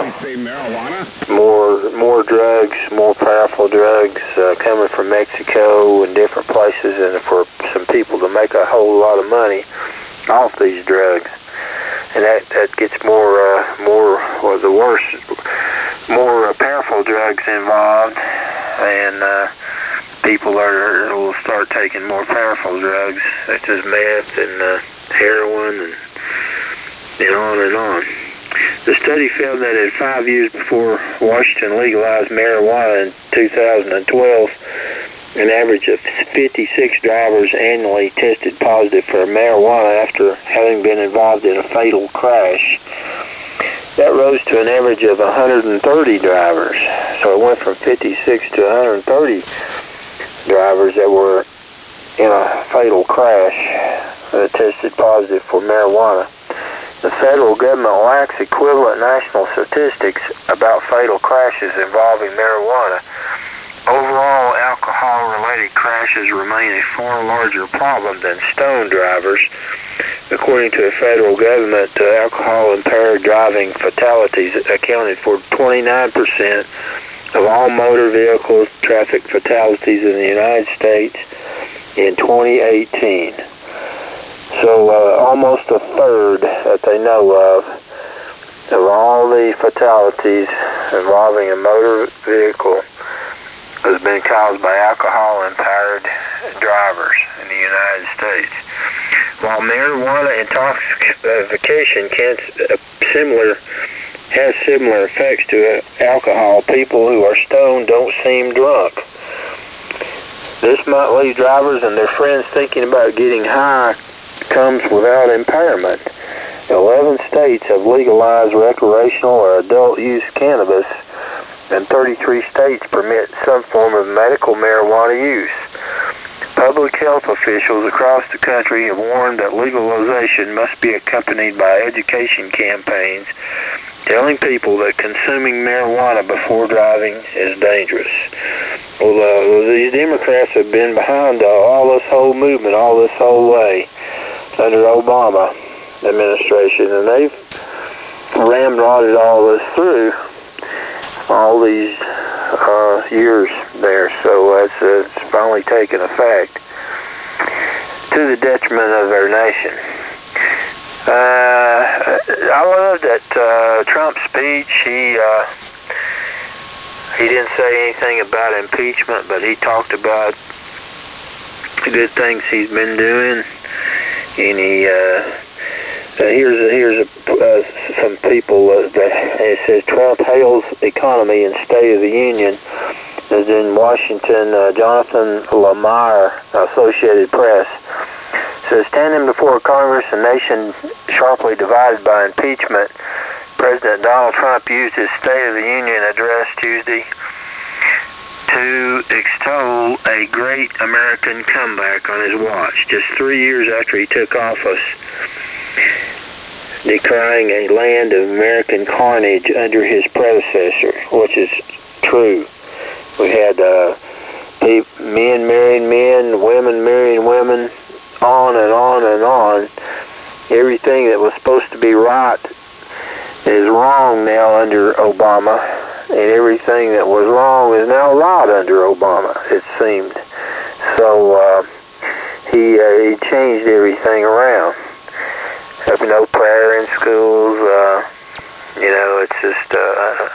more more drugs, more powerful drugs uh, coming from Mexico and different places, and for some people to make a whole lot of money off these drugs. And that, that gets more, uh, more, well, the worse, more uh, powerful drugs involved, and uh, people are will start taking more powerful drugs, such as meth and uh, heroin, and, and on and on. The study found that in five years before Washington legalized marijuana in two thousand twelve, an average of fifty-six drivers annually tested positive for marijuana after having been involved in a fatal crash. That rose to an average of one hundred thirty drivers. So it went from fifty-six to one hundred thirty drivers that were in a fatal crash that tested positive for marijuana. The federal government lacks equivalent national statistics about fatal crashes involving marijuana. Overall, alcohol-related crashes remain a far larger problem than stone drivers. According to the federal government, uh, alcohol-impaired driving fatalities accounted for twenty-nine percent of all motor vehicle traffic fatalities in the United States in twenty eighteen. So uh, almost a third that they know of of all the fatalities involving a motor vehicle has been caused by alcohol-impaired drivers in the United States. While marijuana intoxication can uh, similar has similar effects to alcohol, people who are stoned don't seem drunk. This might leave drivers and their friends thinking about getting high comes without impairment. Eleven states have legalized recreational or adult use cannabis, and thirty-three states permit some form of medical marijuana use. Public health officials across the country have warned that legalization must be accompanied by education campaigns telling people that consuming marijuana before driving is dangerous. Well, uh, these Democrats have been behind uh, all this whole movement, all this whole way under Obama administration, and they've ramrodded all this through all these uh, years there, so it's, uh, it's finally taken effect to the detriment of our nation. Uh, I love that uh, Trump's speech. He uh, he didn't say anything about impeachment, but he talked about the good things he's been doing, and he. Uh, Uh, here's a, here's a, uh, some people uh, that it says Trump hails economy and State of the Union. Is in Washington. Uh, Jonathan Lemire, Associated Press, says standing before Congress, a nation sharply divided by impeachment, President Donald Trump used his State of the Union address Tuesday to extol a great American comeback on his watch, just three years after he took office, decrying a land of American carnage under his predecessor, which is true. We had uh, men marrying men, women marrying women, on and on and on. Everything that was supposed to be right is wrong now under Obama, and everything that was wrong is now right under Obama, it seemed. So uh, he, uh, he changed everything around. Have no prayer in schools. Uh, you know, it's just, uh,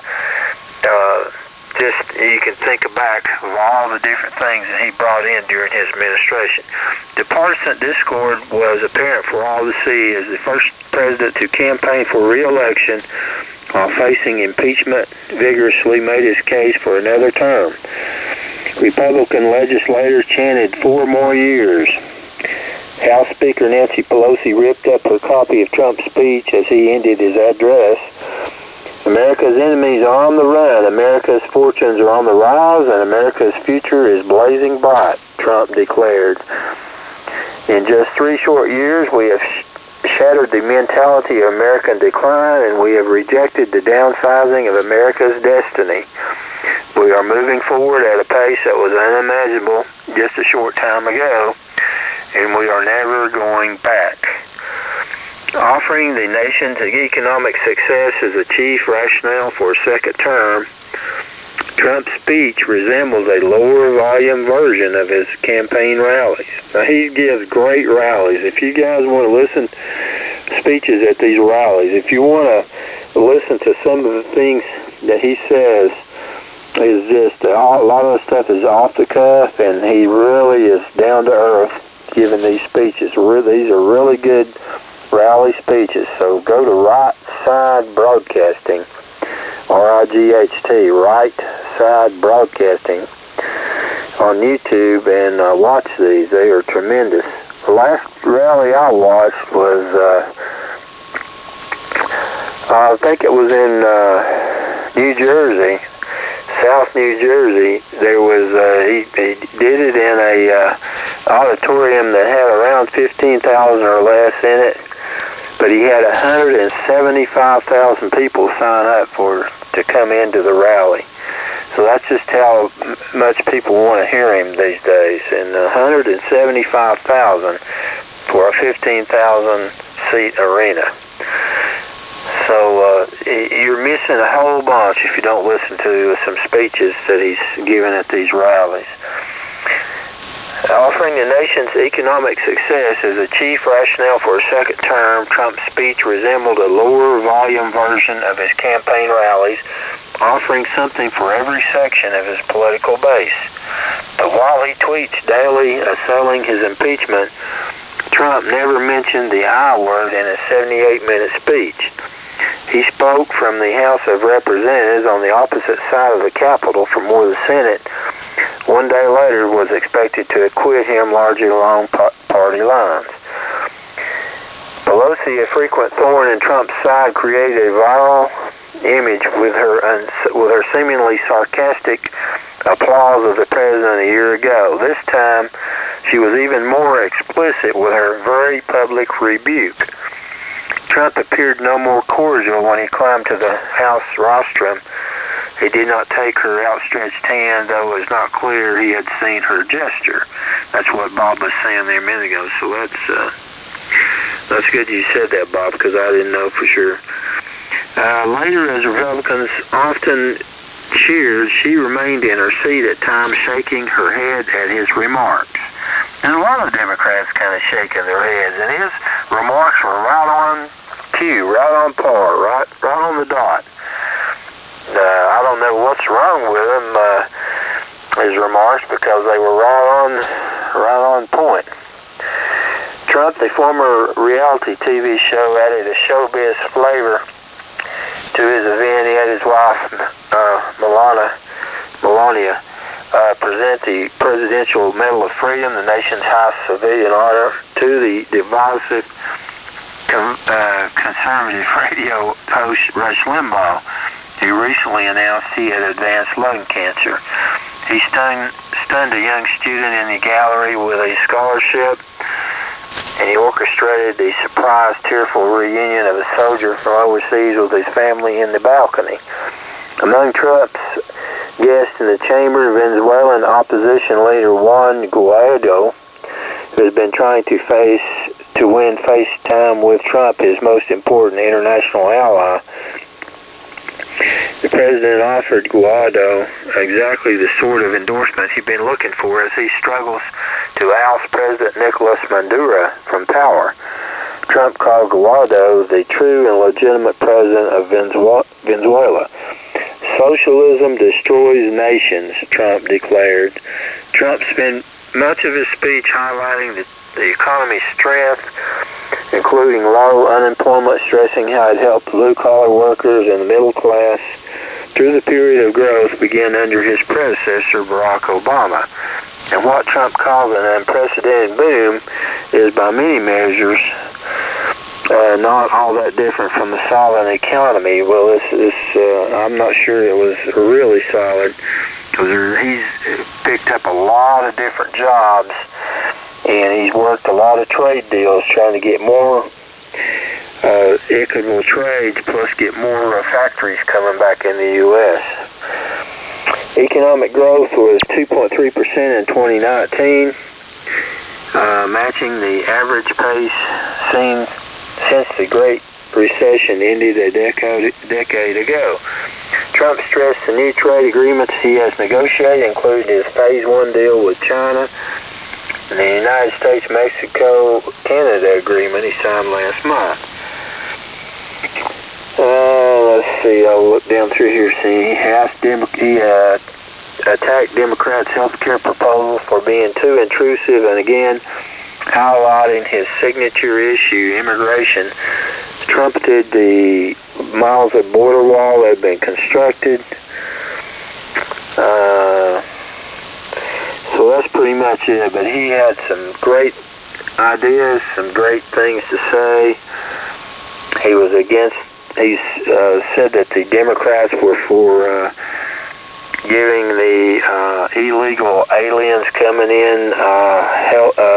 uh, just you can think back of all the different things that he brought in during his administration. The partisan discord was apparent for all to see as the first president to campaign for re-election while facing impeachment, vigorously made his case for another term. Republican legislators chanted four more years. House Speaker Nancy Pelosi ripped up her copy of Trump's speech as he ended his address. America's enemies are on the run, America's fortunes are on the rise, and America's future is blazing bright, Trump declared. In just three short years, we have sh- shattered the mentality of American decline, and we have rejected the downsizing of America's destiny. We are moving forward at a pace that was unimaginable just a short time ago, and we are never going back. Offering the nation's economic success as a chief rationale for a second term, Trump's speech resembles a lower volume version of his campaign rallies. Now, he gives great rallies. If you guys want to listen to speeches at these rallies, if you want to listen to some of the things that he says, is just a lot of the stuff is off the cuff, and he really is down to earth giving these speeches. These are really good rally speeches. So go to Right Side Broadcasting, R I G H T, Right Side Broadcasting on YouTube, and uh, watch these. They are tremendous. The last rally I watched was, uh, I think it was in uh, New Jersey, South New Jersey. There was uh, he, he did it in a uh, auditorium that had around fifteen thousand or less in it, but he had one hundred seventy-five thousand people sign up for to come into the rally. So that's just how m- much people want to hear him these days. And one hundred seventy-five thousand for a fifteen thousand seat arena. So uh, you're missing a whole bunch if you don't listen to some speeches that he's given at these rallies. Offering the nation's economic success as a chief rationale for a second term, Trump's speech resembled a lower volume version of his campaign rallies, offering something for every section of his political base. But while he tweets daily assailing his impeachment, Trump never mentioned the I word in his seventy-eight minute speech. He spoke from the House of Representatives on the opposite side of the Capitol from where the Senate, one day later, was expected to acquit him largely along party lines. Pelosi, a frequent thorn in Trump's side, created a viral image with her uns- with her seemingly sarcastic applause of the president a year ago. This time, she was even more explicit with her very public rebuke. Trump appeared no more cordial when he climbed to the House rostrum. He did not take her outstretched hand, though it was not clear he had seen her gesture. That's what Bob was saying there a minute ago. So that's uh, that's good you said that, Bob, because I didn't know for sure. Uh, later, as Republicans often cheered, she remained in her seat at times, shaking her head at his remarks. And a lot of Democrats kind of shaking their heads, and his remarks were right on cue, right on par, right, right on the dot. Uh, I don't know what's wrong with him, uh, his remarks, because they were right on, right on point. Trump, the former reality T V show, added a showbiz flavor to his event. He had his wife, uh, Melania, Melania, uh, present the Presidential Medal of Freedom, the nation's highest civilian honor, to the divisive com- uh, conservative radio host Rush Limbaugh, who recently announced he had advanced lung cancer. He stunned, stunned a young student in the gallery with a scholarship, and he orchestrated the surprise, tearful reunion of a soldier from overseas with his family in the balcony. Among Trump's guests in the chamber, Venezuelan opposition leader Juan Guaido, who has been trying to face to win face time with Trump, his most important international ally. The president offered Guaido exactly the sort of endorsement he'd been looking for as he struggles to oust President Nicolas Maduro from power. Trump called Guaido the true and legitimate president of Venezuela. Socialism destroys nations, Trump declared. Trump spent much of his speech highlighting the, the economy's strength, including low unemployment, stressing how it helped blue-collar workers and the middle class through the period of growth began under his predecessor, Barack Obama. And what Trump calls an unprecedented boom is, by many measures, uh, not all that different from the solid economy. Well, this, this uh, I'm not sure it was really solid, because he's picked up a lot of different jobs, and he's worked a lot of trade deals trying to get more uh, equitable trades, plus get more uh, factories coming back in the U S Economic growth was two point three percent in twenty nineteen, uh, matching the average pace seen since the Great Recession ended a decade, decade ago. Trump stressed the new trade agreements he has negotiated, including his Phase One deal with China and the United States-Mexico-Canada agreement he signed last month. Uh, let's see, I'll look down through here. See, he, asked Demo- he uh, attacked Democrats' health care proposal for being too intrusive, and again, highlighting his signature issue, immigration, trumpeted the miles of border wall that had been constructed. Uh, so that's pretty much it, but he had some great ideas, some great things to say. He was against, he uh, said that the Democrats were for uh, giving the uh, illegal aliens coming in uh, health, uh,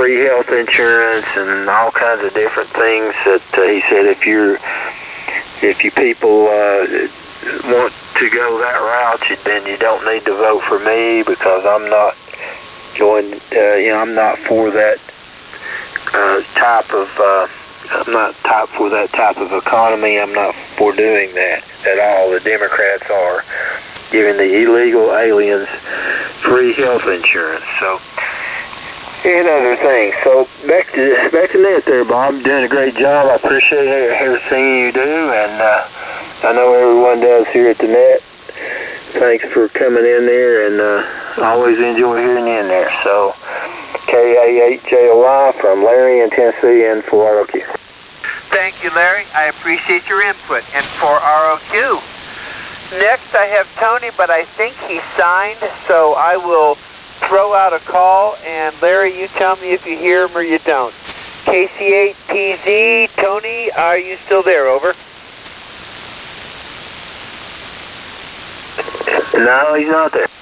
free health insurance and all kinds of different things that uh, he said if you're if you people uh, want to go that route, then you don't need to vote for me because I'm not going. Uh, you know, I'm not for that uh, type of. Uh, I'm not type for that type of economy. I'm not for doing that at all. The Democrats are giving the illegal aliens free health insurance. So, and other things. So back to back to net there, Bob. You're doing a great job. I appreciate everything you do, and uh, I know everyone does here at the net. Thanks for coming in there, and uh, I always enjoy hearing you in there. So, K A eight J O Y from Larry in Tennessee and for R O Q. Thank you, Larry. I appreciate your input. And for R O Q, next I have Tony, but I think he signed, so I will throw out a call, and Larry, you tell me if you hear him or you don't. K C eight P Z, Tony, are you still there? Over. No, he's not there.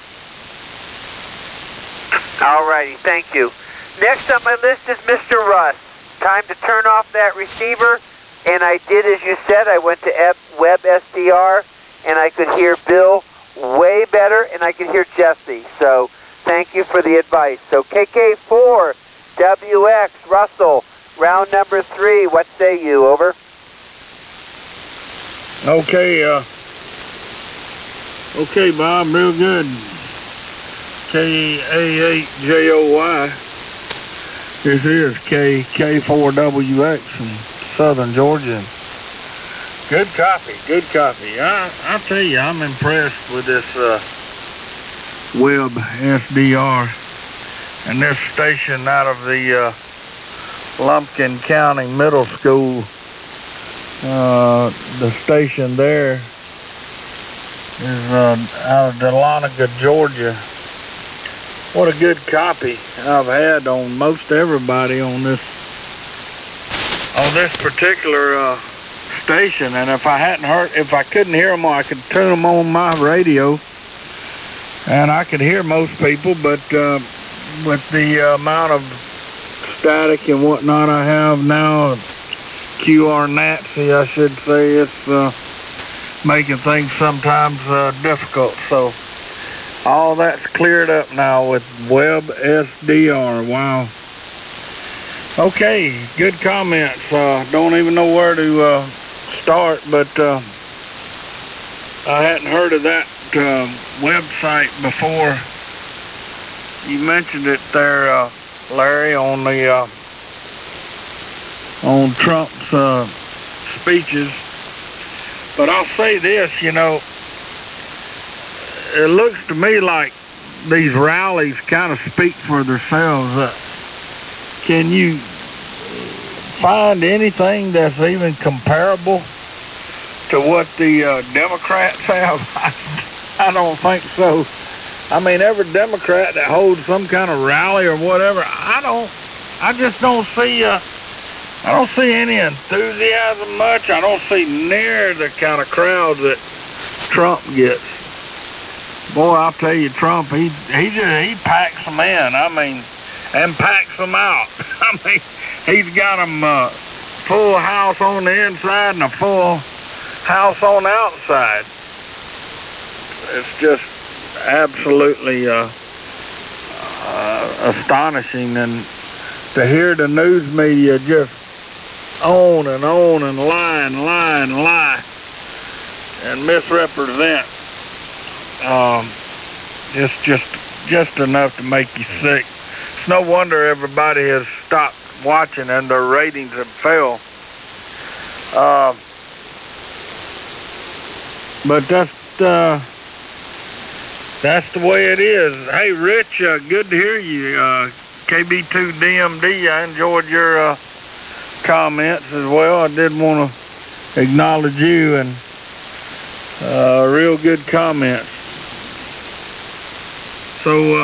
All righty, thank you. Next on my list is Mister Russ. Time to turn off that receiver, and I did as you said. I went to Web S D R, and I could hear Bill way better, and I could hear Jesse. So thank you for the advice. So K K four W X, Russell, round number three. What say you? Over. Okay, uh, okay, Bob, real good. K A eight J O Y. This is K K four W X from Southern Georgia. Good copy, good copy. I I tell you, I'm impressed with this uh, Web S D R and this station out of the uh, Lumpkin County Middle School. Uh, the station there is uh, out of Dahlonega, Georgia. What a good copy I've had on most everybody on this on this particular uh, station. And if I hadn't heard, if I couldn't hear them, I could turn them on my radio, and I could hear most people. But uh, with the amount of static and whatnot I have now, Q R Nazi, I should say, it's uh, making things sometimes uh, difficult. So. All that's cleared up now with Web S D R. Wow. Okay, good comments. Uh, don't even know where to uh, start, but uh, I hadn't heard of that uh, website before. You mentioned it there, uh, Larry, on the uh, on Trump's uh, speeches. But I'll say this, you know. It looks to me like these rallies kind of speak for themselves. Uh, can you find anything that's even comparable to what the uh, Democrats have? I don't think so. I mean, every Democrat that holds some kind of rally or whatever, I don't, I just don't see, uh, I don't see any enthusiasm much. I don't see near the kind of crowd that Trump gets. Boy, I'll tell you, Trump, he he just he packs them in. I mean, and packs them out. I mean, he's got them uh, full house on the inside and a full house on the outside. It's just absolutely uh, uh, astonishing, and to hear the news media just on and on and lie and lie and lie and misrepresent. Um, it's just just enough to make you sick. It's no wonder everybody has stopped watching and their ratings have fell. Uh, but that's uh, that's the way it is. Hey, Rich, uh, good to hear you. Uh, K B two D M D, I enjoyed your uh, comments as well. I did want to acknowledge you, and uh, real good comments. So uh,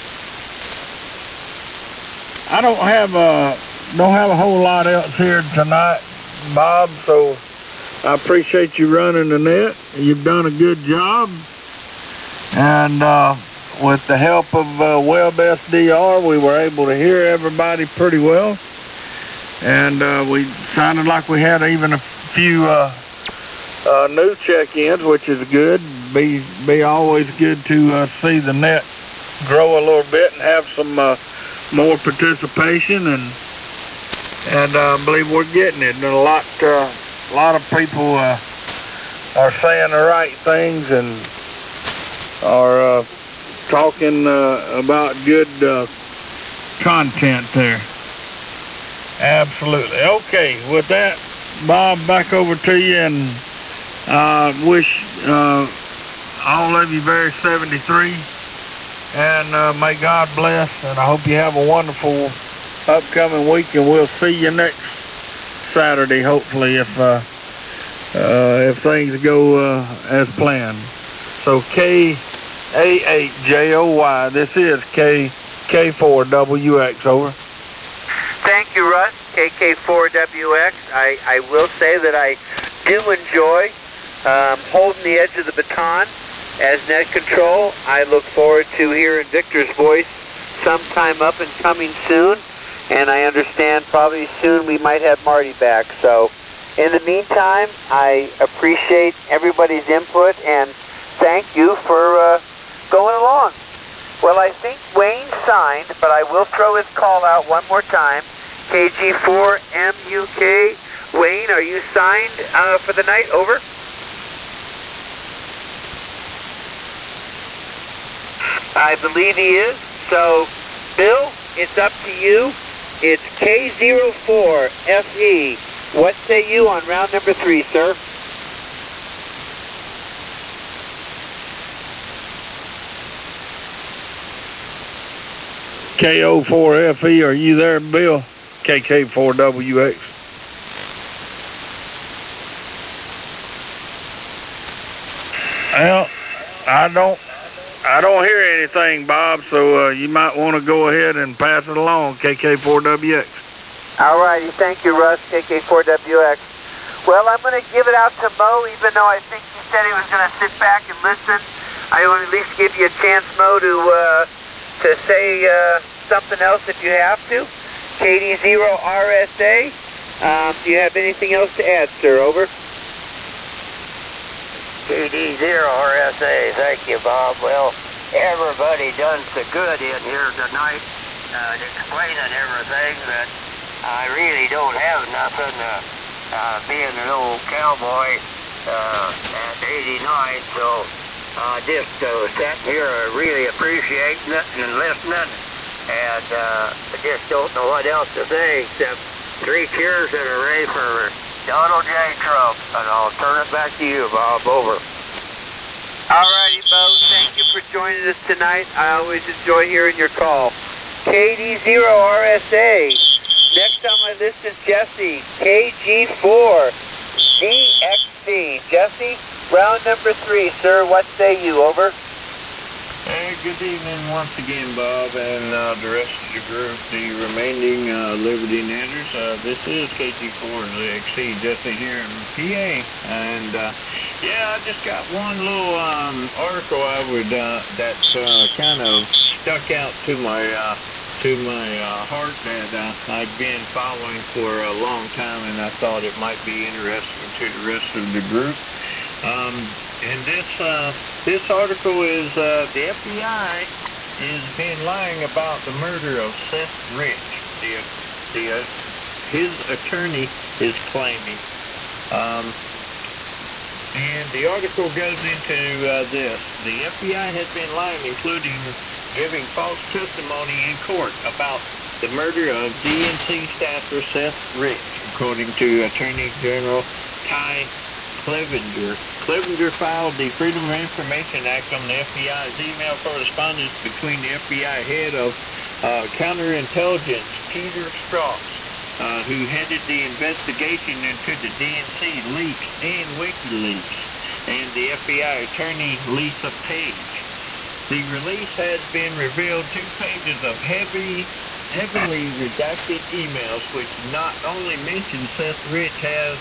I don't have a don't have a whole lot else here tonight, Bob. So I appreciate you running the net. You've done a good job, and uh, with the help of uh, Web S D R, we were able to hear everybody pretty well. And uh, we sounded like we had even a few uh, uh, new check-ins, which is good. Be be always good to uh, see the net grow a little bit and have some uh, more participation. And and uh, I believe we're getting it. And a lot, uh, a lot of people uh, are saying the right things and are uh, talking uh, about good uh, content there. Absolutely. Okay, with that, Bob, back over to you, and uh, wish uh, all of you very seventy-three, and uh, may God bless, and I hope you have a wonderful upcoming week, and we'll see you next Saturday, hopefully, if uh, uh, if things go uh, as planned. So K A eight J O Y, this is K K four W X, over. Thank you, Russ. K K four W X. I, I will say that I do enjoy um, holding the edge of the baton as net control. I look forward to hearing Victor's voice sometime up and coming soon, and I understand probably soon we might have Marty back. So in the meantime, I appreciate everybody's input, and thank you for uh, going along. Well, I think Wayne signed, but I will throw his call out one more time. K G four M U K. Wayne, are you signed uh, for the night? Over. I believe he is. So, Bill, it's up to you. It's K zero four F E. What say you on round number three, sir? K zero four F E, are you there, Bill? K K four W X. Well, I don't, I don't hear anything, Bob. So uh, you might want to go ahead and pass it along, K K four W X. All righty, thank you, Russ. K K four W X. Well, I'm going to give it out to Mo, even though I think he said he was going to sit back and listen. I want to at least give you a chance, Mo, to uh, to say uh, something else if you have to. K D zero R S A, um, do you have anything else to add, sir? Over. K D zero R S A, thank you, Bob. Well, everybody done so good in here tonight, uh, explaining everything that I really don't have nothing, uh, uh, being an old cowboy uh, at eighty-nine, so uh, just uh, sitting here uh, really appreciating it and listening. And uh, I just don't know what else to say except three cheers and a ray for Donald J. Trump. And I'll turn it back to you, Bob. Over. All righty, Bo. Thank you for joining us tonight. I always enjoy hearing your call. K D zero R S A. Next on my list is Jesse. K G four D X C. Jesse, round number three, sir. What say you? Over. Hey, good evening once again, Bob, and uh, the rest of the group, the remaining uh, Liberty Netters. Uh, this is K G four X C, Jesse here in P A, and uh, yeah, I just got one little um, article I would uh, that's uh, kind of stuck out to my uh, to my uh, heart that uh, I've been following for a long time, and I thought it might be interesting to the rest of the group. Um, and this uh, this article is uh, the F B I has been lying about the murder of Seth Rich. The the uh, his attorney is claiming, um, and the article goes into uh, this. The F B I has been lying, including giving false testimony in court about the murder of D N C staffer Seth Rich, according to Attorney General Ty Clevenger. Clevenger filed the Freedom of Information Act on the F B I's email correspondence between the F B I head of uh, counterintelligence, Peter Strauss, uh, who headed the investigation into the D N C leaks and WikiLeaks, and the F B I attorney Lisa Page. The release has been revealed two pages of heavy, heavily redacted emails, which not only mention Seth Rich has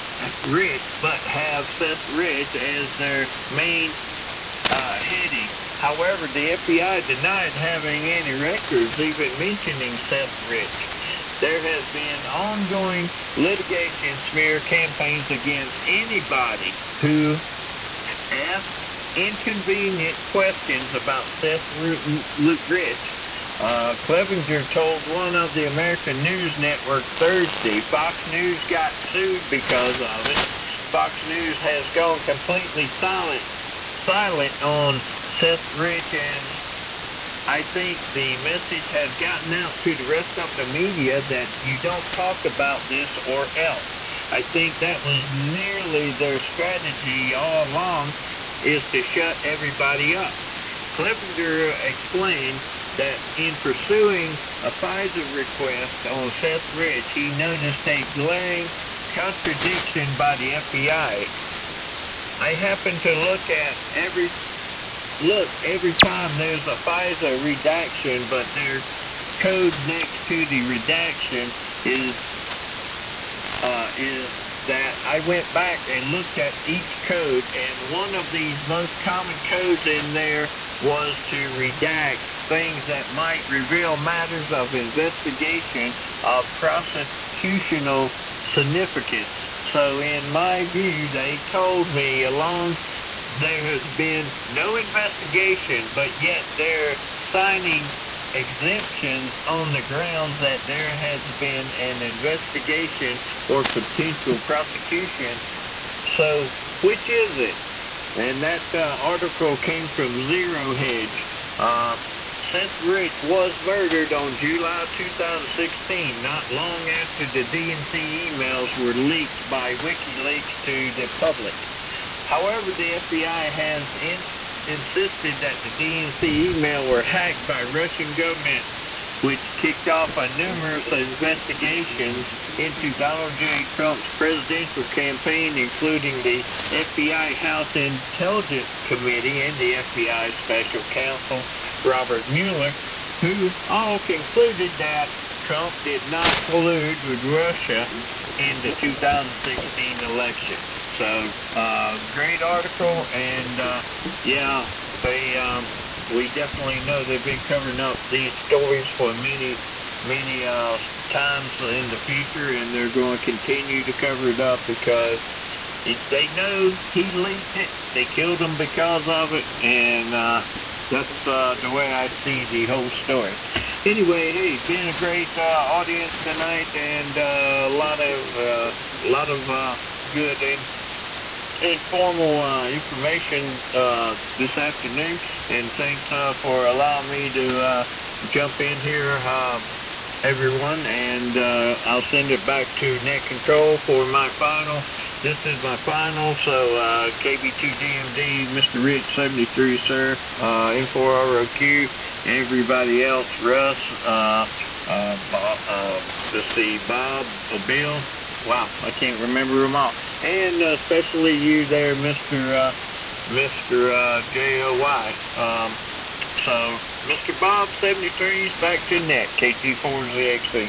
Rich, but have Seth Rich as their main uh, heading. However, the F B I denied having any records even mentioning Seth Rich. There has been ongoing litigation smear campaigns against anybody who asks inconvenient questions about Seth Rich. Uh, Clevenger told one of the American News Network Thursday Fox News got sued because of it. Fox News has gone completely silent, silent on Seth Rich, and I think the message has gotten out to the rest of the media that you don't talk about this or else. I think that was nearly their strategy all along, is to shut everybody up. Clevenger explained that in pursuing a FISA request on Seth Rich, he noticed a glaring contradiction by the F B I. I happen to look at every look every time there's a FISA redaction, but their code next to the redaction is uh, is that I went back and looked at each code, and one of these most common codes in there was to redact things that might reveal matters of investigation of prosecutional significance. So in my view, they told me along there has been no investigation, but yet they're signing exemptions on the grounds that there has been an investigation or potential prosecution. So which is it? And that uh, article came from Zero Hedge. Uh, Seth Rich was murdered on July two thousand sixteen, not long after the D N C emails were leaked by WikiLeaks to the public. However, the F B I has in, insisted that the D N C email were hacked by Russian government, which kicked off a numerous investigations into Donald J. Trump's presidential campaign, including the F B I House Intelligence Committee and the F B I Special Counsel Robert Mueller, who all concluded that Trump did not collude with Russia in the two thousand sixteen election. So, uh, great article, and uh, yeah, they um, we definitely know they've been covering up these stories for many, many uh, times in the future, and they're going to continue to cover it up because it, they know he leaked it. They killed him because of it, and uh, that's uh, the way I see the whole story. Anyway, hey, it's been a great uh, audience tonight, and uh, a lot of uh, a lot of uh, good and informal uh, information uh, this afternoon, and thanks uh, for allowing me to uh, jump in here, uh, everyone, and uh, I'll send it back to Net Control for my final. This is my final, so uh, K B two D M D, Mister Rich seventy-three, sir, uh, M four R O Q, everybody else, Russ, uh, uh, Bob, uh, let's see, Bob, uh, Bill, wow, I can't remember them all. And uh, especially you there, Mister Uh, Mister Uh, J O Y. Um, so, Mister Bob seventy-three is back to net, K T four Z X B.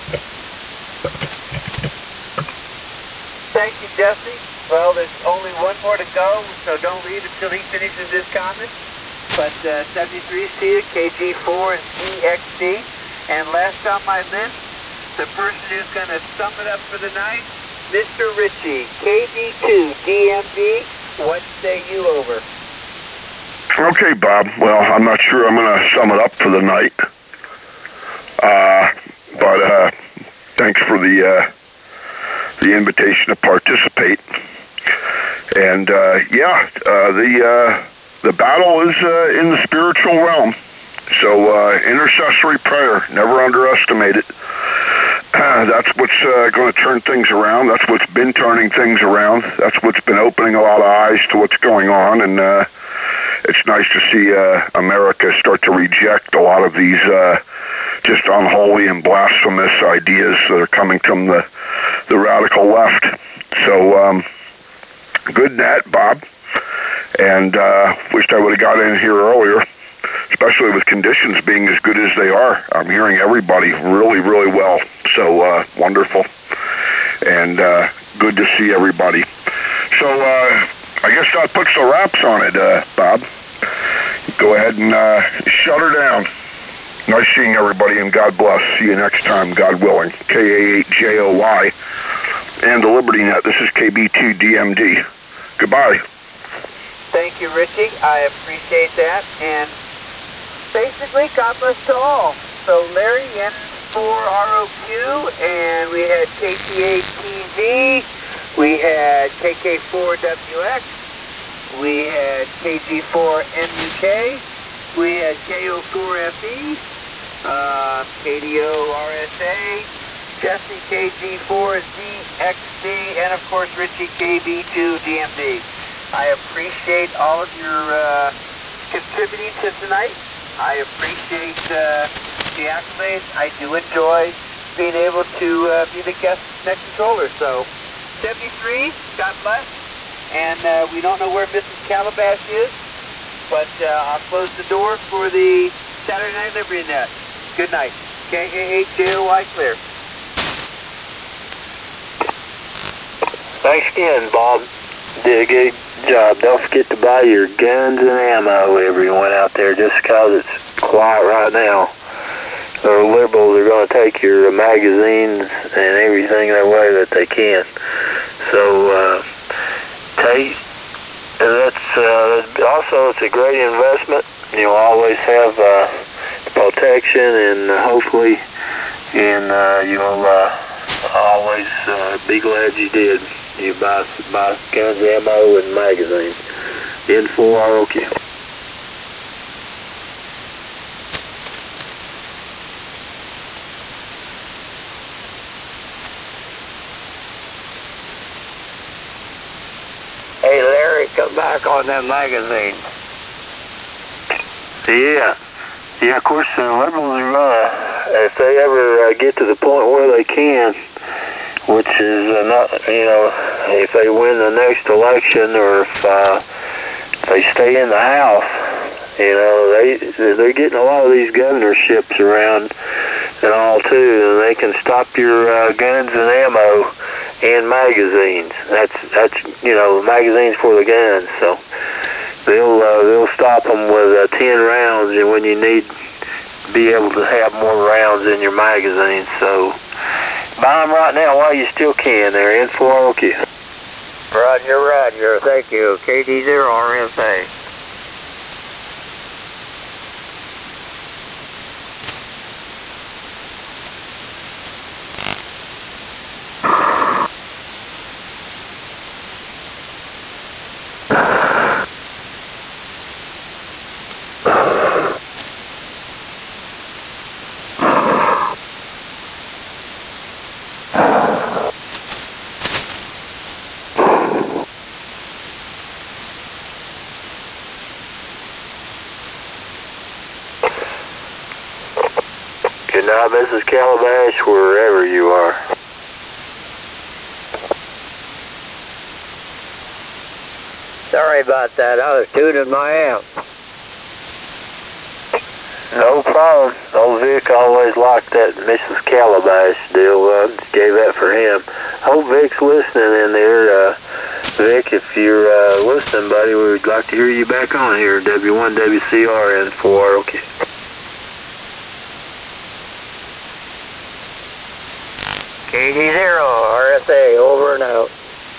Thank you, Jesse. Well, there's only one more to go, so don't leave until he finishes his comment. But uh, seventy-three is here, K G four and E X D. And last on my list, the person who's going to sum it up for the night, Mister Ritchie, K B two D M D, what say you over? Okay, Bob. Well, I'm not sure I'm going to sum it up for the night. Uh, but uh, thanks for the uh, the invitation to participate. And uh, yeah, uh, the uh, the battle is uh, in the spiritual realm. So uh, intercessory prayer, never underestimate it. Uh, that's what's uh, going to turn things around. That's what's been turning things around. That's what's been opening a lot of eyes to what's going on. And uh, it's nice to see uh, America start to reject a lot of these uh, just unholy and blasphemous ideas that are coming from the, the radical left. So um, good net, Bob. And uh, wished I would have got in here earlier, especially with conditions being as good as they are. I'm hearing everybody really, really well. So uh, wonderful. And uh, good to see everybody. So uh, I guess that puts the wraps on it, uh, Bob. go ahead and uh, shut her down. Nice seeing everybody, and God bless. See you next time, God willing. K A eight J O Y and the Liberty Net. This is K B two D M D. Goodbye. Thank you, Richie. I appreciate that. And basically, God bless to all. So Larry in for R O Q, and we had K T A T V, we had K K four W X, we had K G four N U K, we had K O four F E, uh, K D O R S A, Jesse K G four Z X D, and of course Richie K B two D M D. I appreciate all of your uh, contributing to tonight. I appreciate uh, the accolades. I do enjoy being able to uh, be the guest next controller. So, seventy-three, God bless. And uh, we don't know where Missus Calabash is, but uh, I'll close the door for the Saturday Night Liberty Net. Good night. K A eight J O Y clear. Thanks again, Bob. Did a good job. Don't forget to buy your guns and ammo, everyone out there, just because it's quiet right now. The liberals are going to take your magazines and everything away that they can. So, uh, take, that's, uh, also it's a great investment. You'll always have, uh, protection, and uh, hopefully, and, uh, you'll, uh, always, uh, be glad you did. You buy, buy guns, ammo, and magazines. In for R O Q. Hey, Larry, come back on that magazine. Yeah. Yeah, of course, the uh, liberals are, uh, if they ever uh, get to the point where they can, which is uh, not, you know, if they win the next election, or if uh, they stay in the House, you know, they, they're getting a lot of these governorships around and all, too, and they can stop your uh, guns and ammo and magazines. That's, that's you know, magazines for the guns, so they'll, uh, they'll stop them with uh, ten rounds, and when you need to be able to have more rounds in your magazines, so buy them right now while you still can. They're in for R O Q. Roger, roger. Thank you. K D zero R S A. Good night, Missus Calabash, wherever you are. Sorry about that. I was tuning my amp. No problem. Old Vic always liked that Missus Calabash deal. Uh, gave that for him. Hope Vic's listening in there. Uh, Vic, if you're uh, listening, buddy, we would like to hear you back on here. W one W C R N four. Okay. K D zero R S A, over and out.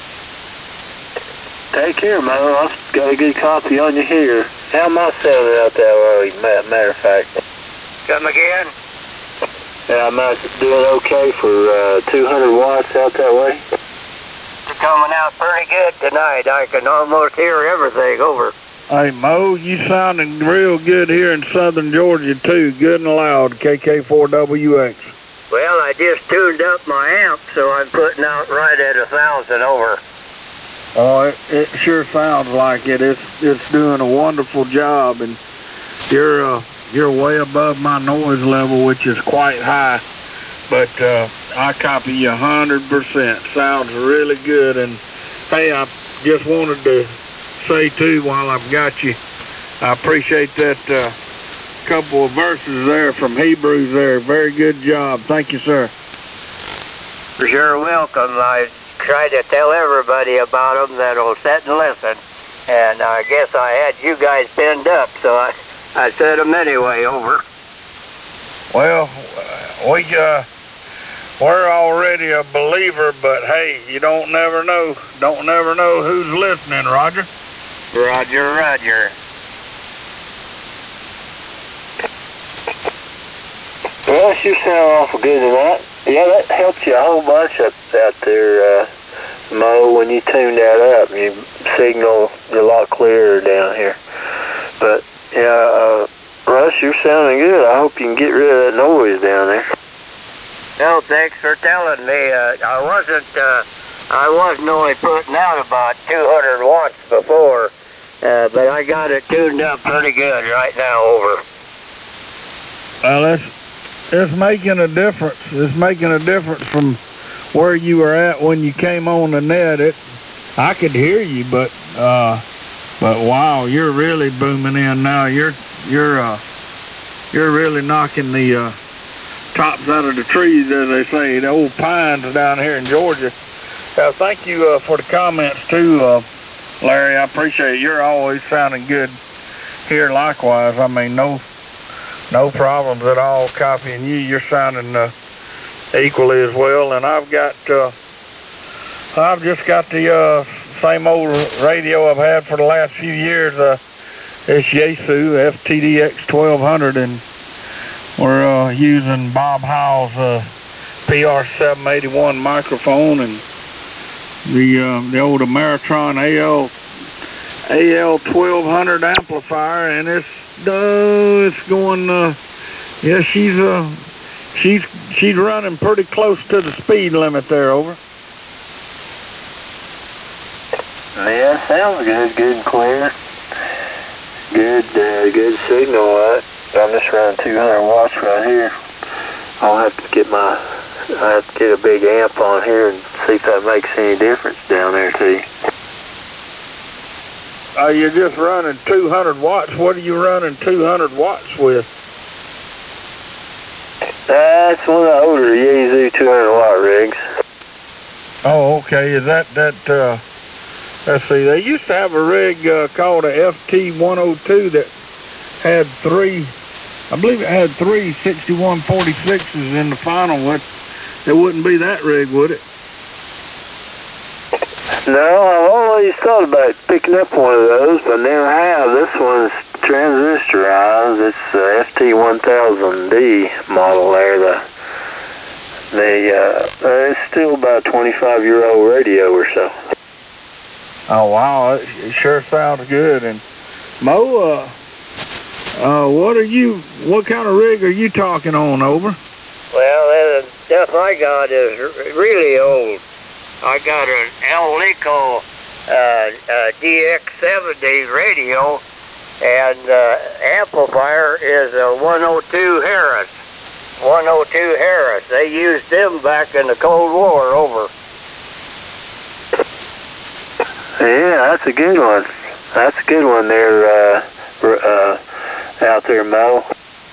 Take care, Mo. I've got a good copy on you here. How am I sounding out that way, matter of fact? Come again? Yeah, am I doing okay for uh, two hundred watts out that way? You're coming out pretty good tonight. I can almost hear everything, over. Hey, Mo, you sounding real good here in southern Georgia, too. Good and loud, K K four W X. Well, I just tuned up my amp, so I'm putting out right at a thousand, over. Oh, it, it sure sounds like it. It's it's doing a wonderful job, and you're uh, you're way above my noise level, which is quite high. But uh, I copy you a hundred percent. Sounds really good. And hey, I just wanted to say too, while I've got you, I appreciate that uh, couple of verses there from Hebrews. There, very good job. Thank you, sir. You're welcome. I try to tell everybody about them that'll sit and listen. and I guess I had you guys pinned up, so I, I said them anyway, over. Well, we, uh, we're already a believer, but hey, you don't never know. Don't never know who's listening, Roger. Roger, Roger. Well, you sound awful good tonight. Yeah, that helped you a whole bunch up out there, uh, Mo, when you tuned that up. You signal a lot clearer down here. But, yeah, uh, Russ, you're sounding good. I hope you can get rid of that noise down there. No, thanks for telling me. Uh, I wasn't, uh, I wasn't only putting out about two hundred watts before, uh, but I got it tuned up pretty good right now, over. Well, it's, it's making a difference. It's making a difference from where you were at when you came on the net. It, I could hear you, but, uh, but wow, you're really booming in now. You're, you're, uh, you're really knocking the, uh, tops out of the trees, as they say, the old pines down here in Georgia. Uh, thank you uh, for the comments, too, uh, Larry. I appreciate it. You're always sounding good here likewise. I mean, no no problems at all copying you. You're sounding uh, equally as well. And I've got, uh, I've just got the uh, same old radio I've had for the last few years. Uh, it's Yaesu F T D X twelve hundred, and we're uh, using Bob Howell's uh, P R seven eighty-one microphone and the uh, the old Ameritron A L A L twelve hundred amplifier, and it's uh, it's going. Uh, yeah, she's uh, she's she's running pretty close to the speed limit there. Over. Yeah, sounds good. Good and clear. Good, uh, good signal. Uh, I'm just running two hundred watts right here. I'll have to get my, I have to get a big amp on here and see if that makes any difference down there to you. Uh, you're just running two hundred watts. What are you running two hundred watts with? That's one of the older Yaesu two hundred watt rigs. Oh, okay. Is that, that, uh, let's see, they used to have a rig uh, called a F T one oh two that had three, I believe it had three sixty-one forty-sixes in the final. What, it wouldn't be that rig, would it? No, I've always thought about picking up one of those, but never have. This one's transistorized. It's the F T one thousand D model there. The, the, uh, it's still about a twenty-five year old radio or so. Oh, wow. It, it sure sounds good. And Mo, uh, uh, what are you, what kind of rig are you talking on, over? Well, the stuff I got is really old. I got an Alnico uh, uh, D X seventy radio, and uh, amplifier is a one oh two Harris. one oh two Harris. They used them back in the Cold War, over. Yeah, that's a good one. That's a good one there, uh, uh, out there, Mo.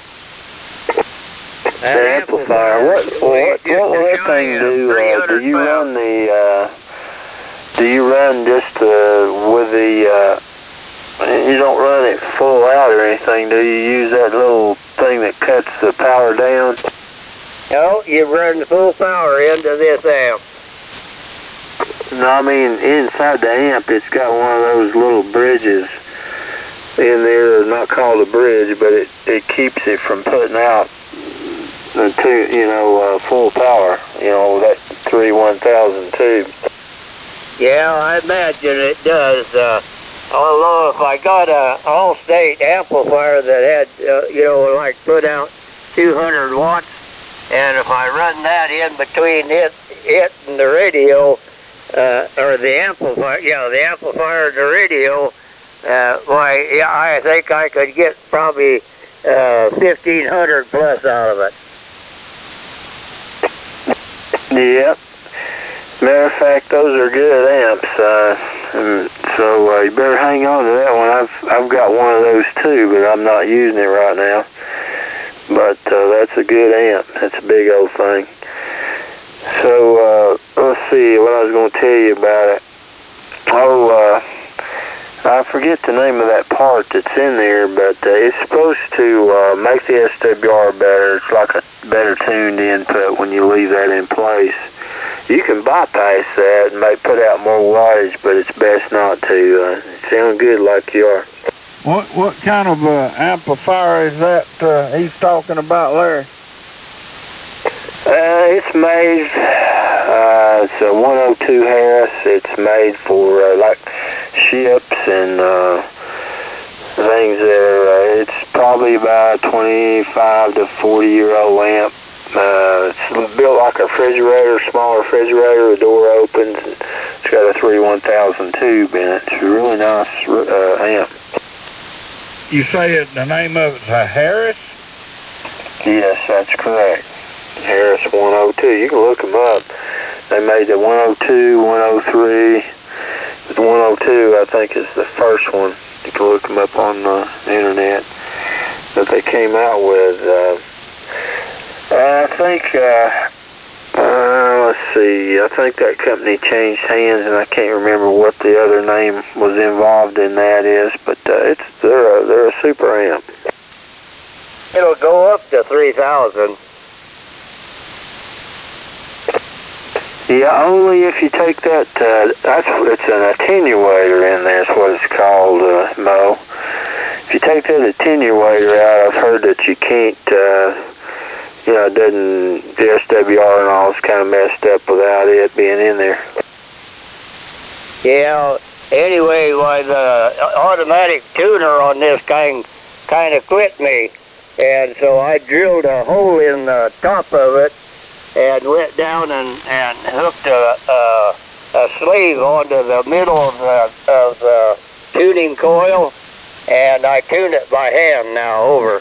The amplifier. What what what will that thing do? Uh, do you run the? Uh, do you run just uh, with the? Uh, you don't run it full out or anything, do you? Use that little thing that cuts the power down? No, you run the full power into this amp. No, I mean inside the amp, it's got one of those little bridges in there. Not called a bridge, but it it keeps it from putting out the two, you know, uh, full power. You know, that three one thousand tube. Yeah, I imagine it does. Uh, although if I got a all-state amplifier that had, uh, you know, like put out two hundred watts, and if I run that in between it, it and the radio. Uh, or the amplifier, yeah, the amplifier and the radio, uh, why, yeah, I think I could get probably uh, fifteen hundred plus out of it. Yep. Matter of fact, those are good amps, uh, and so uh, you better hang on to that one. I've I've got one of those too, but I'm not using it right now. But uh, that's a good amp. That's a big old thing. So, uh, let's see what I was going to tell you about it. Oh, uh, I forget the name of that part that's in there, but uh, it's supposed to uh, make the S W R better. It's like a better tuned input when you leave that in place. You can bypass that and make, put out more wattage, but it's best not to. Uh, sound good like you are. What what kind of uh, amplifier is that uh, he's talking about, Larry? Uh, it's made, uh, it's a one oh two Harris. It's made for, uh, like, ships and, uh, things there. Uh, it's probably about a twenty-five to forty year old amp. Uh, it's built like a refrigerator, small refrigerator. The door opens. It's got a three one thousand tube in it. It's a really nice, uh, amp. You say it, the name of it's a Harris? Yes, that's correct. Harris one oh two. You can look them up. They made the one oh two, one oh three. The one oh two, I think, is the first one. You can look them up on the internet that they came out with. Uh, I think, uh, uh, let's see, I think that company changed hands, and I can't remember what the other name was involved in that is, but uh, it's they're a, they're a super amp. It'll go up to three thousand. Yeah, only if you take that, uh, that's, it's an attenuator in there, is what it's called, uh, Mo. If you take that attenuator out, I've heard that you can't, uh, you know, it doesn't, the S W R and all is kind of messed up without it being in there. Yeah, anyway, why the automatic tuner on this thing kind of quit me, and so I drilled a hole in the top of it, and went down and, and hooked a, a, a sleeve onto the middle of the, of the tuning coil, and I tune it by hand now over.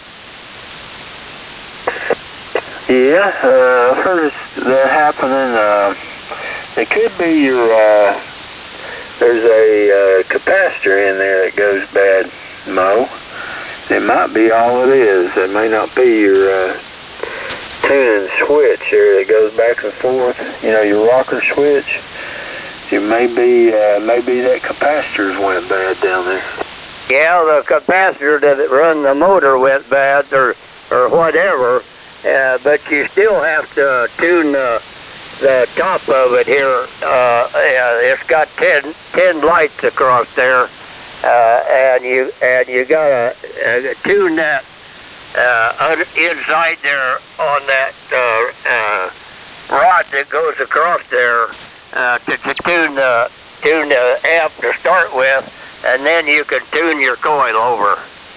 Yeah, uh, I've heard that happening. Uh, it could be your, uh, there's a uh, capacitor in there that goes bad, Mo. It might be all it is. It may not be your, uh, tuning switch here that goes back and forth, you know, your rocker switch. It may be, uh, maybe that capacitor's went bad down there. Yeah, the capacitor that run the motor went bad, or or whatever, uh, but you still have to tune the, the top of it here. Uh, uh, it's got ten, ten lights across there, uh, and you and you gotta uh, tune that Uh, inside there on that uh, uh, rod that goes across there uh, to, to tune the tune the amp to start with, and then you can tune your coil over.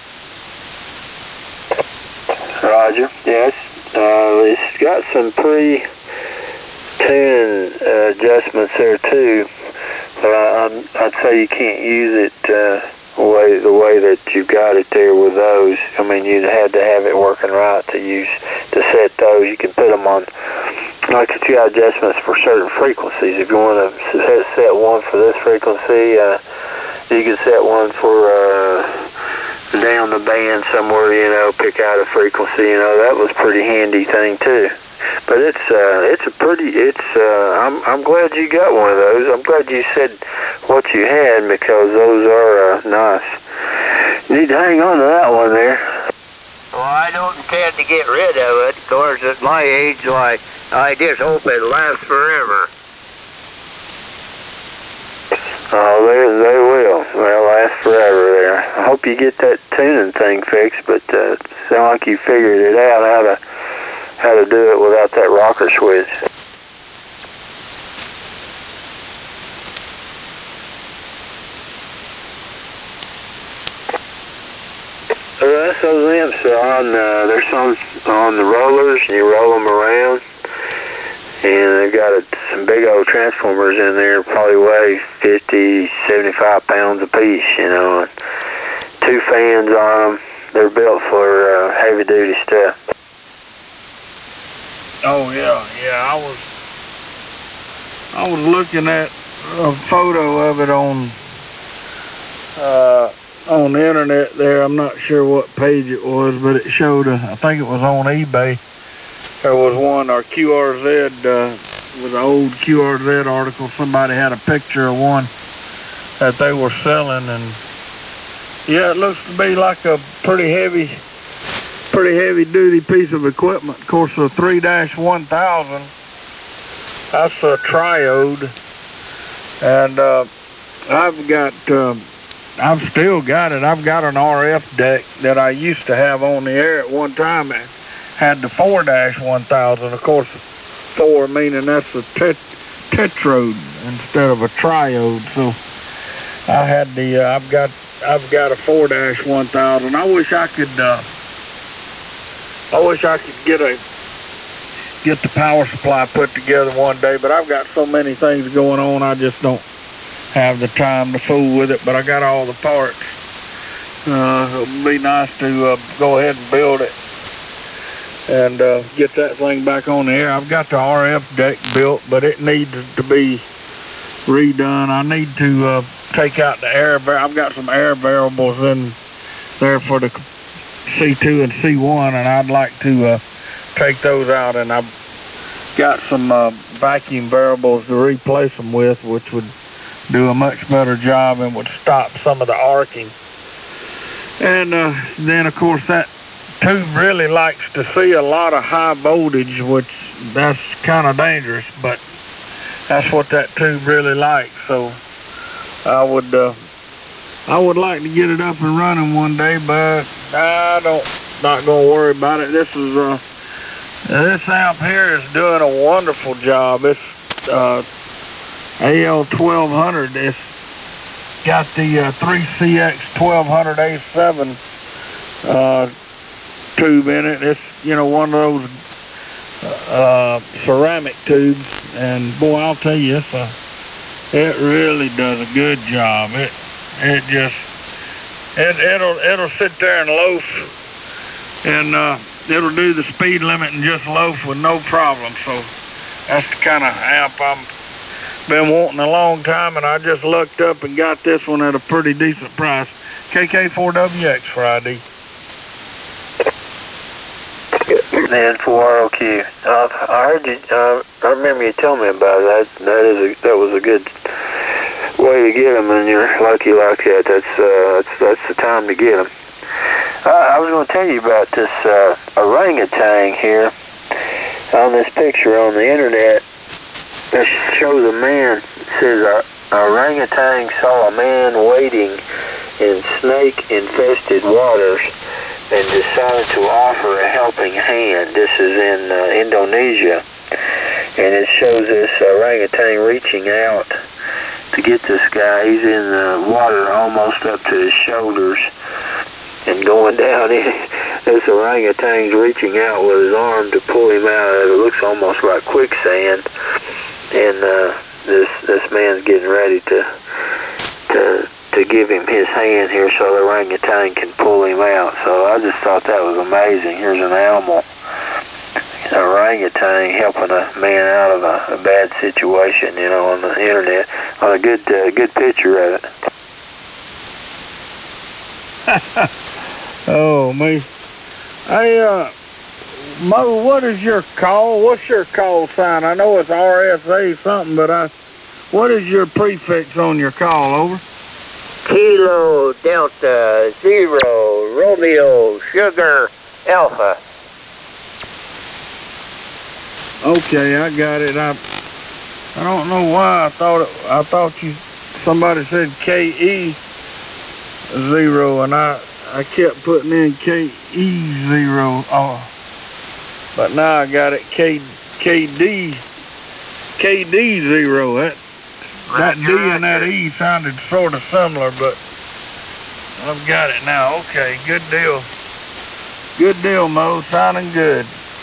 Roger. Yes, uh, it's got some pre-tune uh, adjustments there too, but I, I'd say you can't use it. Uh, way the way that you got it there with those. I mean, you'd had to have it working right to use to set those. You can put them on, like if you got adjustments for certain frequencies. If you want to set, set one for this frequency, uh, you can set one for uh, down the band somewhere. You know, pick out a frequency. You know, that was a pretty handy thing too. But it's uh, it's a pretty it's uh, I'm I'm glad you got one of those. I'm glad you said what you had, because those are uh, nice. You need to hang on to that one there. Well, I don't intend to get rid of it. Of course, at my age, I I just hope it lasts forever. Oh, they they will. They'll last forever there. I hope you get that tuning thing fixed. But uh, it sounds like you figured it out how to. how to do it without that rocker switch. So that's those amps on, uh, they're some on the rollers, and you roll them around, and they've got a, some big old transformers in there, probably weigh fifty, seventy-five pounds a piece, you know, and two fans on them. They're built for uh, heavy duty stuff. Oh yeah, yeah. I was, I was looking at a photo of it on, uh, on the internet. There, I'm not sure what page it was, but it showed. A, I think it was on eBay. There was one, or Q R Z, uh, with an old Q R Z article. Somebody had a picture of one that they were selling, and Yeah, it looks to be like a pretty heavy, pretty heavy duty piece of equipment. Of course, the three dash one thousand, that's a triode, and uh, I've got, uh, I've still got it. I've got an R F deck that I used to have on the air at one time. It had the four dash one thousand. Of course, four meaning that's a tet tetrode instead of a triode. So I had the, uh, I've got. I've got a four dash one thousand. I wish I could, uh, I wish I could get a, get the power supply put together one day, but I've got so many things going on, I just don't have the time to fool with it, but I got all the parts. Uh, it would be nice to uh, go ahead and build it and uh, get that thing back on the air. I've got the R F deck built, but it needs to be redone. I need to uh, take out the air. I've got some air variables in there for the C two and C one, and I'd like to uh, take those out. And I've got some uh, vacuum variables to replace them with, which would do a much better job and would stop some of the arcing. And uh, then, of course, that tube really likes to see a lot of high voltage, which that's kind of dangerous, but that's what that tube really likes. So I would uh, I would like to get it up and running one day, but I don't not gonna worry about it. This is uh this amp here is doing a wonderful job. It's uh, A L twelve hundred. It's got the uh, three C X twelve hundred A seven uh, tube in it. It's, you know, one of those uh, ceramic tubes, and boy, I'll tell you, it's a, it really does a good job. It it just it it'll it'll sit there and loaf, and uh, it'll do the speed limit and just loaf with no problem. So that's the kind of amp I'm been wanting a long time, and I just looked up and got this one at a pretty decent price. K K four W X for I D. And for R O Q. Uh, I heard you. Uh, I remember you telling me about that. That is a, that was a good way to get them, and you're lucky like that. That's uh, that's that's the time to get them. Uh, I was going to tell you about this uh, orangutan here on this picture on the internet. It shows a man. It says a orangutan saw a man wading in snake-infested waters and decided to offer a helping hand. This is in uh, Indonesia, and it shows this orangutan reaching out to get this guy. He's in the water almost up to his shoulders and going down in. This orangutan's reaching out with his arm to pull him out of it. It looks almost like quicksand, and uh, this this man's getting ready to to to give him his hand here so the orangutan can pull him out. So I just thought that was amazing. Here's an animal, an orangutan helping a man out of a, a bad situation, you know, on the internet, on a good uh, good picture of it. Oh, me. Hey, uh, Mo, what is your call? What's your call sign? I know it's R S A something, but I, what is your prefix on your call? Over. Kilo Delta Zero Romeo Sugar Alpha. Okay, I got it. I I don't know why I thought it, I thought you somebody said K E zero, and I I kept putting in K E zero. Oh, but now I got it K K D K D zero. That. That D and that E sounded sort of similar, but I've got it now. Okay, good deal. Good deal, Mo. Sounding good.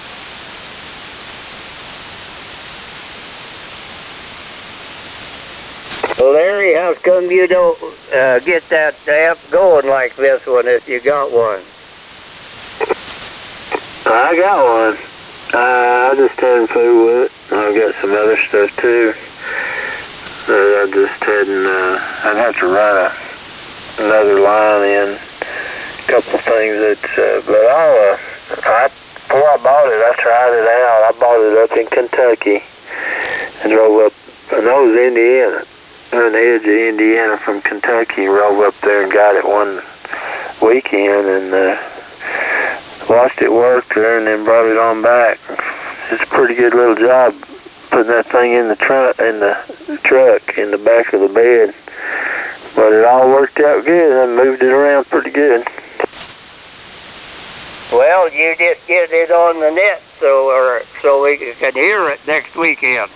Well, Larry, how come you don't uh, get that amp going like this one if you got one? I got one. Uh, I just hadn't fooled with it. I've got some other stuff too. Uh, I just hadn't, uh, I'd have to run a, another line in, a couple of things that, uh, but I'll, uh, I, before I bought it, I tried it out. I bought it up in Kentucky and drove up, and that was Indiana, on the edge of Indiana from Kentucky, drove up there and got it one weekend and uh, watched it work there and then brought it on back. It's a pretty good little job putting that thing in the truck in the truck in the back of the bed. But it all worked out good. I moved it around pretty good. Well, you just get it on the net so or so we can hear it next weekend.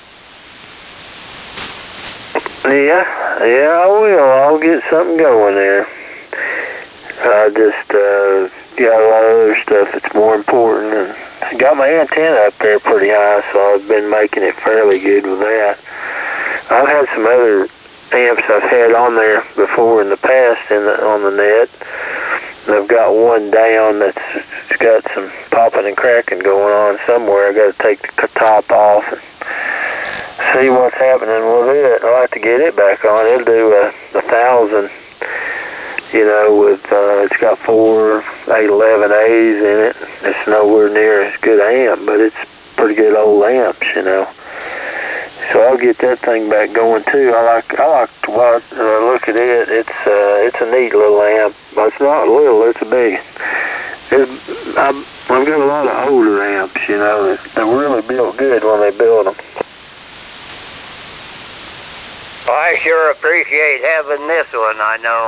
Yeah, yeah, I will. I'll get something going there. I just uh, got a lot of other stuff that's more important, and I got my antenna up there pretty high, so I've been making it fairly good with that. I've had some other amps I've had on there before in the past in the, on the net. And I've got one down that's it's got some popping and cracking going on somewhere. I got to take the top off and see what's happening with it. I like to get it back on. It'll do a, a thousand, you know, with uh, it's got four eight eleven A's in it. It's nowhere near as good amp, but it's pretty good old amps, you know. So I'll get that thing back going too. I like I like to watch, uh, look at it. It's uh, it's a neat little amp. But it's not little. It's a big. It's, I've, I've got a lot of older amps, you know, that they're really built good when they build them. I sure appreciate having this one, I know.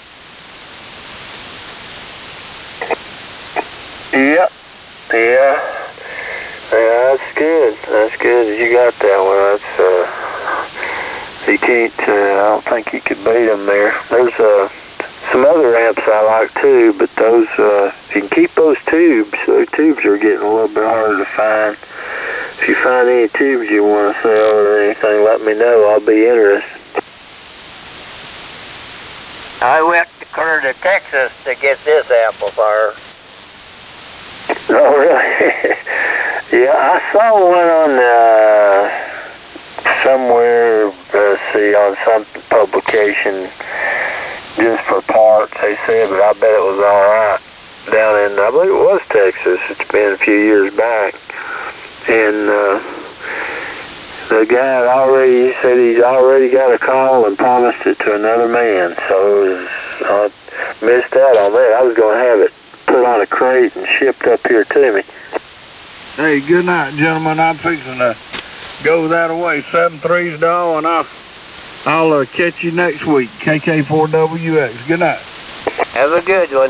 Yep. Yeah. Yeah, that's good. That's good. You got that one. That's, uh, you can't, uh, I don't think you could beat them there. There's, uh, some other amps I like too, but those, uh, you can keep those tubes. Those tubes are getting a little bit harder to find. If you find any tubes you want to sell or anything, let me know. I'll be interested. I went to clear to Texas to get this amplifier. Oh, really? Yeah, I saw one on, uh, somewhere, uh, see, on some publication just for parts, they said, but I bet it was all right down in, I believe it was Texas. It's been a few years back. And, uh, the guy had already, he said he's already got a call and promised it to another man, so it was, I missed out on that. I was going to have it put on a crate and shipped up here to me. Hey, good night, gentlemen. I'm fixing to go that away. Seven threes doll, and I'll I'll uh, catch you next week. K K four W X. Good night. Have a good one.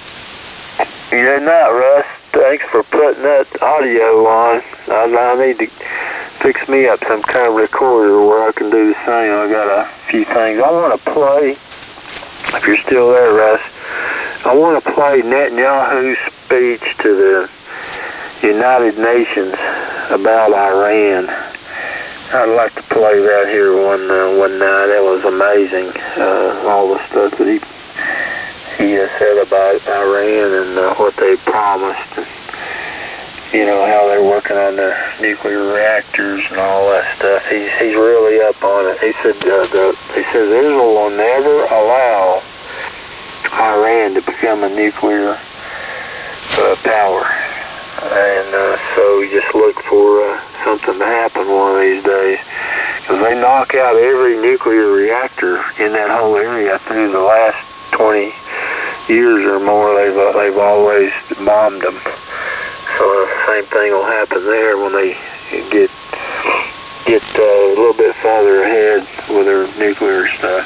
Good night, Russ. Thanks for putting that audio on. I, I need to fix me up some kind of recorder where I can do the same. I got a few things I want to play. If you're still there, Russ, I want to play Netanyahu's speech to the United Nations about Iran. I'd like to play that here one uh, one night. It was amazing, uh, all the stuff that he he uh, said about Iran and uh, what they promised, and, you know, how they're working on their nuclear reactors and all that stuff. He's he's really up on it. He said uh, the he says Israel will never allow Iran to become a nuclear uh, power. And uh, so you just look for uh, something to happen one of these days. Because they knock out every nuclear reactor in that whole area through the last twenty years or more. They've, uh, they've always bombed them. So the uh, same thing will happen there when they get, get uh, a little bit farther ahead with their nuclear stuff.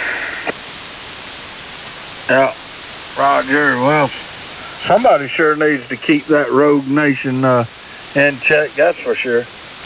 Yeah, Roger. Well, somebody sure needs to keep that rogue nation uh, in check, that's for sure.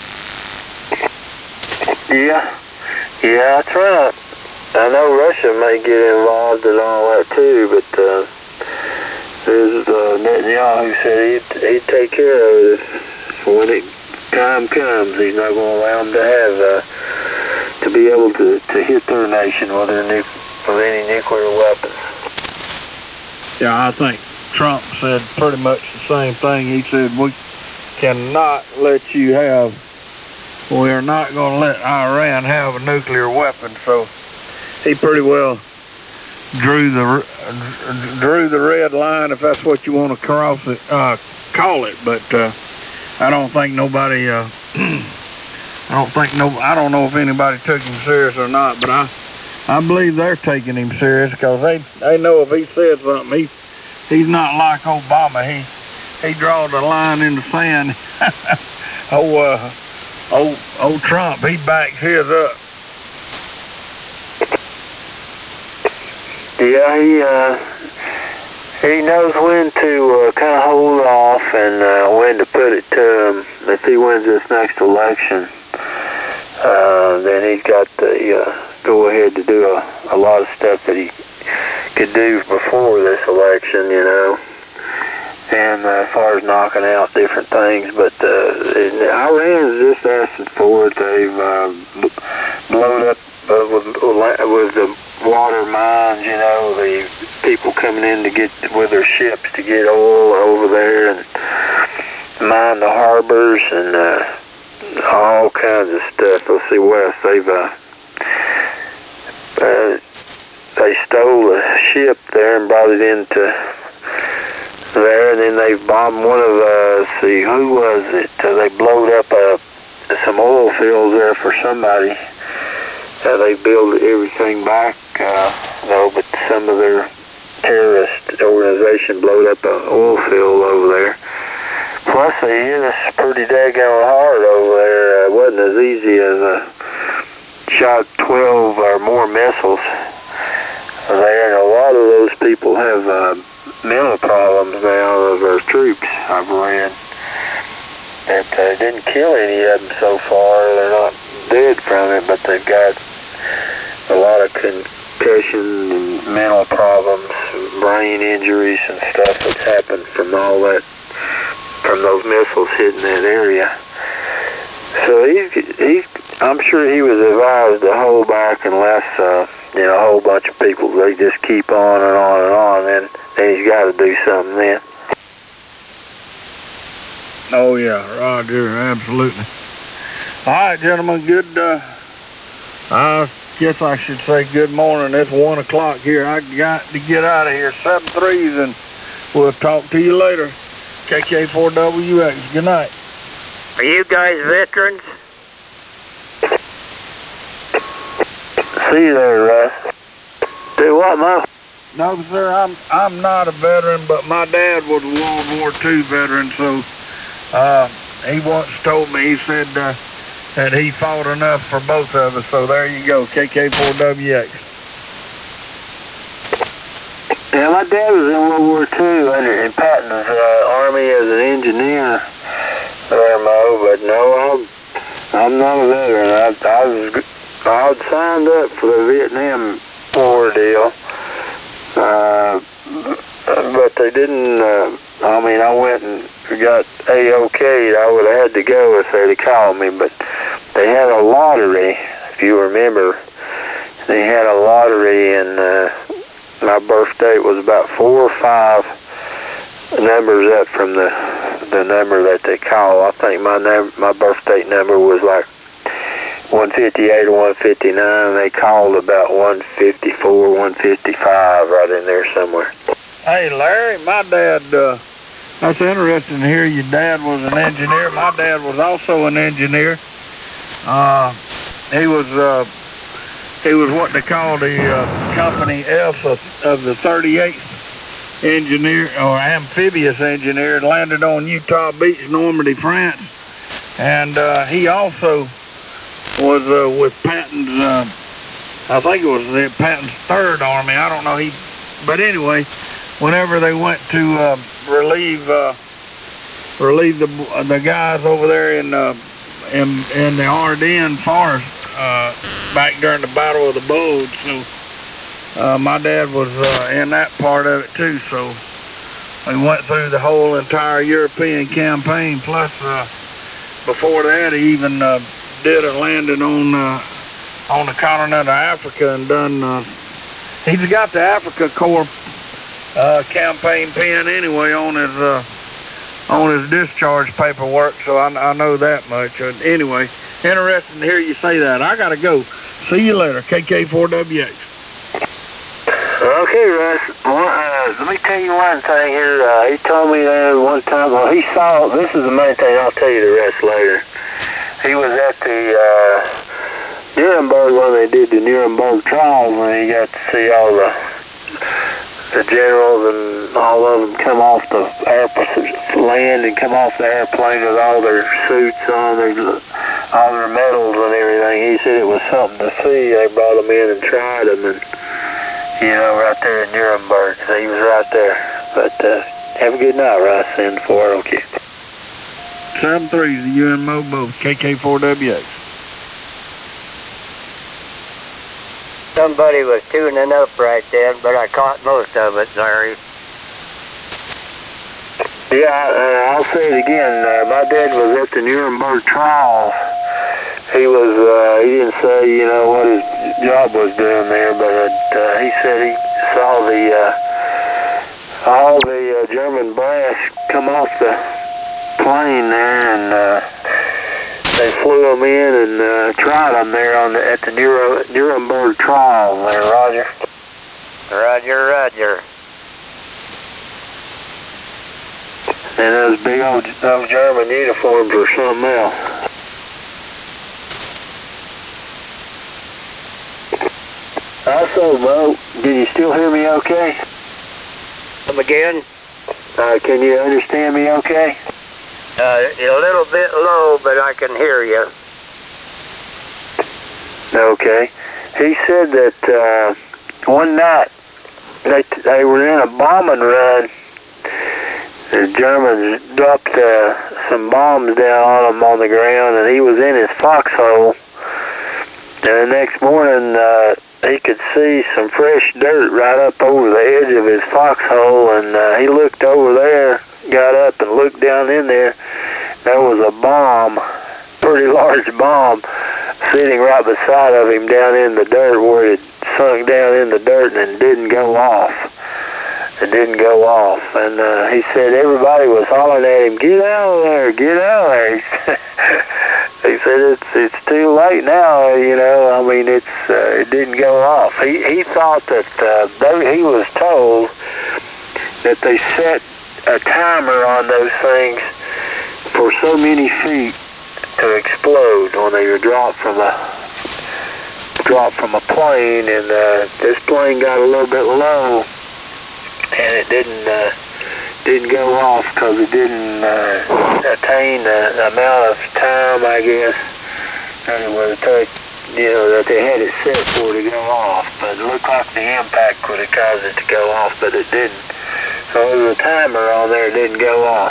Yeah, yeah, that's right. I know Russia may get involved in all that too, but uh, there's uh, Netanyahu said he'd, he'd take care of it if, when it time comes. He's not going to allow them to have uh, to be able to, to hit their nation with, their nu with any nuclear weapons. Yeah, I think Trump said pretty much the same thing. He said, we cannot let you have, we are not going to let Iran have a nuclear weapon. So he pretty well drew the uh, drew the red line, if that's what you want to cross it, uh, call it. But uh, I don't think nobody, uh, I don't think no, I don't know if anybody took him serious or not. But I, I believe they're taking him serious because they they know if he said something, he he's not like Obama. He he draws a line in the sand. oh, uh, old old Trump, he backs his up. Yeah, he uh, he knows when to uh, kind of hold off and uh, when to put it to him. If he wins this next election, uh, then he's got the uh, go ahead to do a, a lot of stuff that he could do before this election, you know. And uh, as far as knocking out different things, but uh, Iran's just asking for it. They've uh, blown up uh, with, with the water mines, you know, the people coming in to get with their ships to get oil over there and mine the harbors and uh, all kinds of stuff. Let's see what else they've uh, uh, they stole a ship there and brought it into there, and then they bombed one of uh, let's see, who was it? Uh, they blowed up uh, some oil fields there for somebody. Uh, they built everything back, uh, though, but some of their terrorist organization blowed up an oil field over there. Plus, they hit us pretty daggone hard over there. Uh, it wasn't as easy as uh, shot twelve or more missiles there, and a lot of those people have uh, mental problems now of our troops, I've read. That uh, didn't kill any of them so far. They're not dead from it, but they've got a lot of concussion and mental problems, brain injuries and stuff that's happened from all that, from those missiles hitting that area. So he's, he's, I'm sure he was advised to hold back unless, uh, you know, a whole bunch of people, they just keep on and on and on, and then he's got to do something then. Oh, yeah, Roger, absolutely. All right, gentlemen, good, uh, I guess I should say good morning. It's one o'clock here. I got to get out of here. Seven threes, and we'll talk to you later. K K four W X, good night. Are you guys veterans? See you there, Russ. Do what, Mo? No, sir, I'm I'm not a veteran, but my dad was a World War Two veteran, so uh, he once told me, he said uh, that he fought enough for both of us, so there you go, K K four W X. Yeah, my dad was in World War Two under in Patton's uh, Army as an engineer there, Mo, but no, I'm, I'm not a veteran. I, I was I was signed up for the Vietnam War deal, uh, but they didn't, uh, I mean, I went and got A-OK'd. I would have had to go if they'd have called me, but they had a lottery, if you remember. They had a lottery, and uh, my birth date was about four or five numbers up from the the number that they call. I think my num my birth date number was like one fifty-eight or one fifty-nine, and they called about one fifty-four, one fifty-five right in there somewhere. Hey, Larry, my dad, uh, that's interesting to hear your dad was an engineer. My dad was also an engineer. Uh, he was uh, he was what they call the uh, Company F of, of the thirty-eighth engineer, or amphibious engineer, landed on Utah Beach, Normandy, France. And uh, he also was uh, with Patton's, uh, I think it was the Patton's Third Army. I don't know. He, but anyway, whenever they went to uh, relieve uh, relieve the the guys over there in uh, in, in the Ardennes forest uh, back during the Battle of the Bulge, so uh, my dad was uh, in that part of it too. So we went through the whole entire European campaign. Plus, uh, before that, he even uh, did a landing on uh, on the continent of Africa and done. Uh, he's got the Africa Corps uh, campaign pin anyway on his uh, on his discharge paperwork, so I, I know that much. Uh, anyway, interesting to hear you say that. I gotta go. See you later, K K four W X. Okay, Russ. Well, uh, let me tell you one thing here. Uh, he told me that one time. Well, he saw. This is the main thing. I'll tell you the rest later. He was at the uh, Nuremberg, when they did the Nuremberg trials, when you got to see all the the generals and all of them come off the air, land and come off the airplane with all their suits on, their, all their medals and everything. He said it was something to see. They brought them in and tried them, and you know, right there in Nuremberg. So he was right there. But uh, have a good night, Rice. Send four, okay. seven three is the U N Mobile, K K four W X. Somebody was tuning up right then, but I caught most of it, Larry. Yeah, uh, I'll say it again. Uh, my dad was at the Nuremberg trials. He was, uh, he didn't say, you know, what his job was doing there, but uh, he said he saw the, uh, all the uh, German brass come off the plane there, and uh, they flew them in and uh, tried them there on the, at the Nure, Nuremberg trial there, Roger. Roger, Roger. And those big old those German uniforms were something else. Also, Mo, can you still hear me okay? Come again? Uh, can you understand me okay? Uh, a little bit low, but I can hear you. Okay. He said that uh, one night they they were in a bombing run. The Germans dropped uh, some bombs down on him on the ground, and he was in his foxhole. And the next morning, uh, he could see some fresh dirt right up over the edge of his foxhole, and uh, he looked over there, got up and looked down in there. There was a bomb, pretty large bomb, sitting right beside of him down in the dirt where it sunk down in the dirt and didn't go off. It didn't go off. And uh, he said everybody was hollering at him, get out of there, get out of there. He said it's it's too late now, you know. I mean, it's uh, it didn't go off. He he thought that uh, they, he was told that they set a timer on those things for so many feet to explode when they were dropped from a dropped from a plane, and uh, this plane got a little bit low, and it didn't uh, didn't go off because it didn't uh, attain the amount of time, I guess, that it would take, you know, that they had it set for to go off. But it looked like the impact would have caused it to go off, but it didn't. So there was a timer on there, it didn't go off.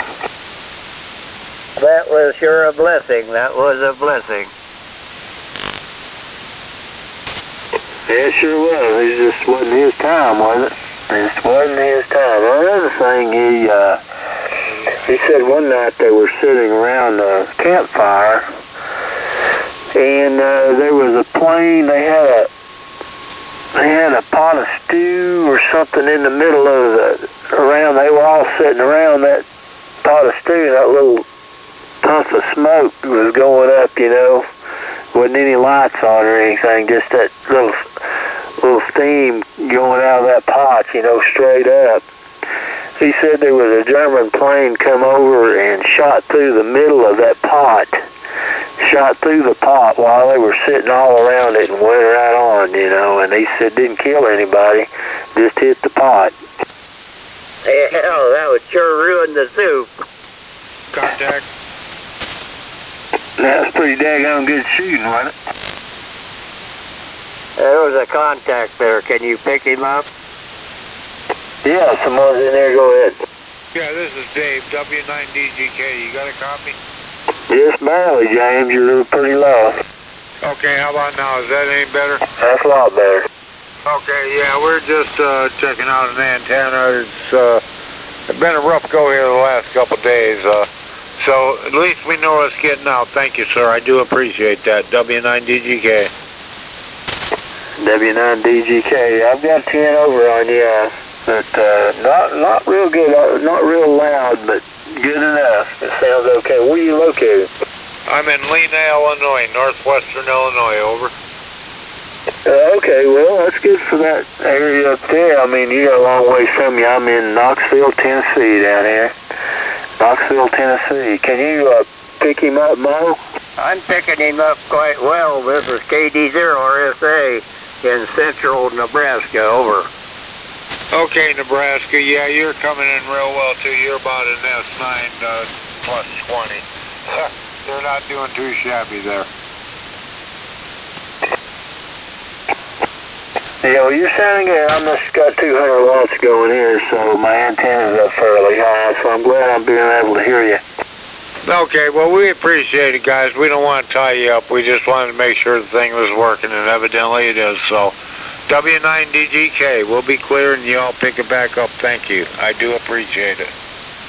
That was sure a blessing. That was a blessing. Yeah, it sure was. It just wasn't his time, was it? It just wasn't his time. Another thing, he uh, he said one night they were sitting around a campfire, and uh, there was a plane. They had a they had a pot of stew or something in the middle of the around. They were all sitting around that pot of stew. That little puff of smoke was going up, you know. Wasn't any lights on or anything, just that little little steam going out of that pot, you know, straight up. He said there was a German plane come over and shot through the middle of that pot, shot through the pot while they were sitting all around it and went right on, you know, and he said didn't kill anybody, just hit the pot. Hell, that would sure ruin the soup. Contact. That was pretty daggone good shooting, wasn't it? There was a contact there. Can you pick him up? Yeah, someone's in there. Go ahead. Yeah, this is Dave, W nine D G K. You got a copy? Just barely, James. You're pretty low. Okay, how about now? Is that any better? That's a lot better. Okay, yeah, we're just uh, checking out an antenna. It's uh, been a rough go here the last couple of days. Uh, so at least we know it's getting out. Thank you, sir. I do appreciate that. W nine D G K. W nine D G K. I've got ten over on you, uh, but uh, not not real good, uh, not real loud, but good enough. It sounds okay. Where are you located? I'm in Lena, Illinois, northwestern Illinois. Over. Uh, okay, well, that's good for that area up there. I mean, you got a long way from you. I'm in Knoxville, Tennessee down here. Knoxville, Tennessee. Can you uh, pick him up, Mo? I'm picking him up quite well. This is K D zero R S A in central Nebraska. Over. Okay, Nebraska. Yeah, you're coming in real well, too. You're about an S nine uh, plus twenty. They're not doing too shabby there. Yeah, well, you're sounding good. I must have got two hundred watts going here, so my antenna's up fairly high, so I'm glad I'm being able to hear you. Okay, well, we appreciate it, guys. We don't want to tie you up. We just wanted to make sure the thing was working, and evidently it is. So, W nine D G K, we'll be clear, and you all pick it back up. Thank you. I do appreciate it.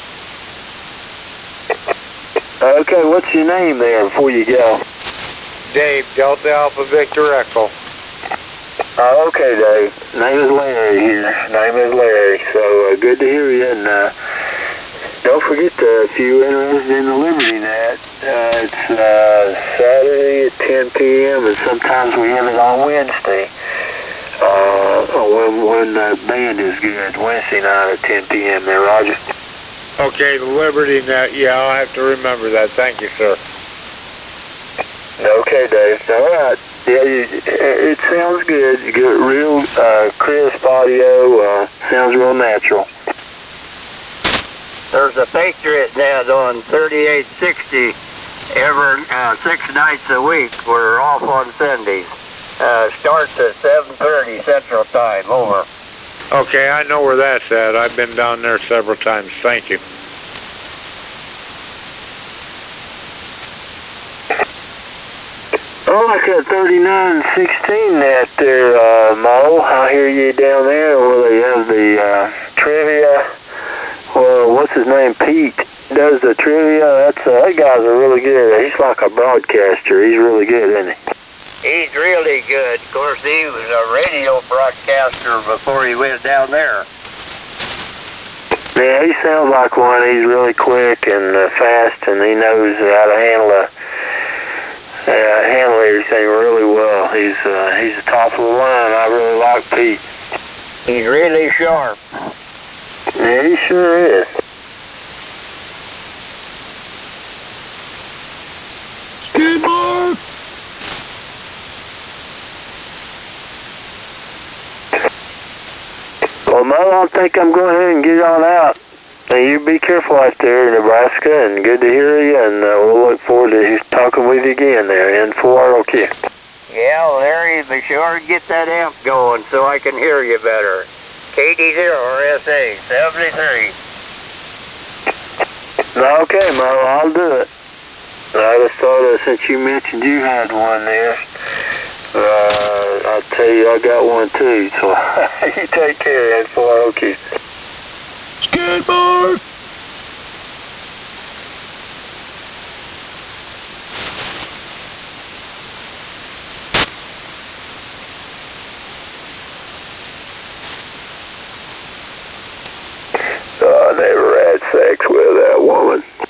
Okay, what's your name there before you go? Dave, Delta Alpha Victor Echo. Oh, okay, Dave. Name is Larry here. Name is Larry. So, uh, good to hear you, and uh, don't forget, uh, if you're interested in the Liberty Net, uh, it's uh, Saturday at ten p m, and sometimes we have it on Wednesday. Uh, when, when the band is good, Wednesday night at ten p m there, Roger. Okay, the Liberty Net, yeah, I'll have to remember that. Thank you, sir. Okay, Dave. All right. Yeah, you, it sounds good. You get real uh, crisp audio. Uh, sounds real natural. There's a Patriot net on thirty-eight sixty every uh, six nights a week. We're off on Sundays. Uh, starts at seven thirty Central Time. Over. Okay, I know where that's at. I've been down there several times. Thank you. Oh, like that thirty-nine sixteen net there, uh, Mo. I hear you down there where they have the uh, trivia. Well, what's his name? Pete does the trivia. That's uh, that guy's a really good. He's like a broadcaster. He's really good, isn't he? He's really good. Of course, he was a radio broadcaster before he went down there. Yeah, he sounds like one. He's really quick and uh, fast, and he knows how to handle a. Uh, handle everything really well. He's uh, he's the top of the line. I really like Pete. He's really sharp. Yeah, he sure is. Good boy. Well, Mo, I think I'm going ahead and get on out. Now, you be careful out there in Nebraska, and good to hear you, and uh, we'll look forward to talking with you again there in four R O Q. Yeah, Larry, be sure to get that amp going so I can hear you better. K D zero R S A seventy-three. Okay, Mo, I'll do it. I just thought uh, since you mentioned you had one there, uh, I'll tell you I got one too, so you take care in four R O Q. Good boy. Oh, I never had sex with that woman.